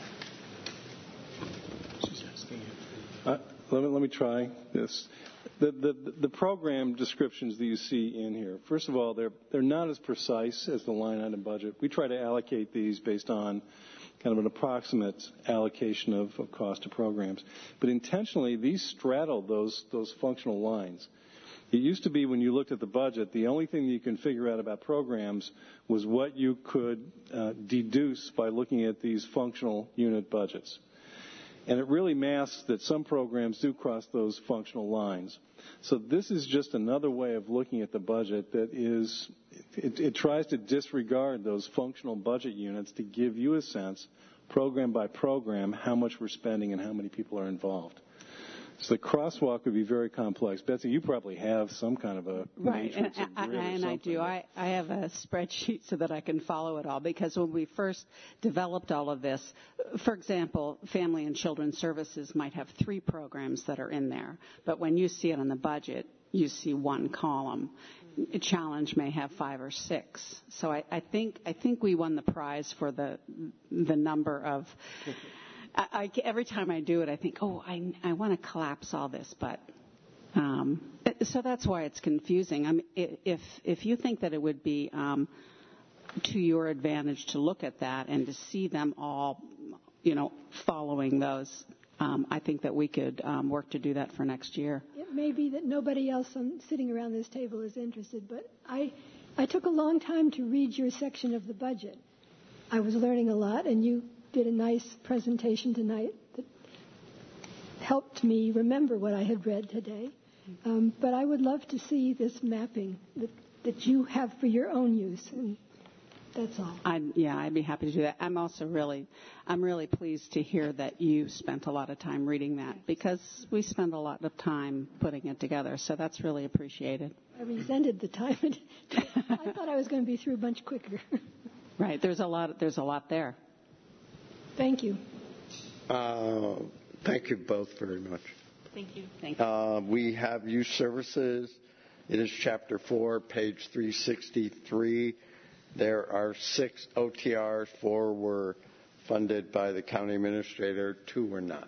Uh, let me, let me try this. The, the, the program descriptions that you see in here, first of all, they're, they're not as precise as the line item budget. We try to allocate these based on kind of an approximate allocation of, of cost to programs. But intentionally, these straddle those, those functional lines. It used to be when you looked at the budget, the only thing you can figure out about programs was what you could uh, deduce by looking at these functional unit budgets. And it really masks that some programs do cross those functional lines. So this is just another way of looking at the budget that is, it, it tries to disregard those functional budget units to give you a sense, program by program, how much we're spending and how many people are involved. So the crosswalk would be very complex. Betsy, you probably have some kind of a right, matrix and, of grid or and I do. I, I have a spreadsheet so that I can follow it all, because when we first developed all of this, for example, Family and Children's Services might have three programs that are in there, but when you see it on the budget, you see one column. A Challenge may have five or six. So I, I think I think we won the prize for the the number of. I, I, every time I do it, I think, oh, I, I want to collapse all this, but um, so that's why it's confusing. I mean, if if you think that it would be um, to your advantage to look at that and to see them all, you know, following those, um, I think that we could um, work to do that for next year. It may be that nobody else on, sitting around this table is interested, but I I took a long time to read your section of the budget. I was learning a lot, and you did a nice presentation tonight that helped me remember what I had read today. Um, but I would love to see this mapping that, that you have for your own use, and that's all. I'd, yeah, I'd be happy to do that. I'm also really, I'm really pleased to hear that you spent a lot of time reading that, because we spend a lot of time putting it together. So that's really appreciated. I resented the time. I thought I was going to be through a bunch quicker. Right. There's a lot. There's a lot there. Thank you. Uh, thank you both very much. Thank you. Thank you. Uh, we have youth services. It is chapter four, page three sixty-three. There are six O T Rs. Four were funded by the county administrator. Two were not.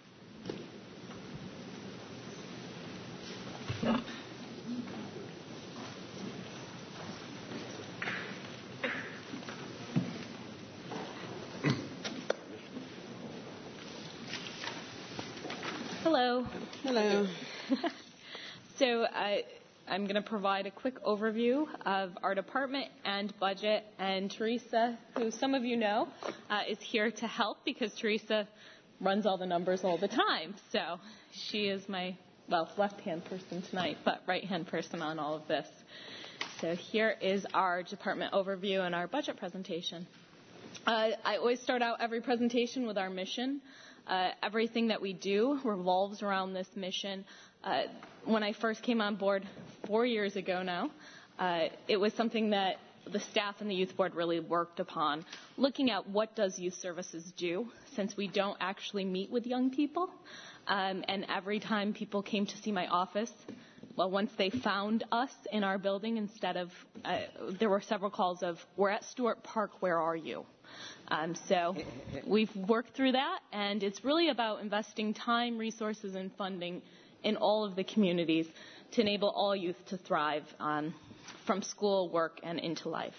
Hello. Hello. So I, I'm going to provide a quick overview of our department and budget, and Teresa, who some of you know, uh, is here to help, because Teresa runs all the numbers all the time. So she is my, well, left-hand person tonight, but right-hand person on all of this. So here is our department overview and our budget presentation. Uh, I always start out every presentation with our mission. Uh, everything that we do revolves around this mission. Uh, when I first came on board four years ago now, uh, it was something that the staff and the youth board really worked upon, looking at what does youth services do, since we don't actually meet with young people. Um, and every time people came to see my office, well, once they found us in our building, instead of, uh, there were several calls of, we're at Stewart Park, where are you? Um, so we've worked through that, and it's really about investing time, resources, and funding in all of the communities to enable all youth to thrive um, from school, work, and into life.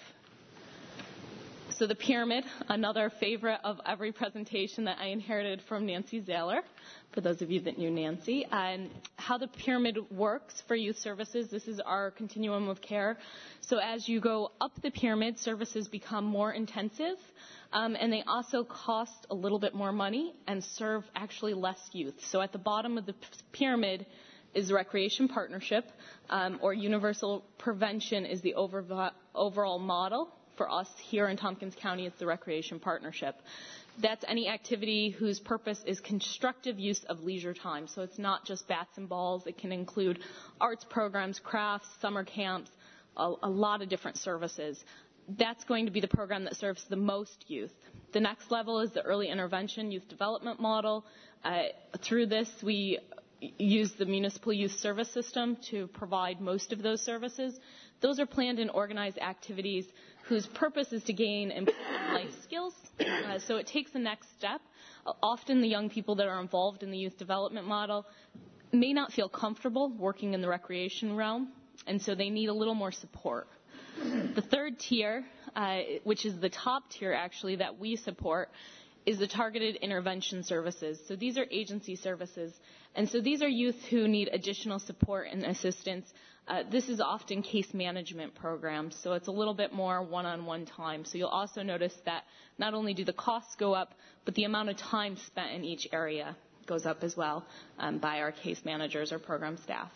So the pyramid, another favorite of every presentation that I inherited from Nancy Zahler, for those of you that knew Nancy. And how the pyramid works for youth services, this is our continuum of care. So as you go up the pyramid, services become more intensive, um, and they also cost a little bit more money and serve actually less youth. So at the bottom of the pyramid is the recreation partnership, um, or universal prevention is the over, overall model. For us here in Tompkins County, it's the recreation partnership. That's any activity whose purpose is constructive use of leisure time. So it's not just bats and balls. It can include arts programs, crafts, summer camps, a, a lot of different services. That's going to be the program that serves the most youth. The next level is the early intervention youth development model. Uh, through this, we use the municipal youth service system to provide most of those services. Those are planned and organized activities whose purpose is to gain important life skills. Uh, so it takes the next step. Uh, often the young people that are involved in the youth development model may not feel comfortable working in the recreation realm, and so they need a little more support. The third tier, uh, which is the top tier actually that we support, is the targeted intervention services. So these are agency services. And so these are youth who need additional support and assistance. Uh, this is often case management programs, so it's a little bit more one-on-one time. So you'll also notice that not only do the costs go up, but the amount of time spent in each area goes up as well um, by our case managers or program staff.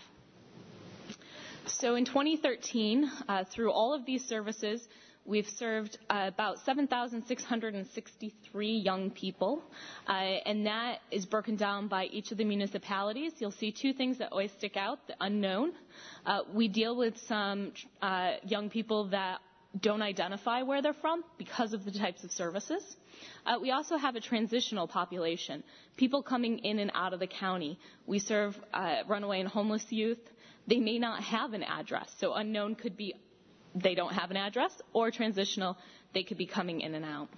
So in twenty thirteen, uh, through all of these services, we've served uh, about seven thousand six hundred sixty-three young people, uh, and that is broken down by each of the municipalities. You'll see two things that always stick out: the unknown. Uh, we deal with some uh, young people that don't identify where they're from because of the types of services. Uh, we also have a transitional population, people coming in and out of the county. We serve uh, runaway and homeless youth. They may not have an address, so unknown could be they don't have an address, or transitional, they could be coming in and out.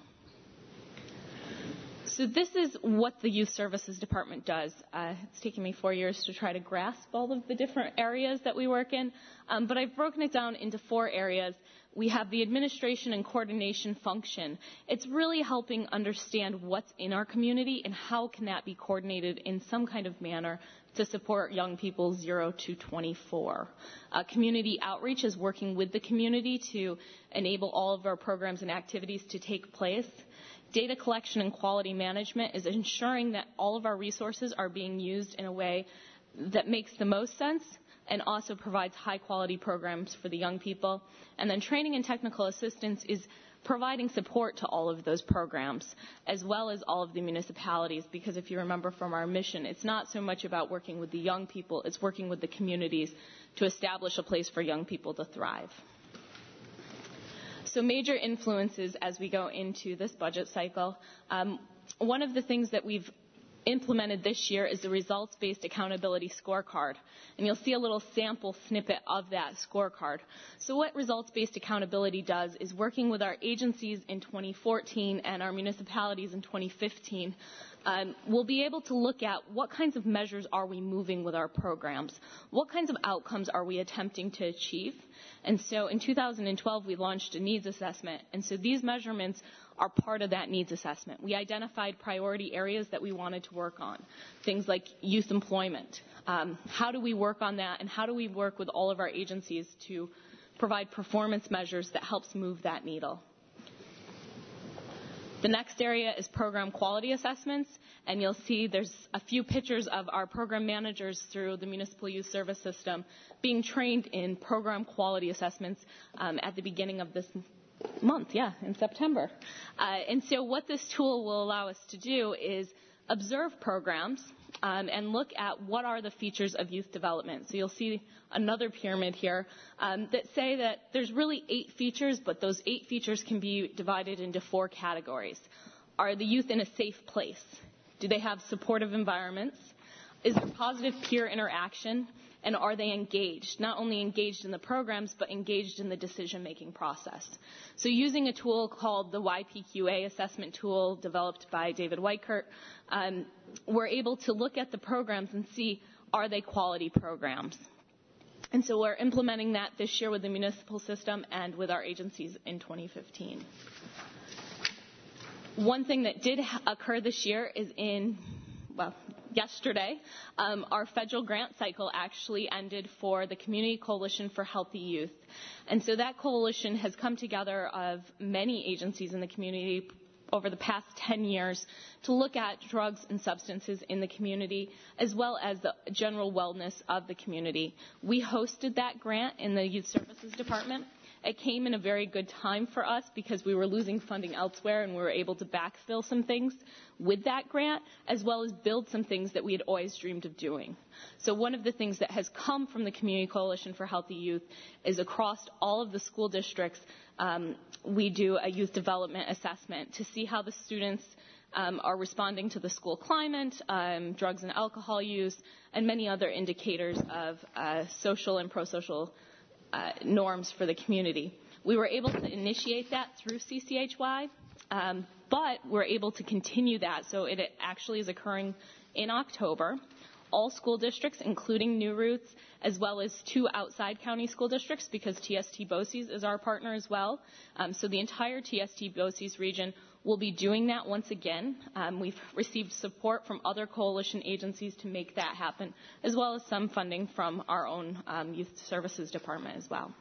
So this is what the Youth Services Department does. Uh, it's taken me four years to try to grasp all of the different areas that we work in, um, but I've broken it down into four areas. We have the administration and coordination function. It's really helping understand what's in our community and how can that be coordinated in some kind of manner to support young people zero to twenty-four. Uh, community outreach is working with the community to enable all of our programs and activities to take place. Data collection and quality management is ensuring that all of our resources are being used in a way that makes the most sense and also provides high-quality programs for the young people. And then training and technical assistance is providing support to all of those programs, as well as all of the municipalities, because if you remember from our mission, it's not so much about working with the young people, it's working with the communities to establish a place for young people to thrive. So major influences as we go into this budget cycle. Um, one of the things that we've implemented this year is the results-based accountability scorecard. And you'll see a little sample snippet of that scorecard. So what results-based accountability does is working with our agencies in twenty fourteen and our municipalities in twenty fifteen, um, we'll be able to look at what kinds of measures are we moving with our programs, what kinds of outcomes are we attempting to achieve. And so in two thousand twelve, we launched a needs assessment. And so these measurements are part of that needs assessment. We identified priority areas that we wanted to work on, things like youth employment. Um, how do we work on that, and how do we work with all of our agencies to provide performance measures that helps move that needle? The next area is program quality assessments, and you'll see there's a few pictures of our program managers through the Municipal Youth Service System being trained in program quality assessments um, at the beginning of this month, yeah, in September. Uh, and so what this tool will allow us to do is observe programs um, and look at what are the features of youth development. So you'll see another pyramid here um, that say that there's really eight features, but those eight features can be divided into four categories. Are the youth in a safe place? Do they have supportive environments? Is there positive peer interaction? And are they engaged, not only engaged in the programs, but engaged in the decision-making process? So using a tool called the Y P Q A assessment tool developed by David Weichert, um, we're able to look at the programs and see, are they quality programs? And so we're implementing that this year with the municipal system and with our agencies in twenty fifteen. One thing that did occur this year is in, well, yesterday, um, our federal grant cycle actually ended for the Community Coalition for Healthy Youth. And so that coalition has come together of many agencies in the community over the past ten years to look at drugs and substances in the community, as well as the general wellness of the community. We hosted that grant in the Youth Services Department. It came in a very good time for us because we were losing funding elsewhere, and we were able to backfill some things with that grant, as well as build some things that we had always dreamed of doing. So one of the things that has come from the Community Coalition for Healthy Youth is across all of the school districts, um, we do a youth development assessment to see how the students um, are responding to the school climate, um, drugs and alcohol use, and many other indicators of uh, social and pro-social Uh, norms for the community. We were able to initiate that through C C H Y, um, but we're able to continue that. So it, it actually is occurring in October. All school districts, including New Routes, as well as two outside county school districts, because T S T BOCES is our partner as well. Um, so the entire T S T BOCES region we'll be doing that once again. Um, we've received support from other coalition agencies to make that happen, as well as some funding from our own um, Youth Services Department as well.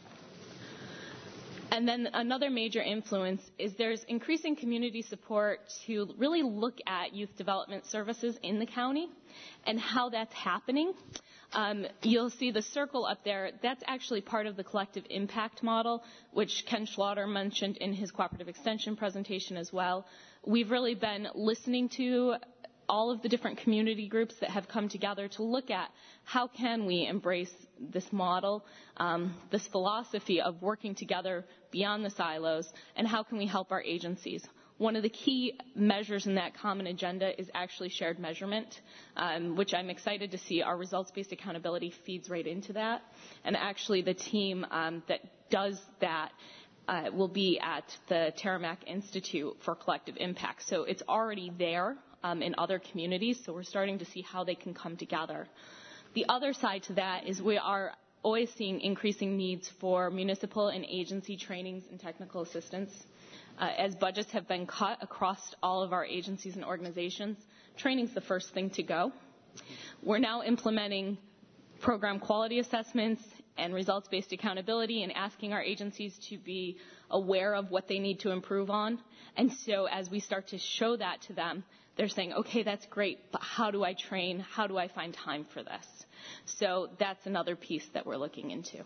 And then another major influence is there's increasing community support to really look at youth development services in the county and how that's happening. Um, you'll see the circle up there. That's actually part of the collective impact model, which Ken Schlaughter mentioned in his cooperative extension presentation as well. We've really been listening to all of the different community groups that have come together to look at how can we embrace this model, um, this philosophy of working together beyond the silos, and how can we help our agencies. One of the key measures in that common agenda is actually shared measurement, um, which I'm excited to see. Our results-based accountability feeds right into that. And actually the team um, that does that uh, will be at the Terramac Institute for Collective Impact. So it's already there um, in other communities, so we're starting to see how they can come together. The other side to that is we are always seeing increasing needs for municipal and agency trainings and technical assistance. Uh, as budgets have been cut across all of our agencies and organizations, training's the first thing to go. We're now implementing program quality assessments and results-based accountability and asking our agencies to be aware of what they need to improve on. And so as we start to show that to them, they're saying, okay, that's great, but how do I train? How do I find time for this? So that's another piece that we're looking into.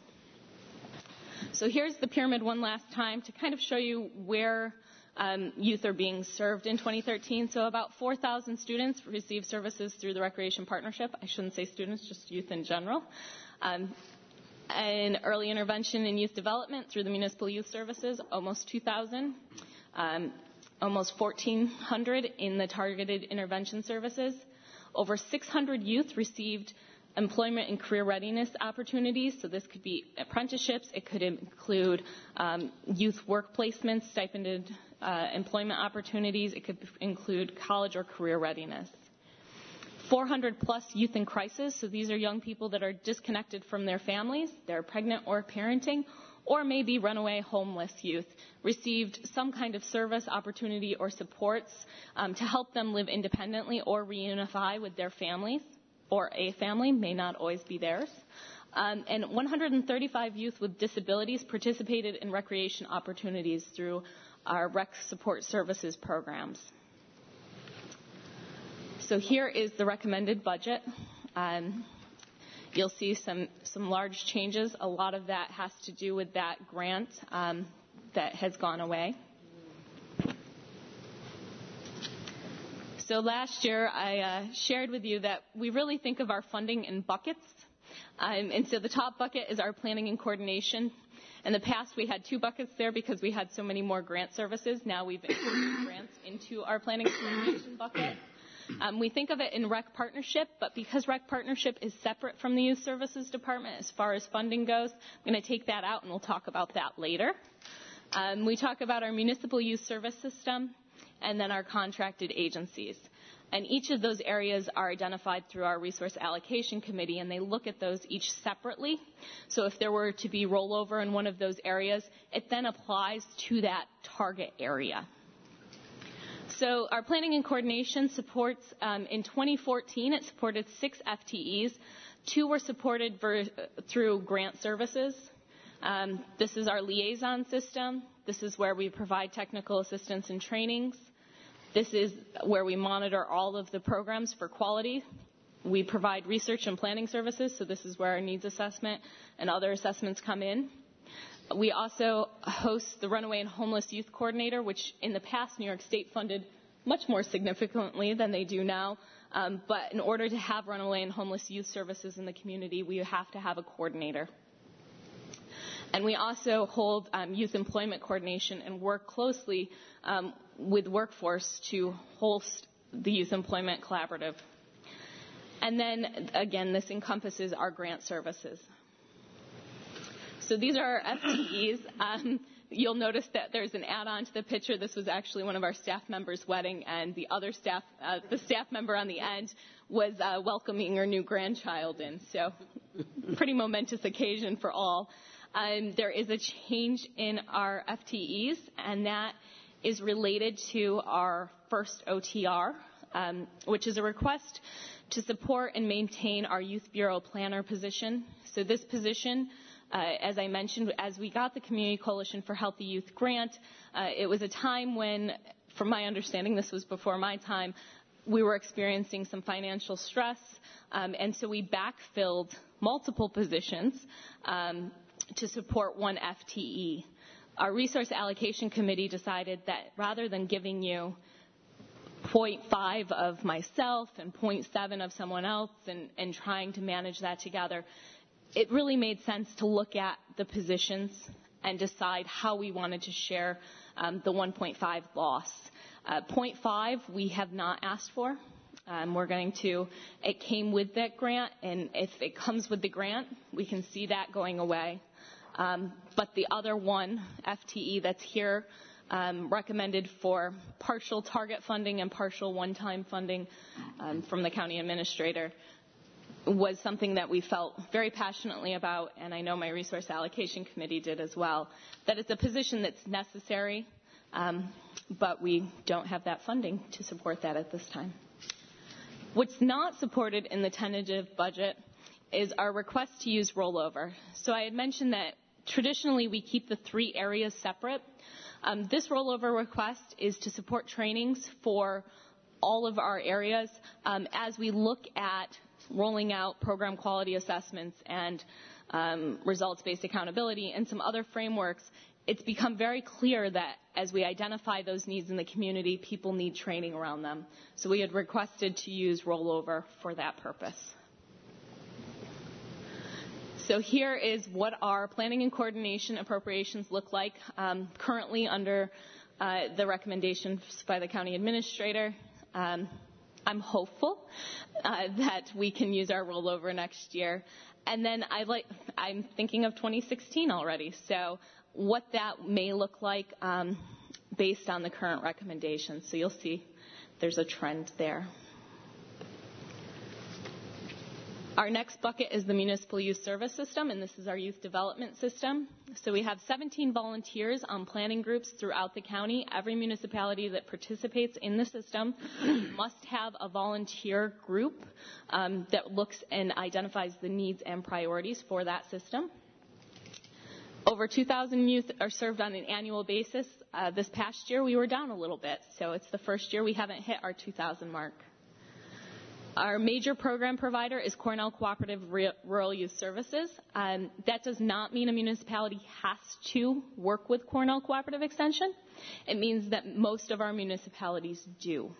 So here's the pyramid one last time to kind of show you where um, youth are being served in twenty thirteen. So about four thousand students receive services through the Recreation Partnership. I shouldn't say students, just youth in general. Um, and early intervention and youth development through the Municipal Youth Services, almost two thousand. Um, almost fourteen hundred in the targeted intervention services. Over six hundred youth received employment and career readiness opportunities. So this could be apprenticeships. It could include um, youth work placements, stipended uh, employment opportunities. It could include college or career readiness. four hundred plus youth in crisis. So these are young people that are disconnected from their families. They're pregnant or parenting, or maybe runaway homeless youth, received some kind of service, opportunity, or supports um, to help them live independently or reunify with their families, or a family, may not always be theirs. Um, and one hundred thirty-five youth with disabilities participated in recreation opportunities through our Rec Support Services programs. So here is the recommended budget. Um, You'll see some, some large changes. A lot of that has to do with that grant um, that has gone away. So last year I uh, shared with you that we really think of our funding in buckets. Um, and so the top bucket is our planning and coordination. In the past we had two buckets there because we had so many more grant services. Now we've included grants into our planning and coordination bucket. Um, we think of it in Rec Partnership, but because Rec Partnership is separate from the Youth Services Department as far as funding goes, I'm going to take that out and we'll talk about that later. Um, we talk about our municipal youth service system and then our contracted agencies. And each of those areas are identified through our resource allocation committee, and they look at those each separately. So if there were to be rollover in one of those areas, it then applies to that target area. So our planning and coordination supports, um, in twenty fourteen, it supported six F T Es. Two were supported ver- through grant services. Um, this is our liaison system. This is where we provide technical assistance and trainings. This is where we monitor all of the programs for quality. We provide research and planning services, so this is where our needs assessment and other assessments come in. We also host the Runaway and Homeless Youth Coordinator, which in the past New York State funded much more significantly than they do now. Um, but in order to have runaway and homeless youth services in the community, we have to have a coordinator. And we also hold um, youth employment coordination and work closely um, with workforce to host the Youth Employment Collaborative. And then, again, this encompasses our grant services. So these are our F T Es. Um, you'll notice that there's an add-on to the picture. This was actually one of our staff members' wedding, and the other staff, uh, the staff member on the end, was uh, welcoming her new grandchild in. So, pretty momentous occasion for all. Um, there is a change in our F T Es, and that is related to our first O T R, um, which is a request to support and maintain our Youth Bureau planner position. So this position, uh, as I mentioned, as we got the Community Coalition for Healthy Youth grant, uh, it was a time when, from my understanding, this was before my time, we were experiencing some financial stress, um, and so we backfilled multiple positions um, to support one F T E. Our Resource Allocation Committee decided that rather than giving you zero point five of myself and zero point seven of someone else and, and trying to manage that together, it really made sense to look at the positions and decide how we wanted to share um, the one point five loss. Uh, zero point five we have not asked for. Um, we're going to, it came with that grant, and if it comes with the grant, we can see that going away. Um, but the other one, F T E, that's here, um, recommended for partial target funding and partial one-time funding um, from the county administrator, was something that we felt very passionately about, and I know my Resource Allocation Committee did as well, that it's a position that's necessary, um, but we don't have that funding to support that at this time. What's not supported in the tentative budget is our request to use rollover. So I had mentioned that traditionally we keep the three areas separate. Um, this rollover request is to support trainings for all of our areas um, as we look at rolling out program quality assessments and um, results-based accountability and some other frameworks. It's become very clear that as we identify those needs in the community, people need training around them. So we had requested to use rollover for that purpose. So here is what our planning and coordination appropriations look like um, currently under uh, the recommendations by the county administrator. Um, I'm hopeful uh, that we can use our rollover next year. And then I like, I'm thinking of twenty sixteen already. So what that may look like um, based on the current recommendations. So you'll see there's a trend there. Our next bucket is the Municipal Youth Service System, and this is our youth development system. So we have seventeen volunteers on planning groups throughout the county. Every municipality that participates in the system must have a volunteer group um, that looks and identifies the needs and priorities for that system. Over two thousand youth are served on an annual basis. Uh, this past year we were down a little bit, so it's the first year we haven't hit our two thousand mark. Our major program provider is Cornell Cooperative Rural Youth Services. Um, that does not mean a municipality has to work with Cornell Cooperative Extension. It means that most of our municipalities do.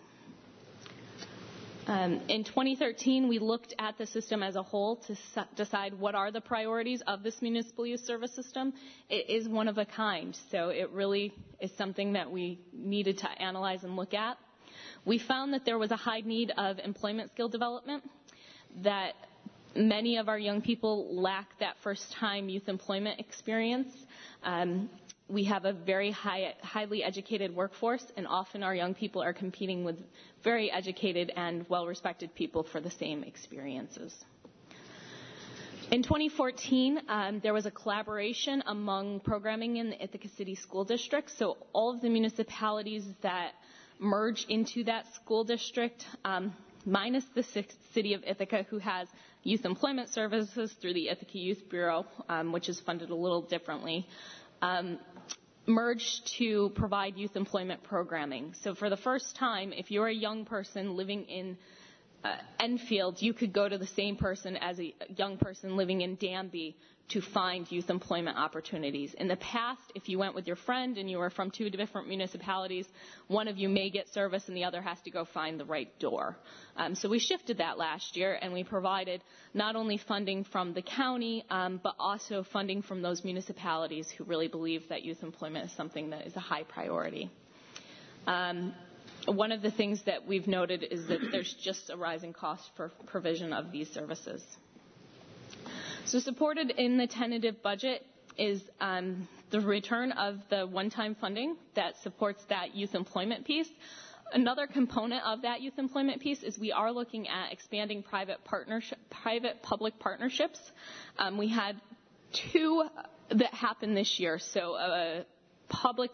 Um, in twenty thirteen, we looked at the system as a whole to s- decide what are the priorities of this municipal youth service system. It is one of a kind, so it really is something that we needed to analyze and look at. We found that there was a high need of employment skill development, that many of our young people lack that first-time youth employment experience. Um, we have a very high, highly educated workforce, and often our young people are competing with very educated and well-respected people for the same experiences. In twenty fourteen, um, there was a collaboration among programming in the Ithaca City School District, so all of the municipalities that merge into that school district, um, minus the city of Ithaca, who has youth employment services through the Ithaca Youth Bureau, um, which is funded a little differently, um, merged to provide youth employment programming. So for the first time, if you're a young person living in uh, Enfield, you could go to the same person as a young person living in Danby to find youth employment opportunities. In the past, if you went with your friend and you were from two different municipalities, one of you may get service and the other has to go find the right door. Um, so we shifted that last year, and we provided not only funding from the county, um, but also funding from those municipalities who really believe that youth employment is something that is a high priority. Um, one of the things that we've noted is that there's just a rising cost for provision of these services. So supported in the tentative budget is um, the return of the one-time funding that supports that youth employment piece. Another component of that youth employment piece is we are looking at expanding private partnership, private-public partnerships. Um, we had two that happened this year. So a public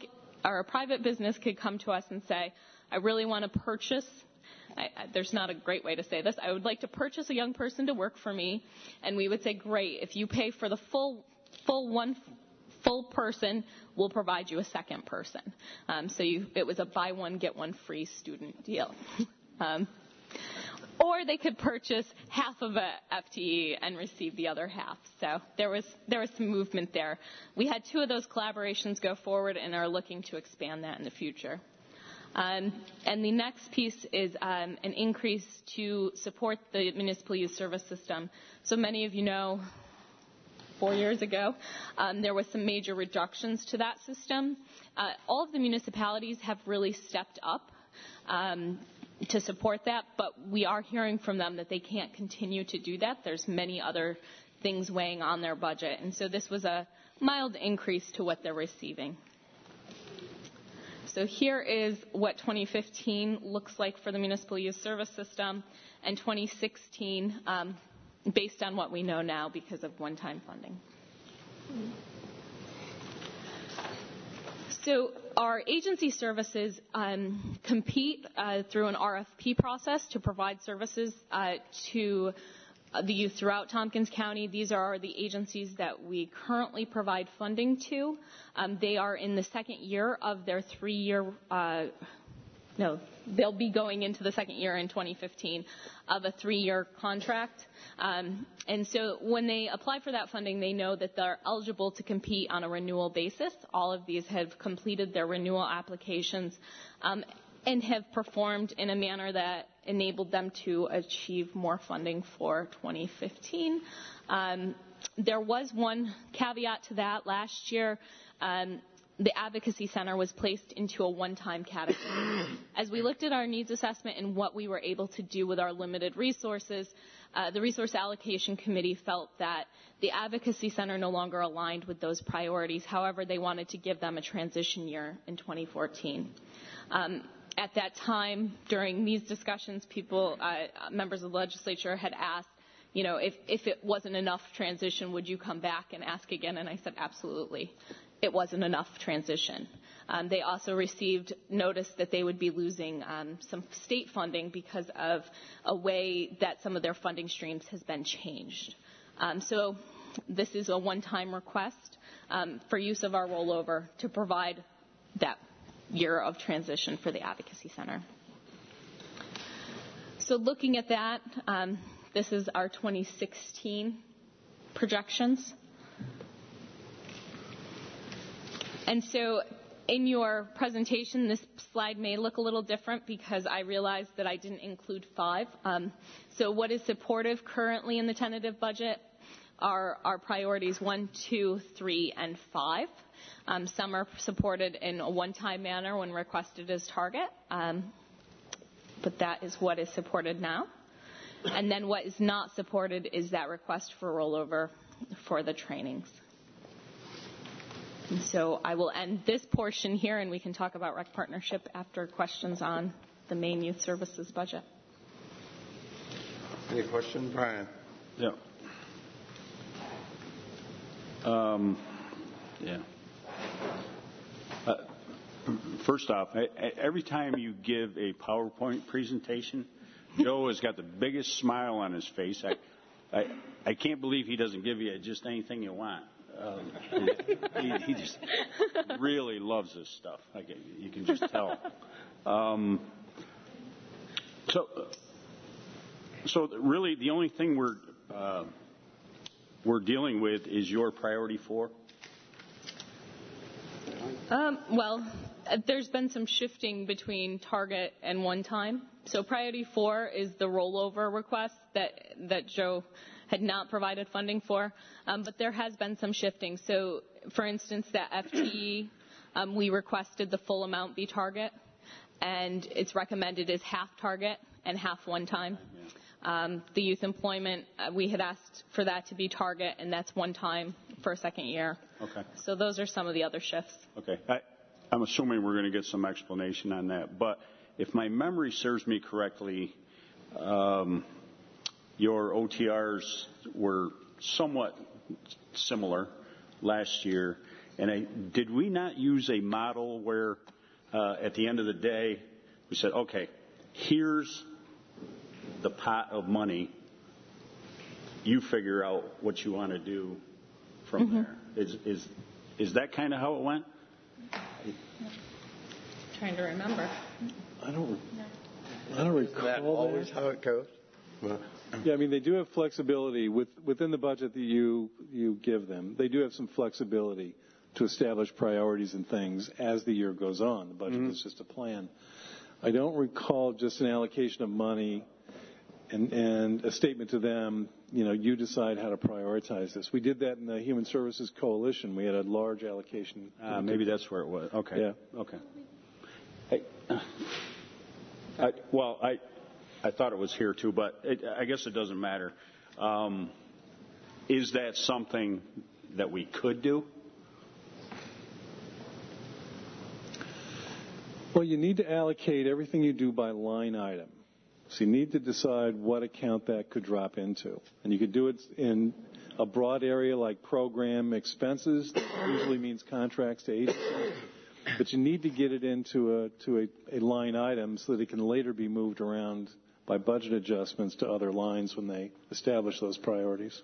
or a private business could come to us and say, I really want to purchase, I, I, there's not a great way to say this, I would like to purchase a young person to work for me, and we would say, great, if you pay for the full, full one, full person, we'll provide you a second person. Um, so you, it was a buy one, get one free student deal. um, Or they could purchase half of a F T E and receive the other half. So there was there was some movement there. We had two of those collaborations go forward and are looking to expand that in the future. Um, and the next piece is um, an increase to support the municipal youth service system. So many of you know, four years ago, um, there was some major reductions to that system. Uh, all of the municipalities have really stepped up Um, to support that, but we are hearing from them that they can't continue to do that. There's many other things weighing on their budget, and so this was a mild increase to what they're receiving. So here is what twenty fifteen looks like for the municipal youth service system, and twenty sixteen um, based on what we know now because of one-time funding. So our agency services um, compete uh, through an R F P process to provide services uh, to uh, the youth throughout Tompkins County. These are the agencies that we currently provide funding to. Um, they are in the second year of their three-year, uh, no, they'll be going into the second year in twenty fifteen of a three-year contract. Um, and so when they apply for that funding, they know that they're eligible to compete on a renewal basis. All of these have completed their renewal applications um, and have performed in a manner that enabled them to achieve more funding for twenty fifteen. Um, there was one caveat to that. Last year, um, the Advocacy Center was placed into a one-time category. As we looked at our needs assessment and what we were able to do with our limited resources, uh, the Resource Allocation Committee felt that the Advocacy Center no longer aligned with those priorities. However, they wanted to give them a transition year in twenty fourteen. Um, at that time, during these discussions, people, uh, members of the legislature had asked, you know, if, if it wasn't enough transition, would you come back and ask again? And I said, absolutely. It wasn't enough transition. Um, they also received notice that they would be losing um, some state funding because of a way that some of their funding streams has been changed. Um, so this is a one-time request um, for use of our rollover to provide that year of transition for the Advocacy Center. So looking at that, um, this is our twenty sixteen projections. And so in your presentation, this slide may look a little different because I realized that I didn't include five. Um, so what is supportive currently in the tentative budget are our priorities one, two, three, and five. Um, some are supported in a one-time manner when requested as target, um, but that is what is supported now. And then what is not supported is that request for rollover for the trainings. And so I will end this portion here, and we can talk about Rec Partnership after questions on the main youth services budget. Any questions, Brian? Yeah. Um, yeah. Uh, first off, I, I, every time you give a PowerPoint presentation, Joe has got the biggest smile on his face. I, I, I can't believe he doesn't give you just anything you want. Um, he, he just really loves this stuff. I can, you can just tell. Um, so, so really, the only thing we're uh, we're dealing with is your priority four. Um, well, there's been some shifting between target and one time. So priority four is the rollover request that that Joe had not provided funding for, um, but there has been some shifting. So, for instance, that F T E, um, we requested the full amount be target, and it's recommended as half target and half one time. Um, the youth employment, uh, we had asked for that to be target, and that's one time for a second year. Okay. So those are some of the other shifts. Okay. I, I'm assuming we're going to get some explanation on that, but if my memory serves me correctly, um, your O T Rs were somewhat similar last year, And I, did we not use a model where uh, at the end of the day we said, okay, here's the pot of money. You figure out what you want to do from mm-hmm. there. Is is is that kind of how it went? Trying to remember. I don't. I don't recall. Is that always that. how it goes? Well, yeah, I mean they do have flexibility with, within the budget that you you give them. They do have some flexibility to establish priorities and things as the year goes on. The budget mm-hmm. is just a plan. I don't recall just an allocation of money and, and a statement to them, you know, you decide how to prioritize this. We did that in the Human Services Coalition. We had a large allocation. Uh, maybe that's where it was. Okay. Yeah. Okay. I, I, well, I I thought it was here too, but it, I guess it doesn't matter. Um, is that something that we could do? Well, you need to allocate everything you do by line item. So you need to decide what account that could drop into. And you could do it in a broad area like program expenses. That usually means contracts to agencies. But you need to get it into a to a, a line item so that it can later be moved around by budget adjustments to other lines when they establish those priorities.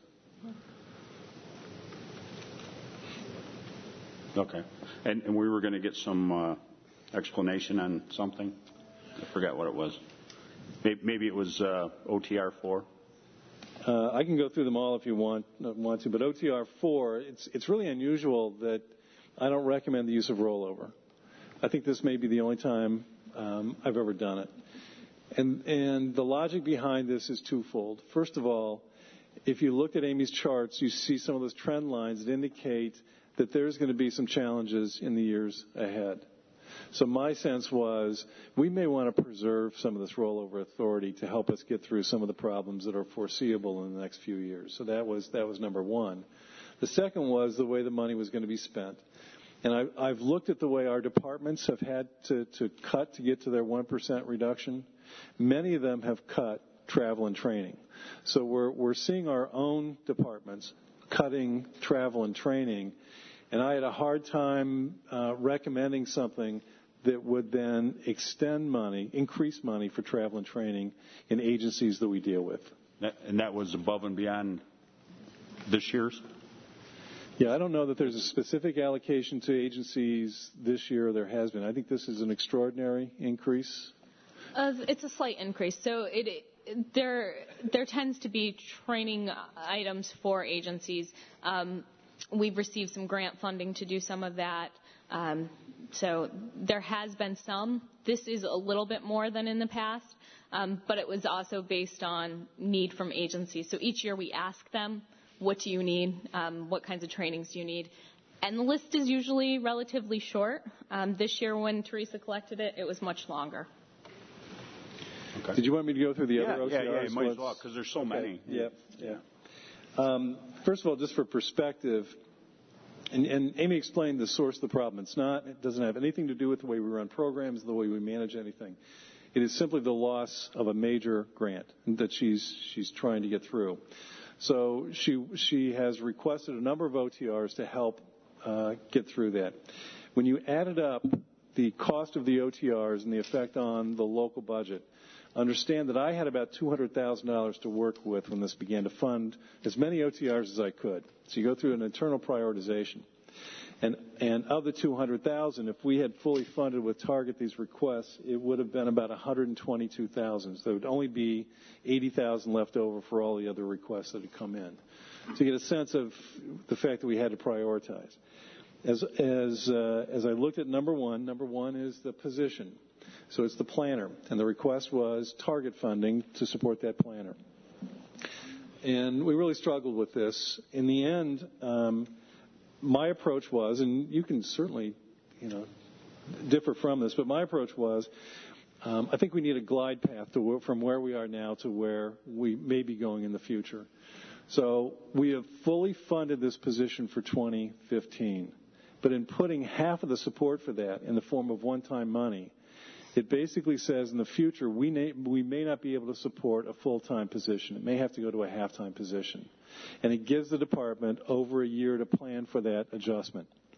Okay. And, and we were going to get some uh, explanation on something. I forgot what it was. Maybe, maybe it was uh, O T R four. Uh, I can go through them all if you want want to, but O T R four, it's it's really unusual that I don't recommend the use of rollover. I think this may be the only time um, I've ever done it. And and the logic behind this is twofold. First of all, if you look at Amy's charts, you see some of those trend lines that indicate that there's going to be some challenges in the years ahead. So my sense was we may want to preserve some of this rollover authority to help us get through some of the problems that are foreseeable in the next few years. So that was that was number one. The second was the way the money was going to be spent. And I, I've looked at the way our departments have had to, to cut to get to their one percent reduction. Many of them have cut travel and training. So we're we're seeing our own departments cutting travel and training. And I had a hard time uh, recommending something that would then extend money, increase money for travel and training in agencies that we deal with. That, and that was above and beyond this year's? Yeah, I don't know that there's a specific allocation to agencies this year. There has been. I think this is an extraordinary increase. Uh, it's a slight increase. So it, it there there tends to be training items for agencies. Um, We've received some grant funding to do some of that. Um, so there has been some. This is a little bit more than in the past, um, but it was also based on need from agencies. So each year we ask them, what do you need? Um, what kinds of trainings do you need? And the list is usually relatively short. Um, this year when Teresa collected it, it was much longer. Okay. Did you want me to go through the yeah, other O T Rs? Yeah, yeah, might as well, because there's so okay. many. Yeah, yeah. Um, first of all, just for perspective, and, and Amy explained the source of the problem. It's not, it doesn't have anything to do with the way we run programs, the way we manage anything. It is simply the loss of a major grant that she's she's trying to get through. So she she has requested a number of O T Rs to help uh, get through that. When you added up the cost of the O T Rs and the effect on the local budget, understand that I had about two hundred thousand dollars to work with when this began to fund as many O T Rs as I could. So you go through an internal prioritization. And, and of the two hundred thousand dollars, if we had fully funded with Target these requests, it would have been about one hundred twenty-two thousand dollars. So there would only be eighty thousand dollars left over for all the other requests that had come in. To get a sense of the fact that we had to prioritize. As, as, uh, as I looked at number one, number one is the position. So it's the planner, and the request was Target funding to support that planner. And we really struggled with this. In the end, um, my approach was, and you can certainly, you know, differ from this, but my approach was, um, I think we need a glide path to from where we are now to where we may be going in the future. So we have fully funded this position for twenty fifteen, but in putting half of the support for that in the form of one-time money, it basically says in the future we may, we may not be able to support a full-time position. It may have to go to a half-time position. And it gives the department over a year to plan for that adjustment.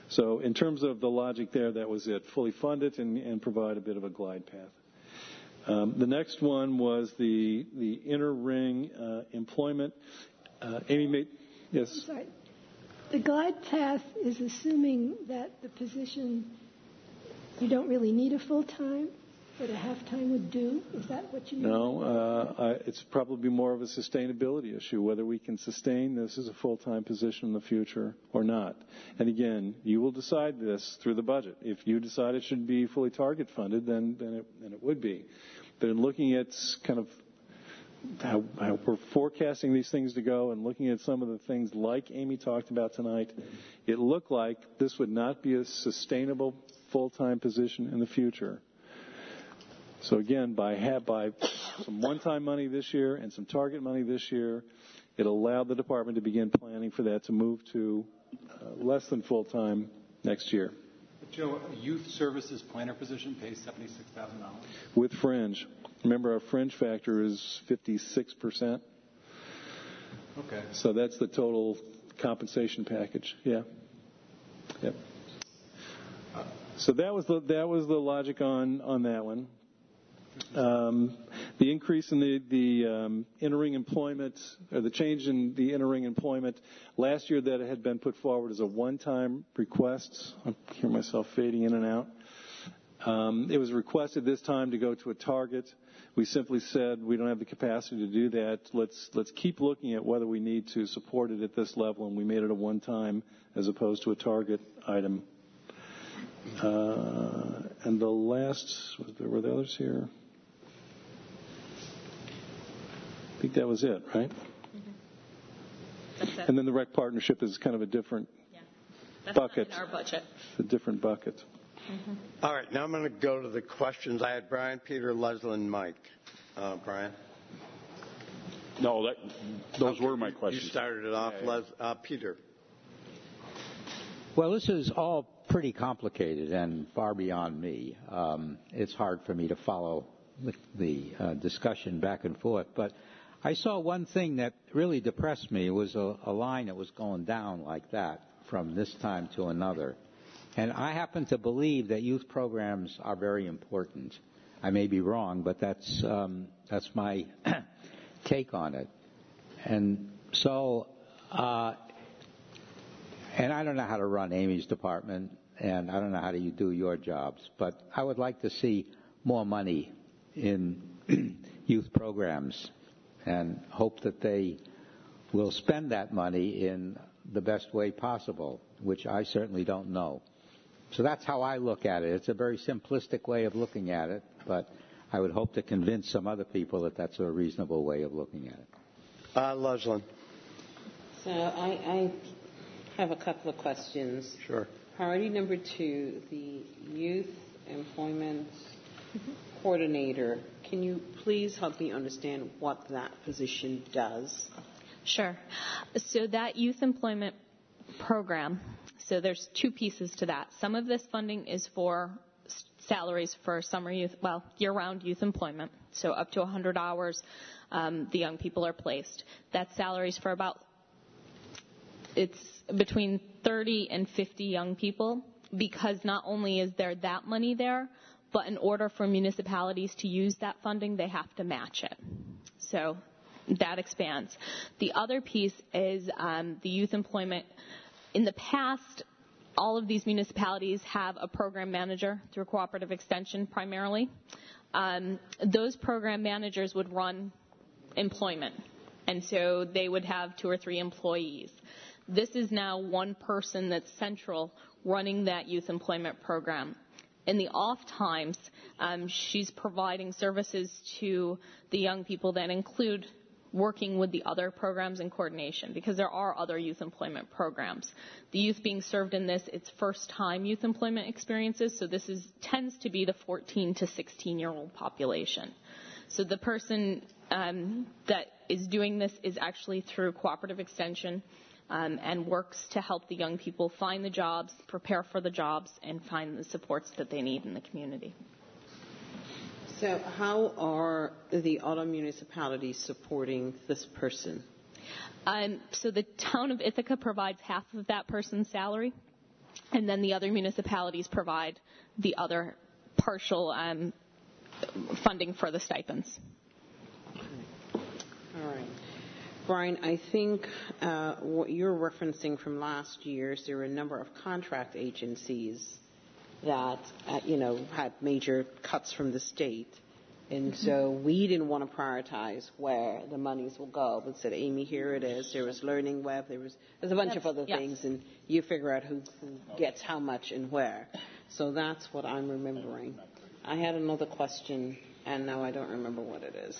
So in terms of the logic there, that was it. Fully fund it and, and provide a bit of a glide path. Um, the next one was the the inner ring uh, employment. Uh, Amy made, yes? I'm sorry. The glide path is assuming that the position, you don't really need a full-time, but a half-time would do? Is that what you mean? No, uh, I, it's probably more of a sustainability issue, whether we can sustain this as a full-time position in the future or not. And again, you will decide this through the budget. If you decide it should be fully target funded, then, then, it, then it would be. But in looking at kind of how, how we're forecasting these things to go and looking at some of the things like Amy talked about tonight, it looked like this would not be a sustainable full-time position in the future. So again, by, have, by some one-time money this year and some target money this year, it allowed the department to begin planning for that to move to uh, less than full-time next year. But Joe, a youth services planner position pays seventy-six thousand dollars? With fringe. Remember, our fringe factor is fifty-six percent. Okay. So that's the total compensation package. Yeah. Yep. So that was the that was the logic on, on that one. Um, the increase in the, the um, inter-ring employment, or the change in the inter-ring employment, last year that had been put forward as a one-time request. I hear myself fading in and out. Um, it was requested this time to go to a target. We simply said we don't have the capacity to do that. Let's let's keep looking at whether we need to support it at this level, and we made it a one-time as opposed to a target item. Uh, and the last, was there, were there others here? I think that was it, right? Mm-hmm. That's it. And then the rec partnership is kind of a different yeah. That's bucket. Not in our budget. It's a different bucket. Mm-hmm. All right, now I'm going to go to the questions. I had Brian, Peter, Leslie, and Mike. Uh, Brian? No, that, those okay, were my questions. You started it off, yeah, yeah. Les, uh, Peter. Well, this is all pretty complicated and far beyond me. Um, it's hard for me to follow the, the uh, discussion back and forth. But I saw one thing that really depressed me. It was a, a line that was going down like that from this time to another. And I happen to believe that youth programs are very important. I may be wrong, but that's um, that's my take on it. And so, uh, and I don't know how to run Amy's department, and I don't know how to do your jobs, but I would like to see more money in youth programs and hope that they will spend that money in the best way possible, which I certainly don't know. So that's how I look at it. It's a very simplistic way of looking at it, but I would hope to convince some other people that that's a reasonable way of looking at it. Uh, Leslie. So I, I have a couple of questions. Sure. Priority number two, the youth employment coordinator. Can you please help me understand what that position does? Sure. So that youth employment program, so there's two pieces to that. Some of this funding is for salaries for summer youth, well, year-round youth employment. So up to one hundred hours, um, the young people are placed. That's salaries for about, it's between thirty and fifty young people, because not only is there that money there, but in order for municipalities to use that funding, they have to match it. So that expands. The other piece is um, the youth employment. In the past, all of these municipalities have a program manager through cooperative extension primarily. Um, those program managers would run employment, and so they would have two or three employees. This is now one person that's central running that youth employment program. In the off times, um, she's providing services to the young people that include working with the other programs in coordination, because there are other youth employment programs. The youth being served in this, it's first-time youth employment experiences, so this is tends to be the fourteen to sixteen-year-old population. So the person um, that is doing this is actually through cooperative extension um, and works to help the young people find the jobs, prepare for the jobs, and find the supports that they need in the community. So how are the other municipalities supporting this person? Um, so the town of Ithaca provides half of that person's salary. and then the other municipalities provide the other partial um, funding for the stipends. All right. Brian, I think uh, what you're referencing from last year is there were a number of contract agencies that, uh, you know, had major cuts from the state. And mm-hmm. so we didn't want to prioritize where the monies will go, but said, Amy, here it is. There was Learning Web. There was there's a bunch yes. of other yes. things, and you figure out who, who gets how much and where. So that's what I'm remembering. I had another question, and now I don't remember what it is.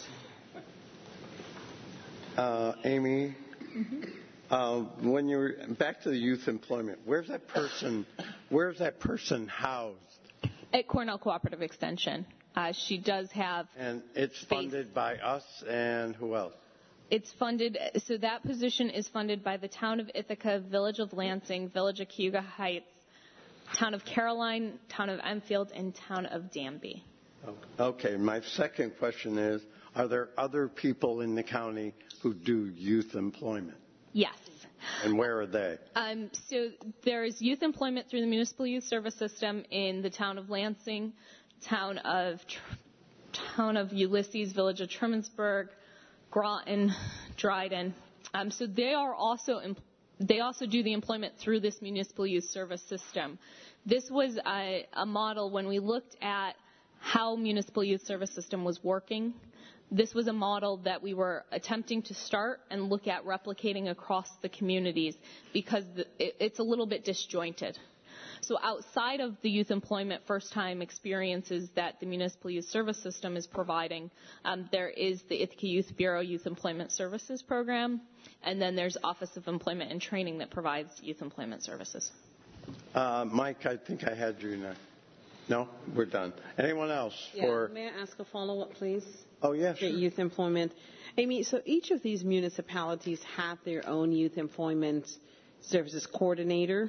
Uh, Amy, mm-hmm. uh, when you're back to the youth employment, where's that person? Where's that person housed? At Cornell Cooperative Extension. Uh, she does have. And it's funded space. by us and who else? It's funded. So that position is funded by the Town of Ithaca, Village of Lansing, Village of Cayuga Heights, Town of Caroline, Town of Enfield, and Town of Danby. Okay. My second question is: are there other people in the county who do youth employment? Yes. And where are they? Um, so there is youth employment through the Municipal Youth Service System in the Town of Lansing, Town of Town of Ulysses, Village of Trumansburg, Groton, Dryden. Um, so they are also they also do the employment through this Municipal Youth Service System. This was a, a model when we looked at how Municipal Youth Service System was working. This was a model that we were attempting to start and look at replicating across the communities because the, it, it's a little bit disjointed. So outside of the youth employment first-time experiences that the Municipal Youth Service System is providing, um, there is the Ithaca Youth Bureau Youth Employment Services Program, and then there's Office of Employment and Training that provides youth employment services. Uh, Mike, I think I had you next. No, we're done. Anyone else? Yeah, for... may I ask a follow-up, please? Oh, yes. Yeah, sure. Youth employment. Amy, so each of these municipalities have their own youth employment services coordinator?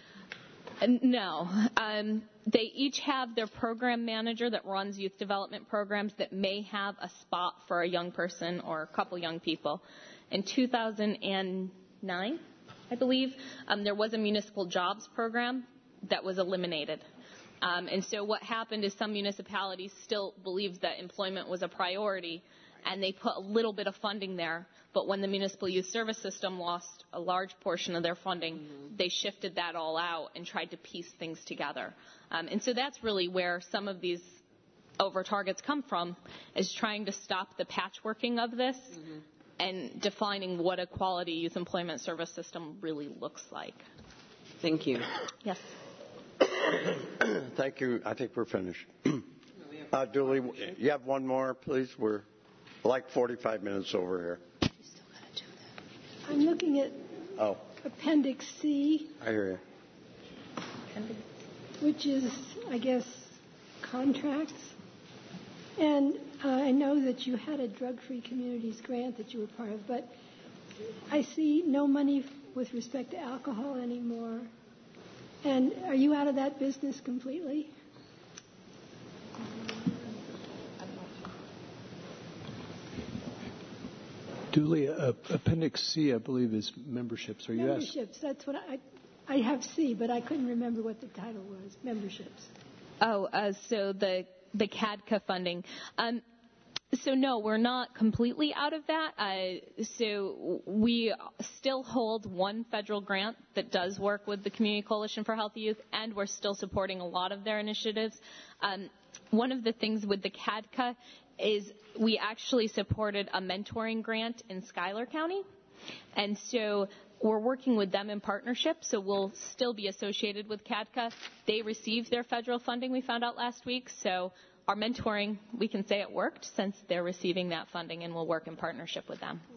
No. Um, they each have their program manager that runs youth development programs that may have a spot for a young person or a couple young people. In two thousand nine, I believe, um, there was a municipal jobs program that was eliminated. Um, and so what happened is some municipalities still believed that employment was a priority, and they put a little bit of funding there. But when the Municipal Youth Service System lost a large portion of their funding, mm-hmm. they shifted that all out and tried to piece things together. Um, and so that's really where some of these over targets come from, is trying to stop the patchworking of this mm-hmm. and defining what a quality youth employment service system really looks like. Thank you. Yes. Thank you. I think we're finished. Uh, Julie, you have one more, please? We're like forty-five minutes over here. I'm looking at oh. Appendix C. I hear you. Which is, I guess, contracts. And uh, I know that you had a drug-free communities grant that you were part of, but I see no money with respect to alcohol anymore. And are you out of that business completely? Duly, uh, Appendix C, I believe, is memberships. Are you Memberships. That's what I, I have C, but I couldn't remember what the title was. Memberships. Oh, uh, so the the C A D C A funding. Um, so no, we're not completely out of that. Uh, so we still hold one federal grant that does work with the Community Coalition for Healthy Youth, and we're still supporting a lot of their initiatives. Um, one of the things with the C A D C A is we actually supported a mentoring grant in Schuyler County. And so we're working with them in partnership, so we'll still be associated with C A D C A. They received their federal funding, we found out last week, so our mentoring, we can say it worked since they're receiving that funding, and we'll work in partnership with them.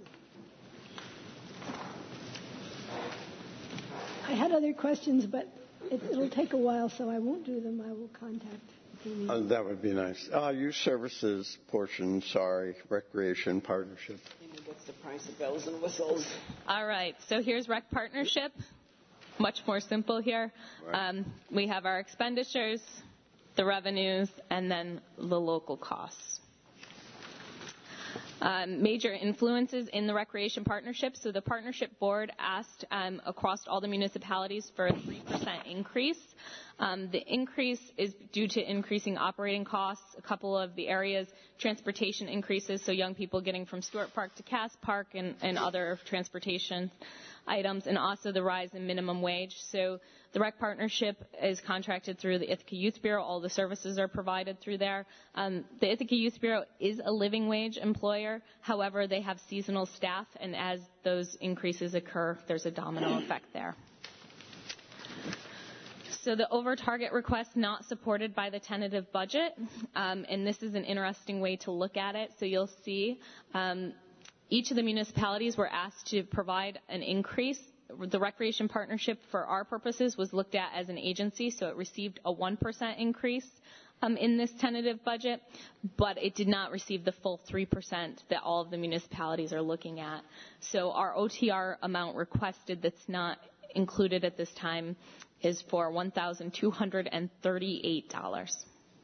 I had other questions, but it, it'll take a while, so I won't do them. I will contact Amy. Uh, that would be nice. Uh, youth services portion, sorry, recreation partnership. What's the price of bells and whistles? All right, so here's Rec Partnership. Much more simple here. Right. Um, we have our expenditures, the revenues, and then the local costs. Um, major influences in the recreation partnership. So the partnership board asked um, across all the municipalities for a three percent increase. Um, the increase is due to increasing operating costs. A couple of the areas, transportation increases, so young people getting from Stewart Park to Cass Park and, and other transportation items, and also the rise in minimum wage. So the rec partnership is contracted through the Ithaca Youth Bureau. All the services are provided through there. Um, the Ithaca Youth Bureau is a living wage employer. However, they have seasonal staff, and as those increases occur, there's a domino effect there. So the over-target request not supported by the tentative budget, um, and this is an interesting way to look at it. So you'll see um, each of the municipalities were asked to provide an increase. The Recreation Partnership, for our purposes, was looked at as an agency, so it received a one percent increase um, in this tentative budget, but it did not receive the full three percent that all of the municipalities are looking at. So our O T R amount requested that's not included at this time is for one thousand two hundred thirty-eight dollars.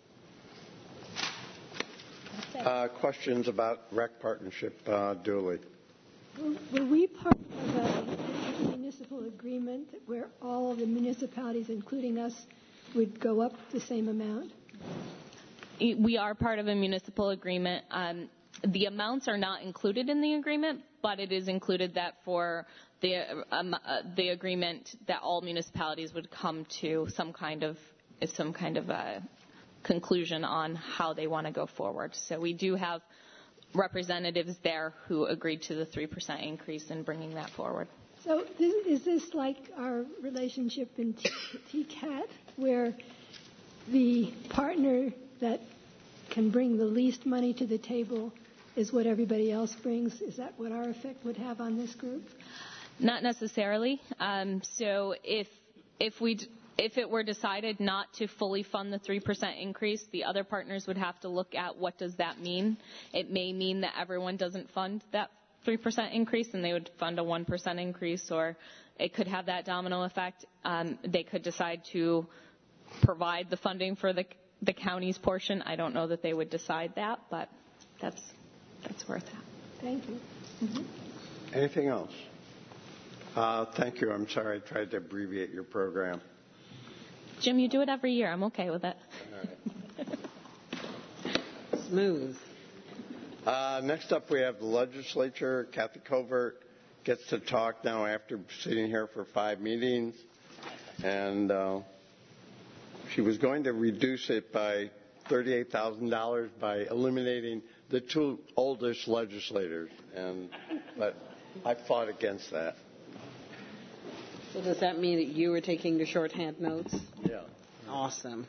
Uh, questions about rec partnership, uh, Dooley? Were we part of a municipal agreement where all of the municipalities, including us, would go up the same amount? We are part of a municipal agreement. Um, the amounts are not included in the agreement, but it is included that for the um, uh, the agreement that all municipalities would come to some kind of some kind of a conclusion on how they want to go forward. So we do have representatives there who agreed to the three percent increase in bringing that forward. So this, is this like our relationship in T C A T, where the partner that can bring the least money to the table is what everybody else brings? Is that what our effect would have on this group? Not necessarily. Um, so if if we if it were decided not to fully fund the three percent increase, the other partners would have to look at what does that mean. It may mean that everyone doesn't fund that three percent increase and they would fund a one percent increase, or it could have that domino effect. Um, they could decide to provide the funding for the the county's portion. I don't know that they would decide that, but that's that's worth that. Thank you. Mm-hmm. Anything else? Uh, thank you. I'm sorry I tried to abbreviate your program. Jim, you do it every year. I'm okay with it. All right. Smooth. Uh, next up, we have the legislature. Kathy Covert gets to talk now after sitting here for five meetings. And uh, she was going to reduce it by thirty-eight thousand dollars by eliminating the two oldest legislators. And but I fought against that. So does that mean that you were taking the shorthand notes? Yeah. Awesome.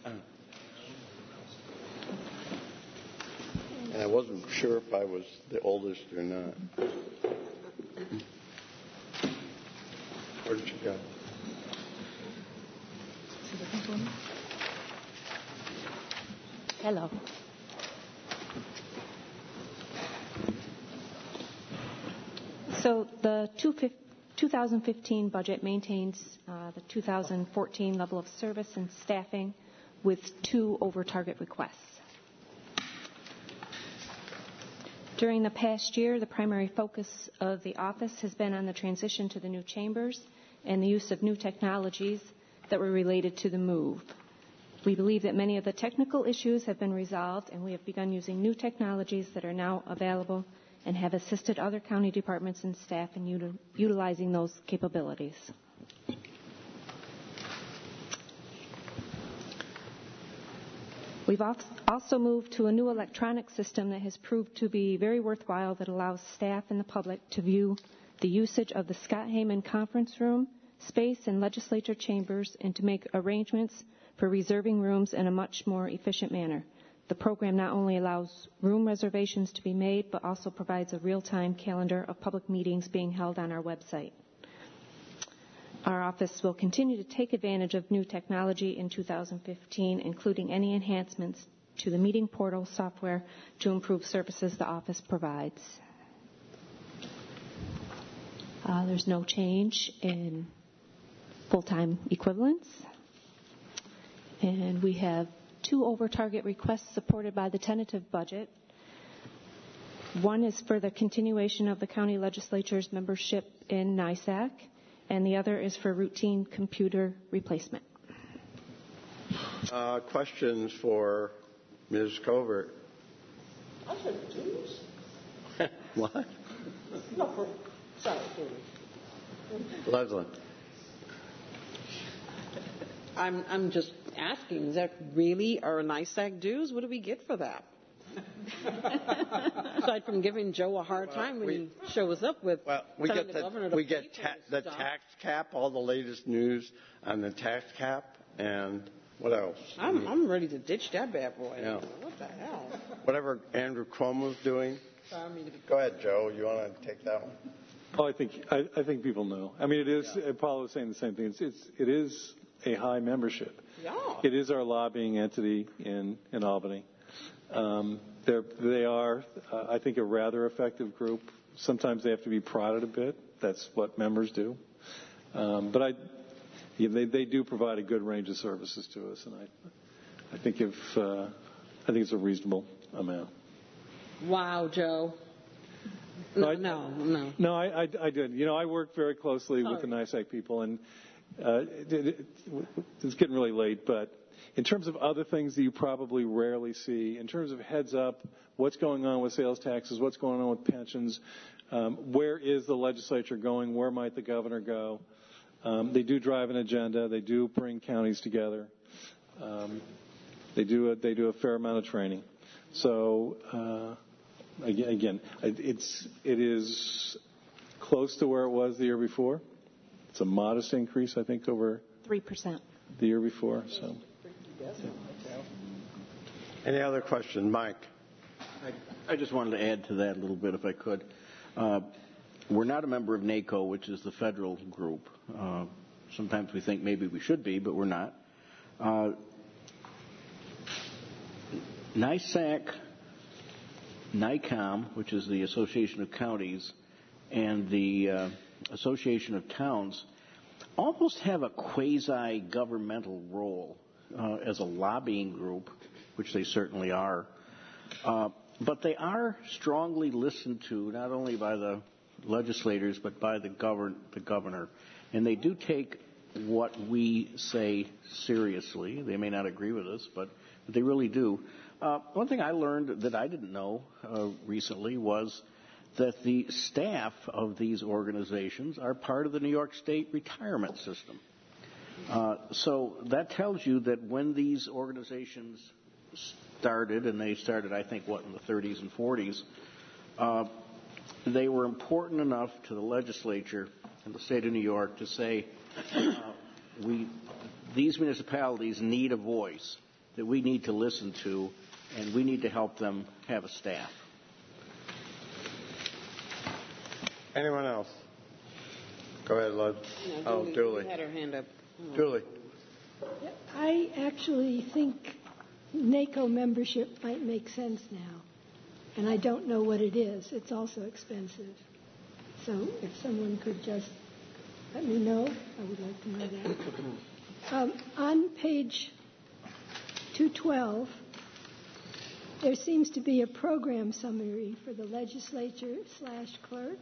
And I wasn't sure if I was the oldest or not. Where did you go? Hello. So the two thousand fifteen budget maintains uh, the two thousand fourteen level of service and staffing with two over-target requests. During the past year, the primary focus of the office has been on the transition to the new chambers and the use of new technologies that were related to the move. We believe that many of the technical issues have been resolved, and we have begun using new technologies that are now available and have assisted other county departments and staff in util- utilizing those capabilities. We've also moved to a new electronic system that has proved to be very worthwhile, that allows staff and the public to view the usage of the Scott Heyman Conference Room space and legislature chambers, and to make arrangements for reserving rooms in a much more efficient manner. The program not only allows room reservations to be made, but also provides a real-time calendar of public meetings being held on our website. Our office will continue to take advantage of new technology in two thousand fifteen, including any enhancements to the meeting portal software to improve services the office provides. Uh, there's no change in full-time equivalents. And we have two over-target requests supported by the tentative budget. One is for the continuation of the county legislature's membership in NISAC, and the other is for routine computer replacement. Uh, questions for Miz Covert? I said dues. What? No, for, sorry, Leslie. I'm I'm just asking, is that really our NISAC dues? What do we get for that? Aside from giving Joe a hard Well, time when we, he shows up with well, we telling get the, the, governor to we pay get for ta- his the stuff. tax cap, all the latest news on the tax cap, and what else? I'm I'm ready to ditch that bad boy. Yeah. What the hell? Whatever Andrew Cuomo's doing. I mean, Go ahead, Joe. You want to take that one? Oh, I think I, I think people know. I mean, it is. Yeah. Paula was saying the same thing. It's, it's it is a high membership. Yeah. It is our lobbying entity in in Albany. Um, they're they are, uh, I think, a rather effective group. Sometimes they have to be prodded a bit. That's what members do. Um, but I, yeah, they they do provide a good range of services to us, and I I think if uh, I think it's a reasonable amount. Wow, Joe. No, no, no. No, I, I, I did. You know, I work very closely Sorry. with the NISAC people, and uh, it, it, it's getting really late. But in terms of other things that you probably rarely see, in terms of heads up, what's going on with sales taxes, what's going on with pensions, um, where is the legislature going, where might the governor go? Um, they do drive an agenda. They do bring counties together. Um, they do a, they do a fair amount of training. So. Uh, Again, it's it is close to where it was the year before. It's a modest increase, I think, over three percent the year before. So, any other questions, Mike? I, I just wanted to add to that a little bit, if I could. Uh, we're not a member of NACO, which is the federal group. Uh, sometimes we think maybe we should be, but we're not. Uh, NISAC. NICOM, which is the Association of Counties, and the uh, Association of Towns, almost have a quasi-governmental role uh, as a lobbying group, which they certainly are. Uh, but they are strongly listened to, not only by the legislators, but by the, govern- the governor. And they do take what we say seriously. They may not agree with us, but they really do. Uh, one thing I learned that I didn't know uh, recently was that the staff of these organizations are part of the New York State retirement system. Uh, so that tells you that when these organizations started, and they started, I think, what, in the thirties and forties, uh, they were important enough to the legislature in the state of New York to say, uh, we, these municipalities need a voice that we need to listen to, and we need to help them have a staff. Anyone else? Go ahead, Lud. No, oh, Julie, Julie. Julie had her hand up. Oh. Julie. I actually think NACO membership might make sense now, and I don't know what it is. It's also expensive. So if someone could just let me know, I would like to know that. Um, on page two twelve, there seems to be a program summary for the legislature slash clerk.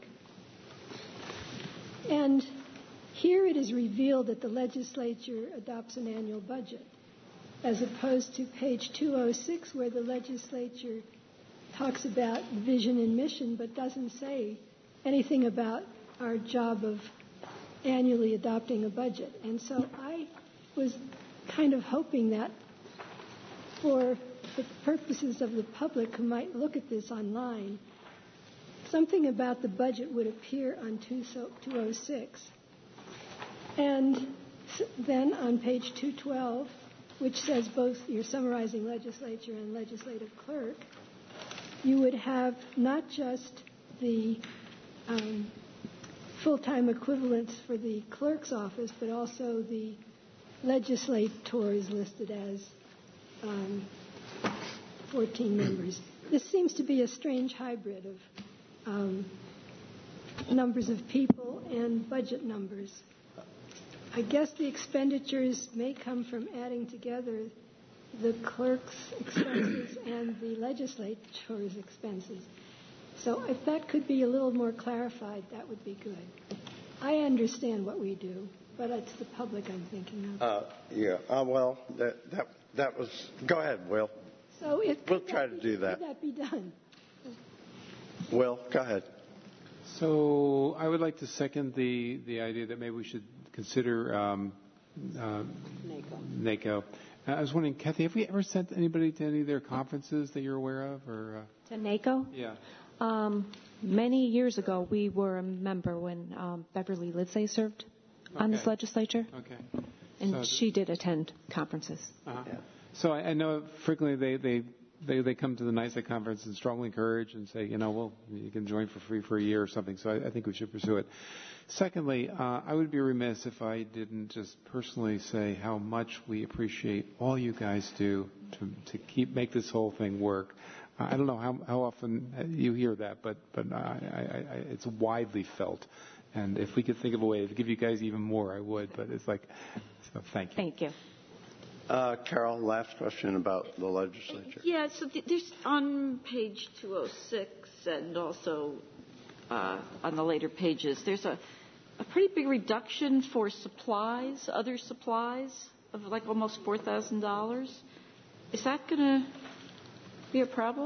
And here it is revealed that the legislature adopts an annual budget, as opposed to page two oh six, where the legislature talks about vision and mission, but doesn't say anything about our job of annually adopting a budget. And so I was kind of hoping that for the purposes of the public who might look at this online, something about the budget would appear on two oh six. And then on page two twelve, which says both you're summarizing legislature and legislative clerk, you would have not just the um, full-time equivalents for the clerk's office, but also the legislators listed as um, fourteen members. This seems to be a strange hybrid of um, numbers of people and budget numbers. I guess the expenditures may come from adding together the clerk's expenses and the legislature's expenses. So if that could be a little more clarified, that would be good. I understand what we do, but it's the public I'm thinking of. Uh, yeah. Uh, well, that that that was. Go ahead, Will. So it we'll try to do that. Could that be done? Will, go ahead. So I would like to second the the idea that maybe we should consider um, uh, NACO. I was wondering, Kathy, have we ever sent anybody to any of their conferences that you're aware of, or? Uh... To NACO? Yeah. Um, many years ago, we were a member when um, Beverly Lidsey served okay. on this legislature. Okay. And so she did attend conferences. Uh-huh. Yeah. So I, I know frequently they, they, they, they come to the NYSEC conference and strongly encourage and say, you know, well, you can join for free for a year or something. So I, I think we should pursue it. Secondly, uh, I would be remiss if I didn't just personally say how much we appreciate all you guys do to, to keep make this whole thing work. Uh, I don't know how, how often you hear that, but but I, I, I, it's widely felt. And if we could think of a way to give you guys even more, I would. But it's like, so thank you. Thank you. Uh, Carol, last question about the legislature. Yeah, so th- there's on page two oh six and also uh, on the later pages, there's a, a pretty big reduction for supplies, other supplies, of like almost four thousand dollars. Is that going to be a problem?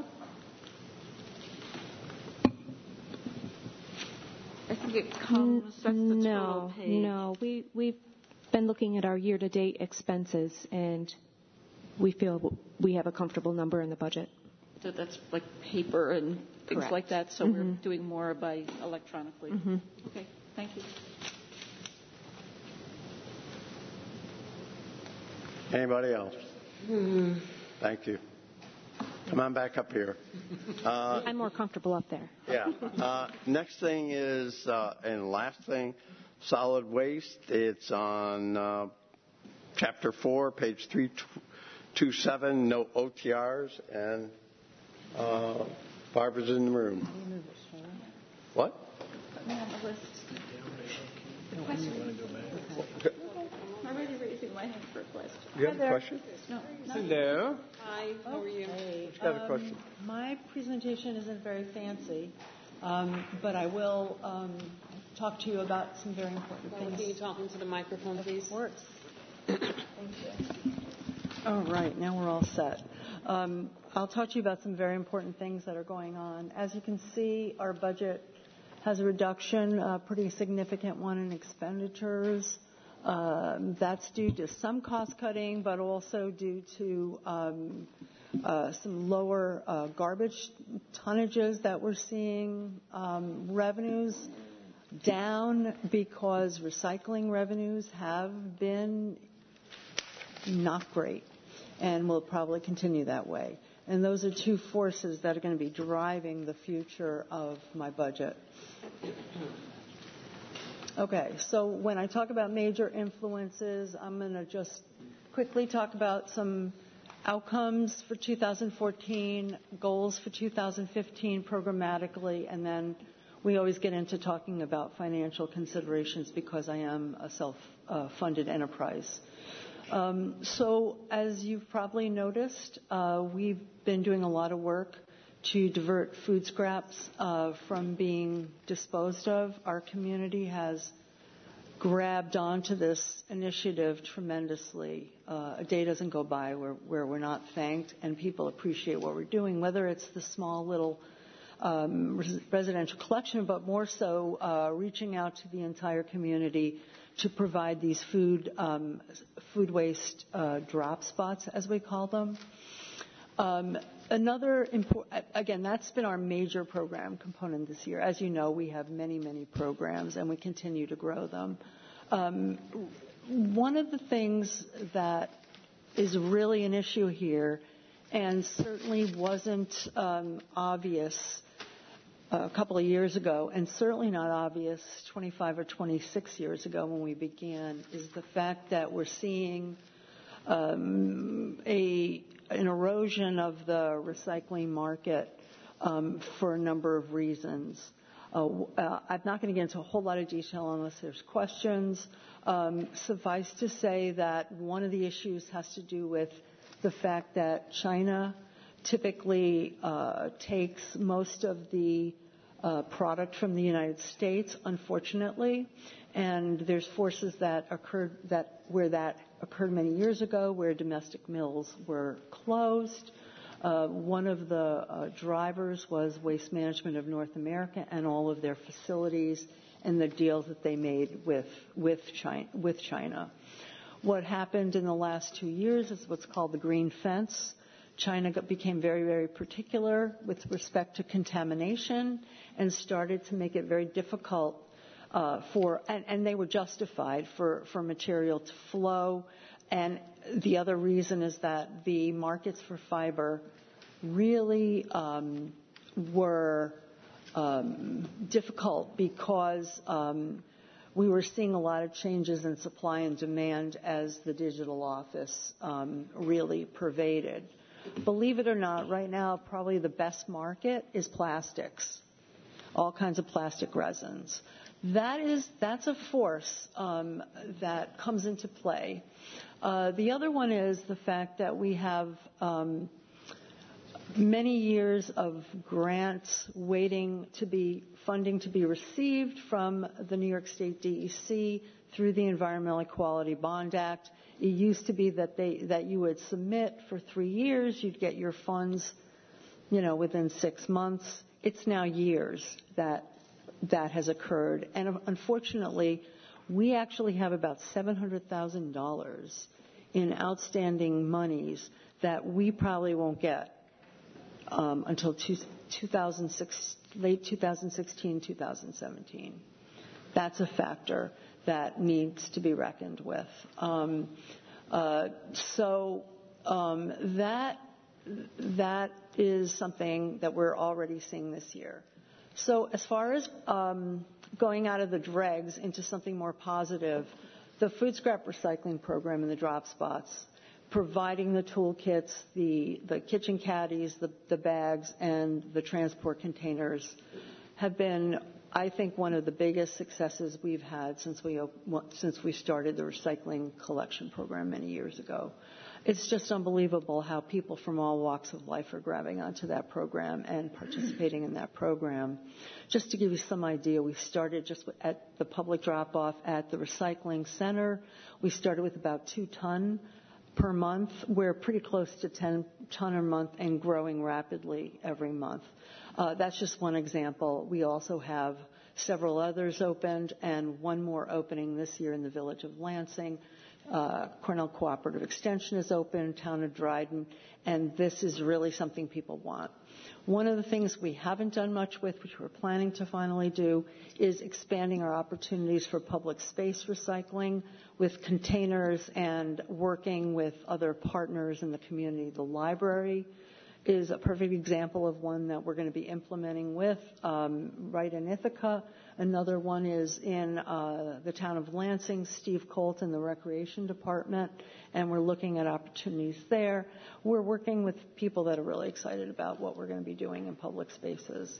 I think it comes, that's the no, total page. No, we, we've been looking at our year-to-date expenses, and we feel we have a comfortable number in the budget. So that's like paper and things Correct. like that, so Mm-hmm. we're doing more by electronically. Mm-hmm. Okay, thank you. Anybody else? Mm-hmm. Thank you. Come on back up here. Uh, I'm more comfortable up there. Yeah. Uh, next thing is, uh, and last thing, solid waste. It's on uh, chapter four, page three two seven, no O T Rs, and uh, Barbara's in the room. What? I'm already raising my hand for a question. You have a question? No. Hello. Hi, how are you? Who's got a question? Um, my presentation isn't very fancy, um, but I will um, talk to you about some very important Well, things. can you talk into the microphone, please? Of course. Thank you. All right, now we're all set. Um, I'll talk to you about some very important things that are going on. As you can see, our budget has a reduction, a pretty significant one in expenditures. Um, that's due to some cost cutting, but also due to um, uh, some lower uh, garbage tonnages that we're seeing. Um, revenues down because recycling revenues have been not great and will probably continue that way. And those are two forces that are going to be driving the future of my budget. Okay, so when I talk about major influences, I'm going to just quickly talk about some outcomes for two thousand fourteen, goals for two thousand fifteen programmatically, and then we always get into talking about financial considerations because I am a self-funded enterprise. Um, so as you've probably noticed, uh, we've been doing a lot of work to divert food scraps uh, from being disposed of. Our community has grabbed onto this initiative tremendously. Uh, a day doesn't go by where, where we're not thanked, and people appreciate what we're doing, whether it's the small little um, res- residential collection, but more so uh, reaching out to the entire community to provide these food um, food waste uh, drop spots, as we call them. Um, another important, again, that's been our major program component this year. As you know, we have many, many programs, and we continue to grow them. Um, one of the things that is really an issue here, and certainly wasn't um, obvious a couple of years ago, and certainly not obvious twenty-five or twenty-six years ago when we began, is the fact that we're seeing um, a an erosion of the recycling market um, for a number of reasons. Uh, uh, I'm not going to get into a whole lot of detail unless there's questions. Um, suffice to say that one of the issues has to do with the fact that China typically uh, takes most of the uh, product from the United States, unfortunately. And there's forces that occurred that where that occurred many years ago, where domestic mills were closed. Uh, one of the uh, drivers was Waste Management of North America and all of their facilities and the deals that they made with with China. With China. What happened in the last two years is what's called the green fence. China got, became very, very particular with respect to contamination and started to make it very difficult uh, for, and, and they were justified for, for material to flow. And the other reason is that the markets for fiber really um, were um, difficult because um, we were seeing a lot of changes in supply and demand as the digital office um, really pervaded. Believe it or not, right now probably the best market is plastics, all kinds of plastic resins. That is, that's a force um, that comes into play. Uh, the other one is the fact that we have um, many years of grants waiting to be funding to be received from the New York State D E C through the Environmental Equality Bond Act. It used to be that they that you would submit for three years, you'd get your funds, you know, within six months. It's now years that that has occurred, and unfortunately, we actually have about seven hundred thousand dollars in outstanding monies that we probably won't get um, until two, two thousand six, late two thousand sixteen, two thousand seventeen. That's a factor that needs to be reckoned with. Um, uh, so um, that that is something that we're already seeing this year. So as far as um, going out of the dregs into something more positive, the food scrap recycling program and the drop spots, providing the toolkits, the, the kitchen caddies, the, the bags, and the transport containers have been, I think, one of the biggest successes we've had since we, since we started the recycling collection program many years ago. It's just unbelievable how people from all walks of life are grabbing onto that program and participating in that program. Just to give you some idea, we started just at the public drop-off at the recycling center. We started with about two ton per month. We're pretty close to ten ton a month and growing rapidly every month. Uh, that's just one example. We also have several others opened and one more opening this year in the village of Lansing. Uh, Cornell Cooperative Extension is open, Town of Dryden, and this is really something people want. One of the things we haven't done much with, which we're planning to finally do, is expanding our opportunities for public space recycling with containers and working with other partners in the community. The library is a perfect example of one that we're going to be implementing with um, right in Ithaca. Another one is in uh, the town of Lansing, Steve Colton, the Recreation Department, and we're looking at opportunities there. We're working with people that are really excited about what we're going to be doing in public spaces.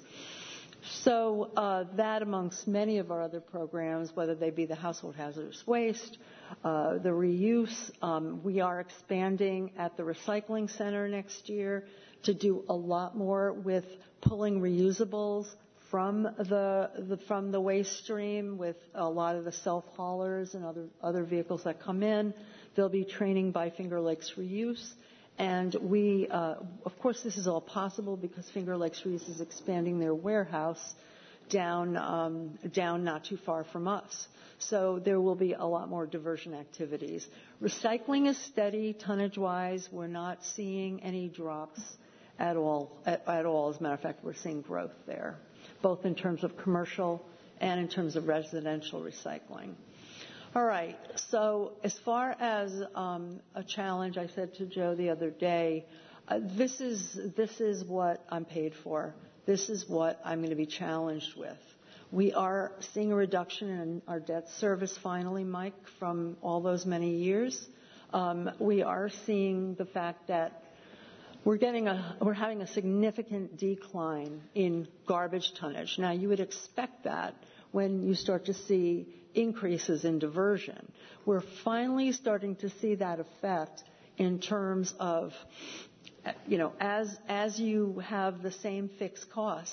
So uh, that amongst many of our other programs, whether they be the household hazardous waste, uh, the reuse, um, we are expanding at the recycling center next year to do a lot more with pulling reusables from the, the from the waste stream with a lot of the self-haulers and other other vehicles that come in. There'll be training by Finger Lakes Reuse. And we, uh, of course, this is all possible because Finger Lakes Reuse is expanding their warehouse down, um, down not too far from us. So there will be a lot more diversion activities. Recycling is steady, tonnage-wise. We're not seeing any drops at all. At, at all. As a matter of fact, we're seeing growth there, both in terms of commercial and in terms of residential recycling. All right, so as far as um, a challenge, I said to Joe the other day, uh, this is this is what I'm paid for. This is what I'm going to be challenged with. We are seeing a reduction in our debt service finally, Mike, from all those many years. Um, we are seeing the fact that we're getting a we're having a significant decline in garbage tonnage. Now, you would expect that when you start to see increases in diversion. We're finally starting to see that effect in terms of, you know, as as you have the same fixed costs,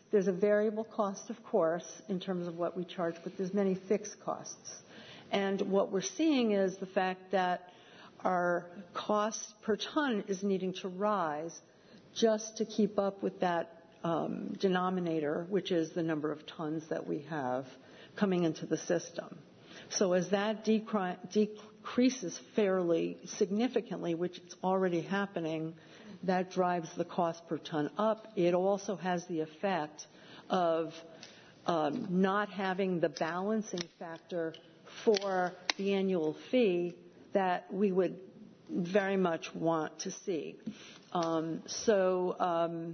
there's a variable cost, of course, in terms of what we charge, but there's many fixed costs. And what we're seeing is the fact that our cost per ton is needing to rise just to keep up with that um, denominator, which is the number of tons that we have coming into the system. So as that decri- decreases fairly significantly, which is already happening, that drives the cost per ton up. It also has the effect of um, not having the balancing factor for the annual fee that we would very much want to see. Um, so um,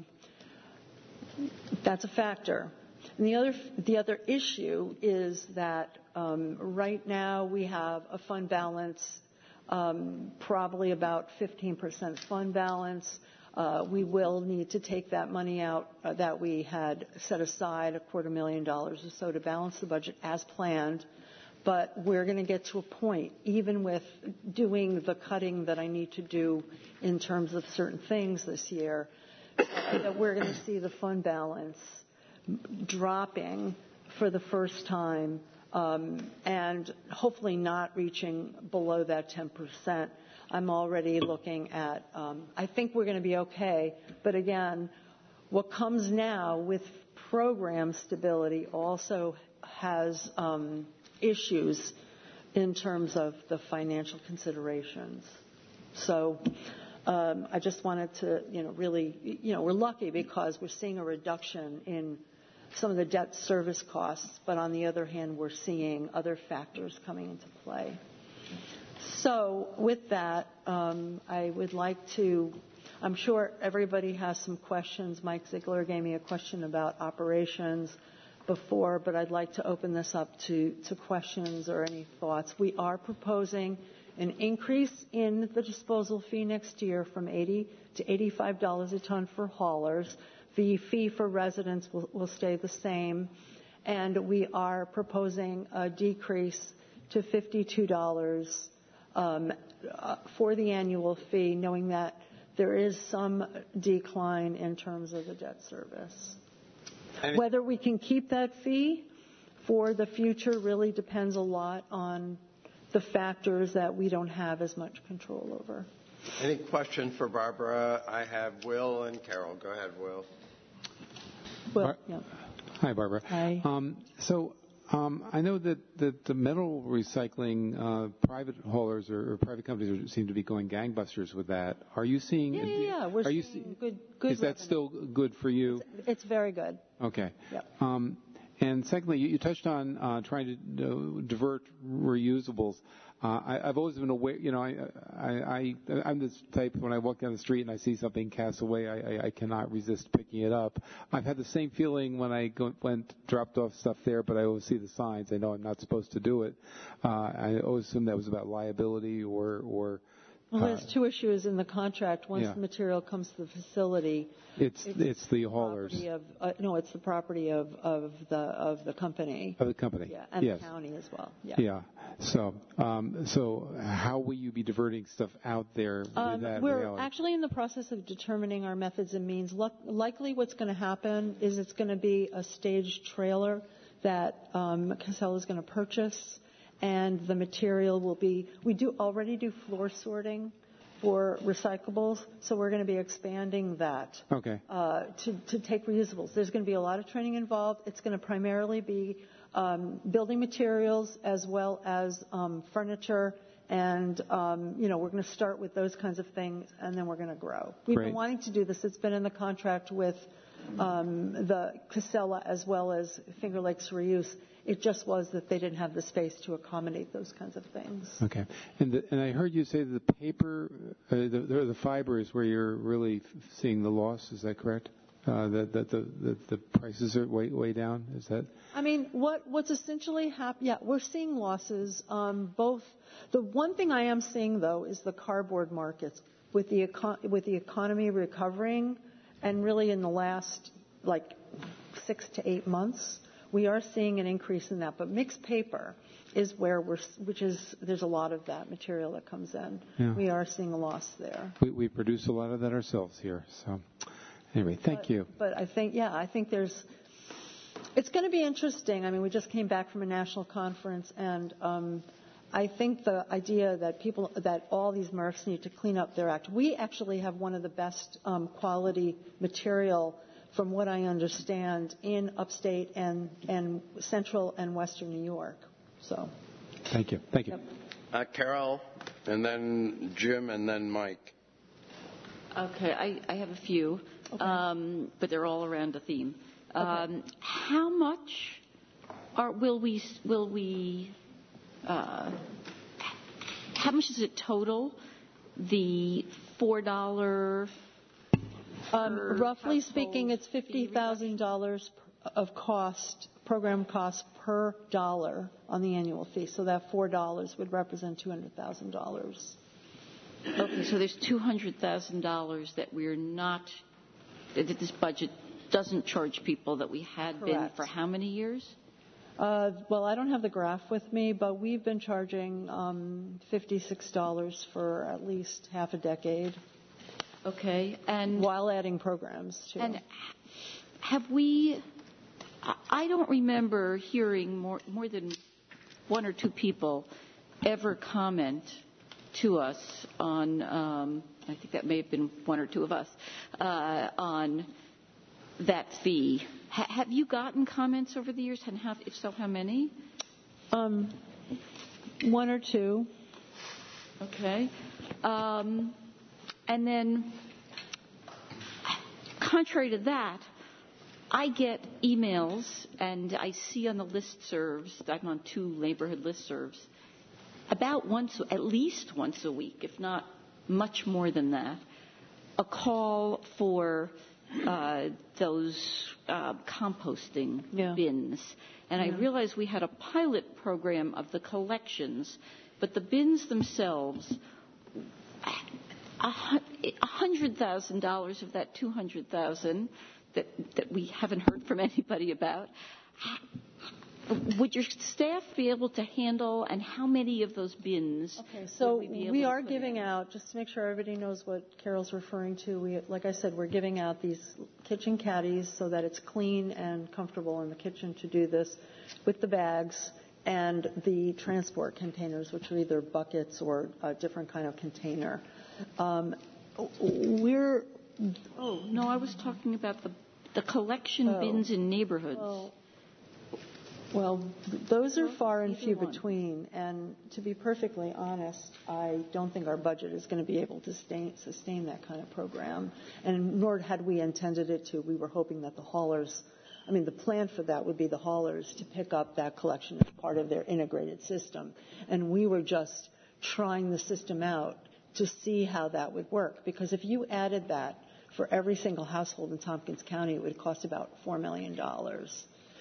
that's a factor. And the other the other issue is that um, right now we have a fund balance, um, probably about fifteen percent fund balance. Uh, we will need to take that money out uh, that we had set aside, a quarter million dollars or so, to balance the budget as planned. But we're going to get to a point, even with doing the cutting that I need to do in terms of certain things this year, uh, that we're going to see the fund balance dropping for the first time, um, and hopefully not reaching below that ten percent. I'm already looking at, um, I think we're going to be okay, but again, what comes now with program stability also has um, issues in terms of the financial considerations. So um, I just wanted to, you know, really, you know, we're lucky because we're seeing a reduction in some of the debt service costs, but on the other hand, we're seeing other factors coming into play. So with that, um, I would like to, I'm sure everybody has some questions. Mike Ziegler gave me a question about operations before, but I'd like to open this up to, to questions or any thoughts. We are proposing an increase in the disposal fee next year from eighty to eighty-five dollars a ton for haulers. The fee for residents will, will stay the same, and we are proposing a decrease to fifty-two dollars um, uh, for the annual fee, knowing that there is some decline in terms of the debt service. And whether we can keep that fee for the future really depends a lot on the factors that we don't have as much control over. Any question for Barbara? I have Will and Carol. Go ahead, Will. Well, yeah. Hi, Barbara. Hi. Um, so um, I know that, that the metal recycling uh, private haulers or, or private companies are, seem to be going gangbusters with that. Are you seeing? Yeah, yeah, yeah. We're are you seeing see, good, good. Is that revenue. still good for you? It's, it's very good. Okay. Yep. Um, and secondly, you, you touched on uh, trying to uh, divert reusables. Uh, I, I've always been aware, you know, I, I, I, I'm this type, when I walk down the street and I see something cast away, I, I, I cannot resist picking it up. I've had the same feeling when I go, went, dropped off stuff there, but I always see the signs. I know I'm not supposed to do it. Uh, I always assumed that was about liability or, or Well, there's two issues in the contract. Once yeah. the material comes to the facility, it's it's, it's the haulers. Of, uh, no, it's the property of, of the of the company. Of the company. Yeah, and yes. the county as well. Yeah. Yeah. So, um, so how will you be diverting stuff out there with um, that We're reality? actually in the process of determining our methods and means. Luck- likely, what's going to happen is it's going to be a staged trailer that um, Casella is going to purchase. And the material will be, we do already do floor sorting for recyclables, so we're going to be expanding that okay. uh, to, to take reusables. There's going to be a lot of training involved. It's going to primarily be um, building materials as well as um, furniture, and um, you know, we're going to start with those kinds of things, and then we're going to grow. We've Great. been wanting to do this. It's been in the contract with um, the Casella as well as Finger Lakes Reuse. It just was that they didn't have the space to accommodate those kinds of things. Okay. And the, and I heard you say the paper, uh, the, the, the fiber is where you're really seeing the loss. Is that correct? Uh, that that the, the, the prices are way way down. Is that? I mean, what what's essentially happening? Yeah, we're seeing losses. Um, both. The one thing I am seeing though is the cardboard markets with the econ- with the economy recovering, and really in the last like six to eight months. We are seeing an increase in that, but mixed paper is where we're, which is, there's a lot of that material that comes in. Yeah. We are seeing a loss there. We, we produce a lot of that ourselves here. So, anyway, thank but, you. But I think, yeah, I think there's, It's going to be interesting. I mean, we just came back from a national conference, and um, I think the idea that people, that all these M R Fs need to clean up their act. We actually have one of the best um, quality material, from what I understand, in upstate and, and central and western New York. So, thank you. Thank you. Yep. Uh, Carol, and then Jim, and then Mike. Okay, I, I have a few, Okay. um, but they're all around a theme. Okay. Um, how much are, will we will we? Uh, how much is it total? The four dollar. Um, roughly speaking, it's fifty thousand dollars of cost, program cost per dollar on the annual fee. So that four dollars would represent two hundred thousand dollars. Okay, so there's two hundred thousand dollars that we're not, that this budget doesn't charge people that we had been Correct. for how many years? Uh, well, I don't have the graph with me, but we've been charging um, fifty-six dollars for at least half a decade. Okay, and while adding programs too. And have we? I don't remember hearing more more than one or two people ever comment to us on. Um, I think that may have been one or two of us uh, on that fee. Ha- have you gotten comments over the years, and how, if so, how many? Um, one or two. Okay. Um, and then, contrary to that, I get emails, and I see on the listservs, I'm on two neighborhood listservs, about once, at least once a week, if not much more than that, a call for uh, those uh, composting yeah. bins. And yeah. I realized we had a pilot program of the collections, but the bins themselves, a hundred thousand dollars of that two hundred thousand that that we haven't heard from anybody about. Would your staff be able to handle, and how many of those bins? Okay, so would we, be able we to are put giving in? out, just to make sure everybody knows what Carol's referring to, we, like I said, we're giving out these kitchen caddies so that it's clean and comfortable in the kitchen to do this, with the bags and the transport containers, which are either buckets or a different kind of container. Um, we're... Oh, no, I was talking about the, the collection oh. bins in neighborhoods. Well, Well, those are far and few between, and to be perfectly honest, I don't think our budget is going to be able to sustain, sustain that kind of program, and nor had we intended it to. We were hoping that the haulers, I mean, the plan for that would be the haulers to pick up that collection as part of their integrated system, and we were just trying the system out to see how that would work, because if you added that for every single household in Tompkins County, it would cost about four million dollars.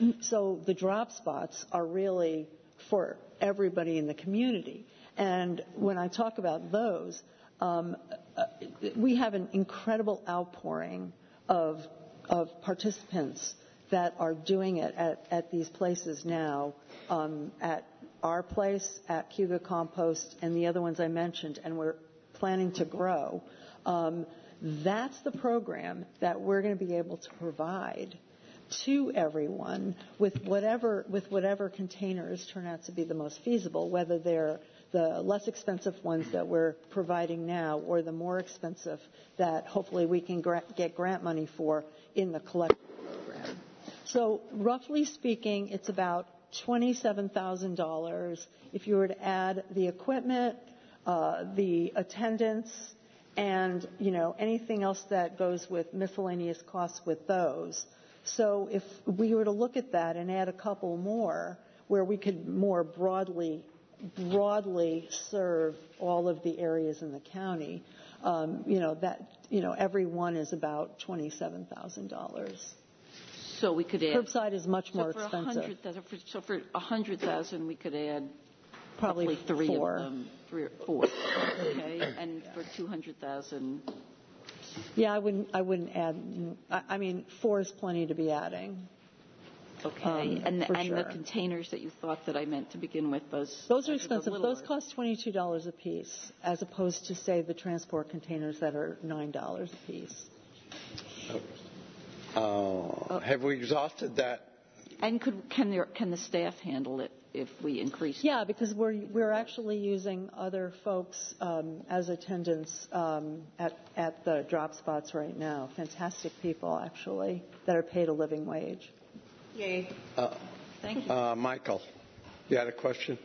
So the drop spots are really for everybody in the community. And when I talk about those, um, uh, we have an incredible outpouring of, of participants that are doing it at, at these places now, um, at our place, at Cuga Compost, and the other ones I mentioned, and we're planning to grow. Um, that's the program that we're going to be able to provide to everyone with whatever with whatever containers turn out to be the most feasible, whether they're the less expensive ones that we're providing now or the more expensive that hopefully we can gra- get grant money for in the collective program. So roughly speaking, it's about twenty-seven thousand dollars if you were to add the equipment, uh, the attendance, and you know anything else that goes with miscellaneous costs with those. So if we were to look at that and add a couple more where we could more broadly broadly serve all of the areas in the county, um, you know, that, you know, every one is about twenty-seven thousand dollars. So we could add. Curbside is much so more for expensive. For, so for one hundred thousand, we could add probably three four. of them, three or four. Okay, and for two hundred thousand. Yeah, I wouldn't. I wouldn't add. I, I mean, four is plenty to be adding. Okay, um, and the, for and sure. the containers that you thought that I meant to begin with, those those are those expensive. the Those cost twenty-two dollars a piece, as opposed to say the transport containers that are nine dollars a piece. Uh, have we exhausted that And could, can, there, can the staff handle it if we increase? Yeah, because we're we're actually using other folks um, as attendants um, at at the drop spots right now. Fantastic people, actually, that are paid a living wage. Yay! Uh, Thank you, uh, Michael. You had a question?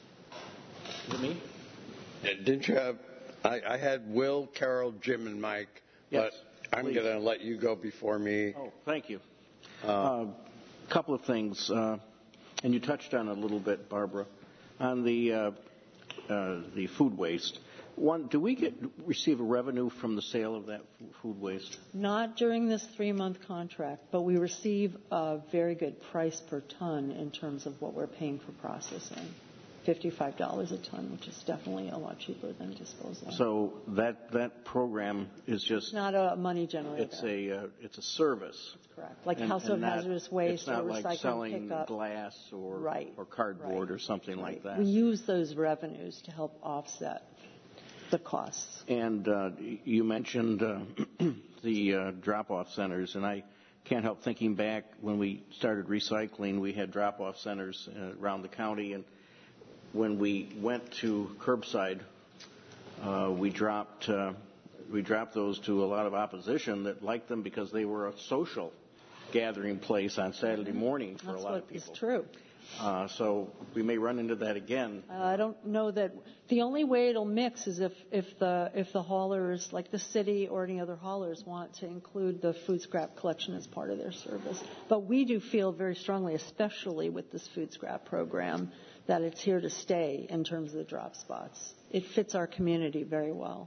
Is it me? Didn't you have? I, I had Will, Carol, Jim, and Mike. Yes, but I'm going to let you go before me. Oh, thank you. A Uh, uh, couple of things, uh, and you touched on it a little bit, Barbara, on the uh, uh, the food waste. One, do we get receive a revenue from the sale of that f- food waste? Not during this three-month contract, but we receive a very good price per ton in terms of what we're paying for processing. fifty-five dollars a ton, which is definitely a lot cheaper than disposal. So that that program is just It's not a money generator. it's a uh, it's a service. Correct. Like And- household and not- hazardous waste It's not or like recycling selling pickup. glass or Right. or cardboard or something like that. We use those revenues to help offset the costs. And uh, you mentioned uh, the uh, drop-off centers, and I can't help thinking back when we started recycling, we had drop-off centers uh, around the county, and when we went to curbside, uh, we dropped uh, we dropped those to a lot of opposition that liked them because they were a social gathering place on Saturday morning for That's a lot what of people. is true. Uh, so we may run into that again. Uh, I don't know that the only way it'll mix is if, if the if the haulers, like the city or any other haulers, want to include the food scrap collection as part of their service. But we do feel very strongly, especially with this food scrap program, that it's here to stay in terms of the drop spots. It fits our community very well.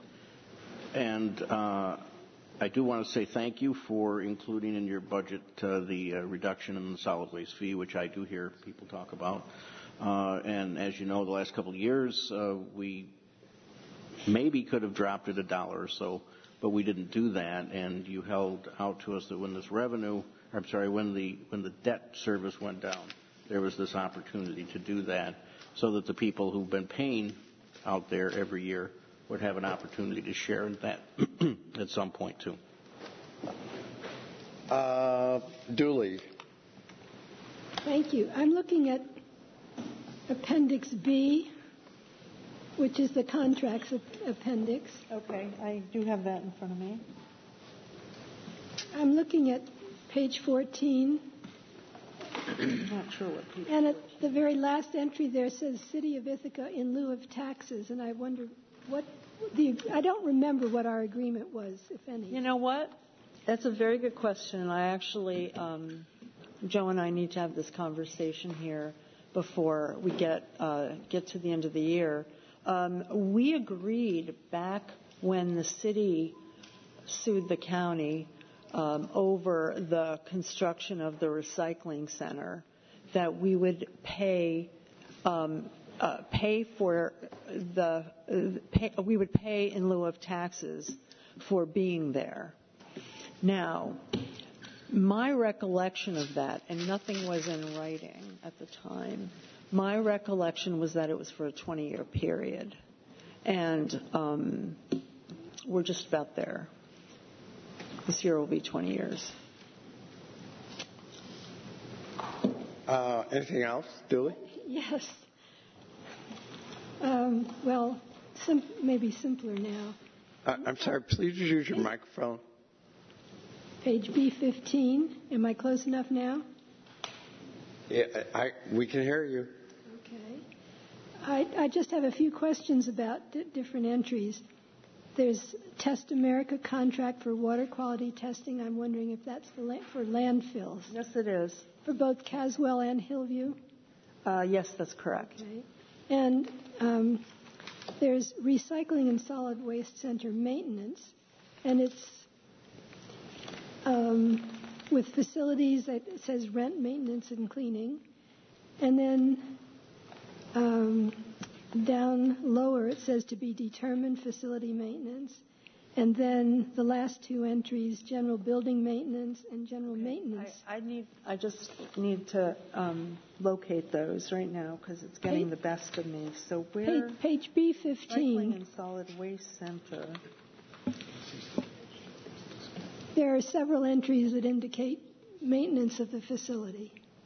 And uh, I do want to say thank you for including in your budget uh, the uh, reduction in the solid waste fee, which I do hear people talk about. Uh, and as you know, the last couple of years, uh, we maybe could have dropped it a dollar or so, but we didn't do that. And you held out to us that when this revenue, or I'm sorry, when the when the debt service went down, there was this opportunity to do that, so that the people who've been paying out there every year would have an opportunity to share in that at some point too. uh, Dooley. Thank you. I'm looking at Appendix B, which is the contracts appendix. Okay, I do have that in front of me. I'm looking at page fourteen. I'm not sure what people. And at the very last entry there says City of Ithaca in lieu of taxes, and I wonder what the I don't remember what our agreement was, if any. You know what? That's a very good question. I actually, um, Joe and I need to have this conversation here before we get uh, get to the end of the year. Um, we agreed back when the city sued the county um, over the construction of the recycling center that we would pay um, uh, pay for the uh, pay, we would pay in lieu of taxes for being there. Now, my recollection of that, and nothing was in writing at the time, my recollection was that it was for a twenty-year period. And um, we're just about there. This year will be twenty years. Uh, anything else, Dooley? Yes. Um, well, sim- maybe simpler now. Uh, I'm sorry, please use your microphone. Page B fifteen. Am I close enough now? Yeah, I, we can hear you. Okay. I, I just have a few questions about d- different entries. There's Test America contract for water quality testing. I'm wondering if that's for, la- for landfills. Yes, it is. For both Caswell and Hillview? Uh, yes, that's correct. Okay. And um, there's Recycling and Solid Waste Center maintenance, and it's um, with facilities that it says rent, maintenance, and cleaning. And then um, down lower it says to be determined facility maintenance. And then the last two entries, general building maintenance and general okay. maintenance. I, I need. I just need to um, locate those right now because it's getting page, the best of me. So where? Page, page B fifteen. Recycling and Solid Waste Center. There are several entries that indicate maintenance of the facility.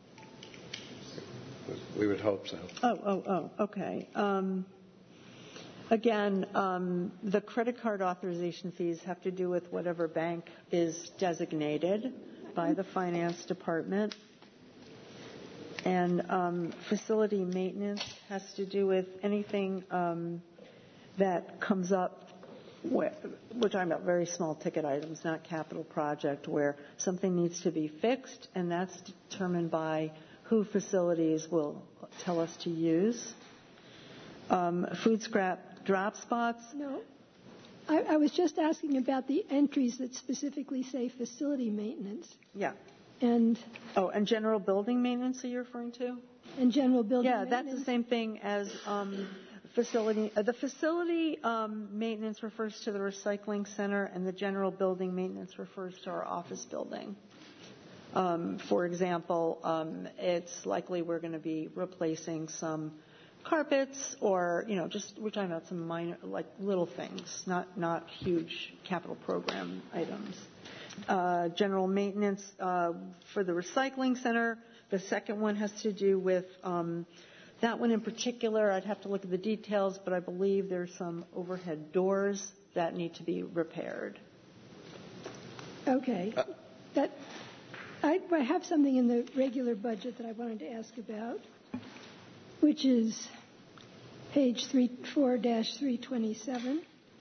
We would hope so. Oh, oh, oh, okay. Um, again, um, the credit card authorization fees have to do with whatever bank is designated by the finance department. And um, facility maintenance has to do with anything um, that comes up. We're talking about very small ticket items, not capital project, where something needs to be fixed, and that's determined by who facilities will tell us to use. Um, food scrap drop spots. No. I, I was just asking about the entries that specifically say facility maintenance. Yeah. And oh, and general building maintenance are you referring to? And general building yeah, maintenance? Yeah, that's the same thing as um, facility. Uh, the facility um, maintenance refers to the recycling center, and the general building maintenance refers to our office building. Um, for example, um, it's likely we're going to be replacing some carpets, or you know, just we're talking about some minor, like little things, not not huge capital program items. Uh, general maintenance uh, for the recycling center. The second one has to do with um, that one in particular. I'd have to look at the details, but I believe there's some overhead doors that need to be repaired. Okay. That I, I have something in the regular budget that I wanted to ask about, which is page four dash three twenty-seven.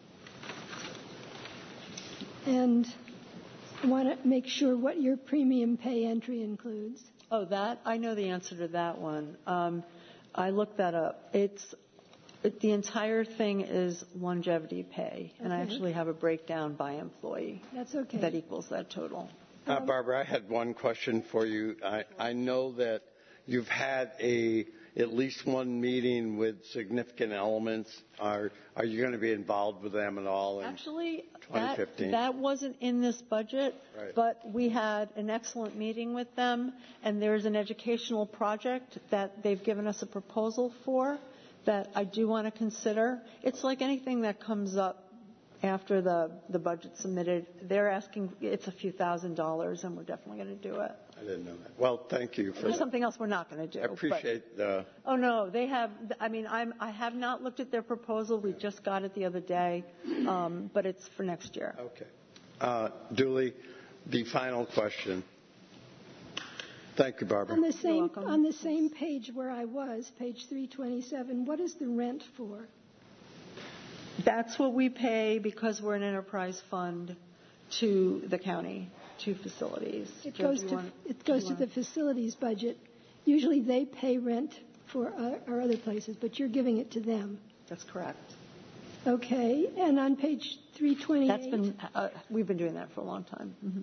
And I want to make sure what your premium pay entry includes. Oh, that? I know the answer to that one. Um, I looked that up. It's it, the entire thing is longevity pay, and okay. I actually have a breakdown by employee. That's okay. That equals that total. Uh, Barbara, I had one question for you. I, I know that you've had a at least one meeting with significant elements. Are are you going to be involved with them at all in Actually, twenty fifteen? That, that wasn't in this budget, right. But we had an excellent meeting with them, and there's an educational project that they've given us a proposal for that I do want to consider. It's like anything that comes up after the, the budget's submitted. They're asking, it's a few thousand dollars, and we're definitely going to do it. I didn't know that. Well, thank you for There's that. something else we're not going to do. I appreciate the... Oh, no, they have, I mean, I'm, I have not looked at their proposal. We just got it the other day, um, but it's for next year. Okay. Uh, Julie, the final question. Thank you, Barbara. On the same, on the same page where I was, page three twenty-seven, what is the rent for? That's what we pay because we're an enterprise fund to the county, to facilities. It goes to want, it goes to the facilities budget. Usually they pay rent for our, our other places, but you're giving it to them. That's correct. Okay, and on page three twenty-eight, that's been uh, we've been doing that for a long time. Mm-hmm.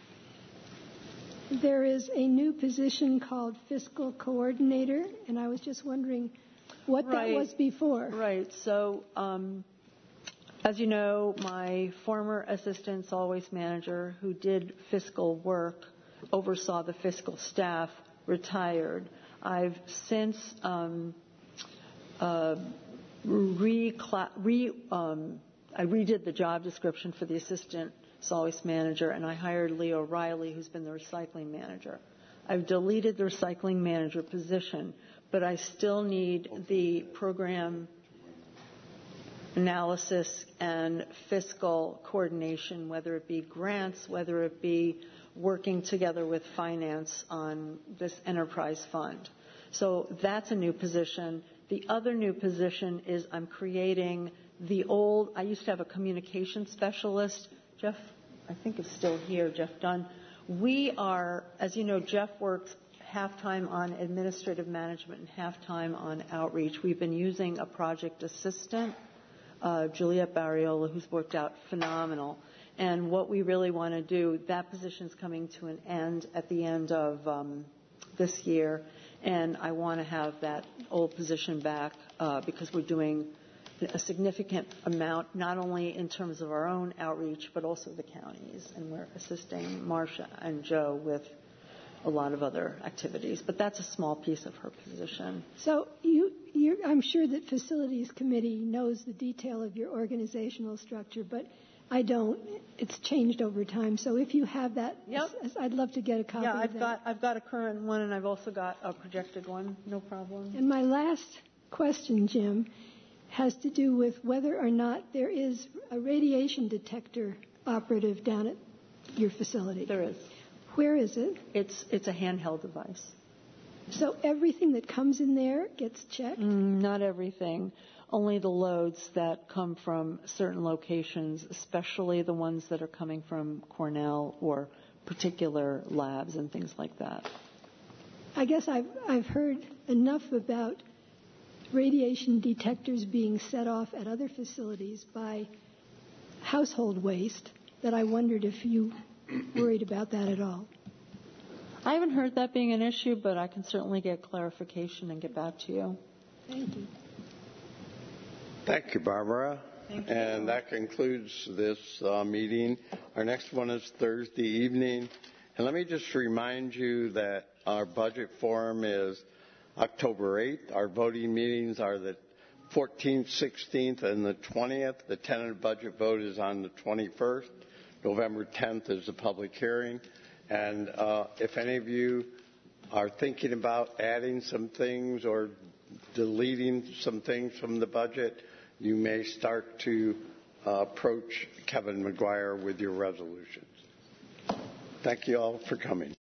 There is a new position called fiscal coordinator, and I was just wondering what right. that was before. Right. So. Um, As you know, my former assistant solid waste manager who did fiscal work, oversaw the fiscal staff, retired. I've since um, uh, re, re um, I redid the job description for the assistant solid waste manager, and I hired Leo Riley, who's been the recycling manager. I've deleted the recycling manager position, but I still need the program analysis and fiscal coordination, whether it be grants, whether it be working together with finance on this enterprise fund. So that's a new position. The other new position is I'm creating the old, I used to have a communication specialist. Jeff, I think is still here, Jeff Dunn. We are, as you know, Jeff works half-time on administrative management and half-time on outreach. We've been using a project assistant, Uh, Juliette Barriola, who's worked out phenomenal. And what we really want to do, that position's coming to an end at the end of um, this year, and I want to have that old position back uh, because we're doing a significant amount, not only in terms of our own outreach, but also the counties, and we're assisting Marcia and Joe with a lot of other activities. But that's a small piece of her position. So you, you're, I'm sure that Facilities Committee knows the detail of your organizational structure, but I don't. It's changed over time. So if you have that, Yep. I'd love to get a copy Yeah, of I've that. got I've got a current one, and I've also got a projected one. No problem. And my last question, Jim, has to do with whether or not there is a radiation detector operative down at your facility. There is. Where is it? It's it's a handheld device. So everything that comes in there gets checked? Mm, not everything. Only the loads that come from certain locations, especially the ones that are coming from Cornell or particular labs and things like that. I guess I've, I've heard enough about radiation detectors being set off at other facilities by household waste that I wondered if you worried about that at all. I haven't heard that being an issue, but I can certainly get clarification and get back to you. Thank you. Thank you, Barbara. Thank you. And that concludes this uh, meeting. Our next one is Thursday evening. And let me just remind you that our budget forum is October eighth. Our voting meetings are the fourteenth, sixteenth, and the twentieth. The tentative budget vote is on the twenty-first. November tenth is the public hearing. And uh, if any of you are thinking about adding some things or deleting some things from the budget, you may start to uh, approach Kevin McGuire with your resolutions. Thank you all for coming.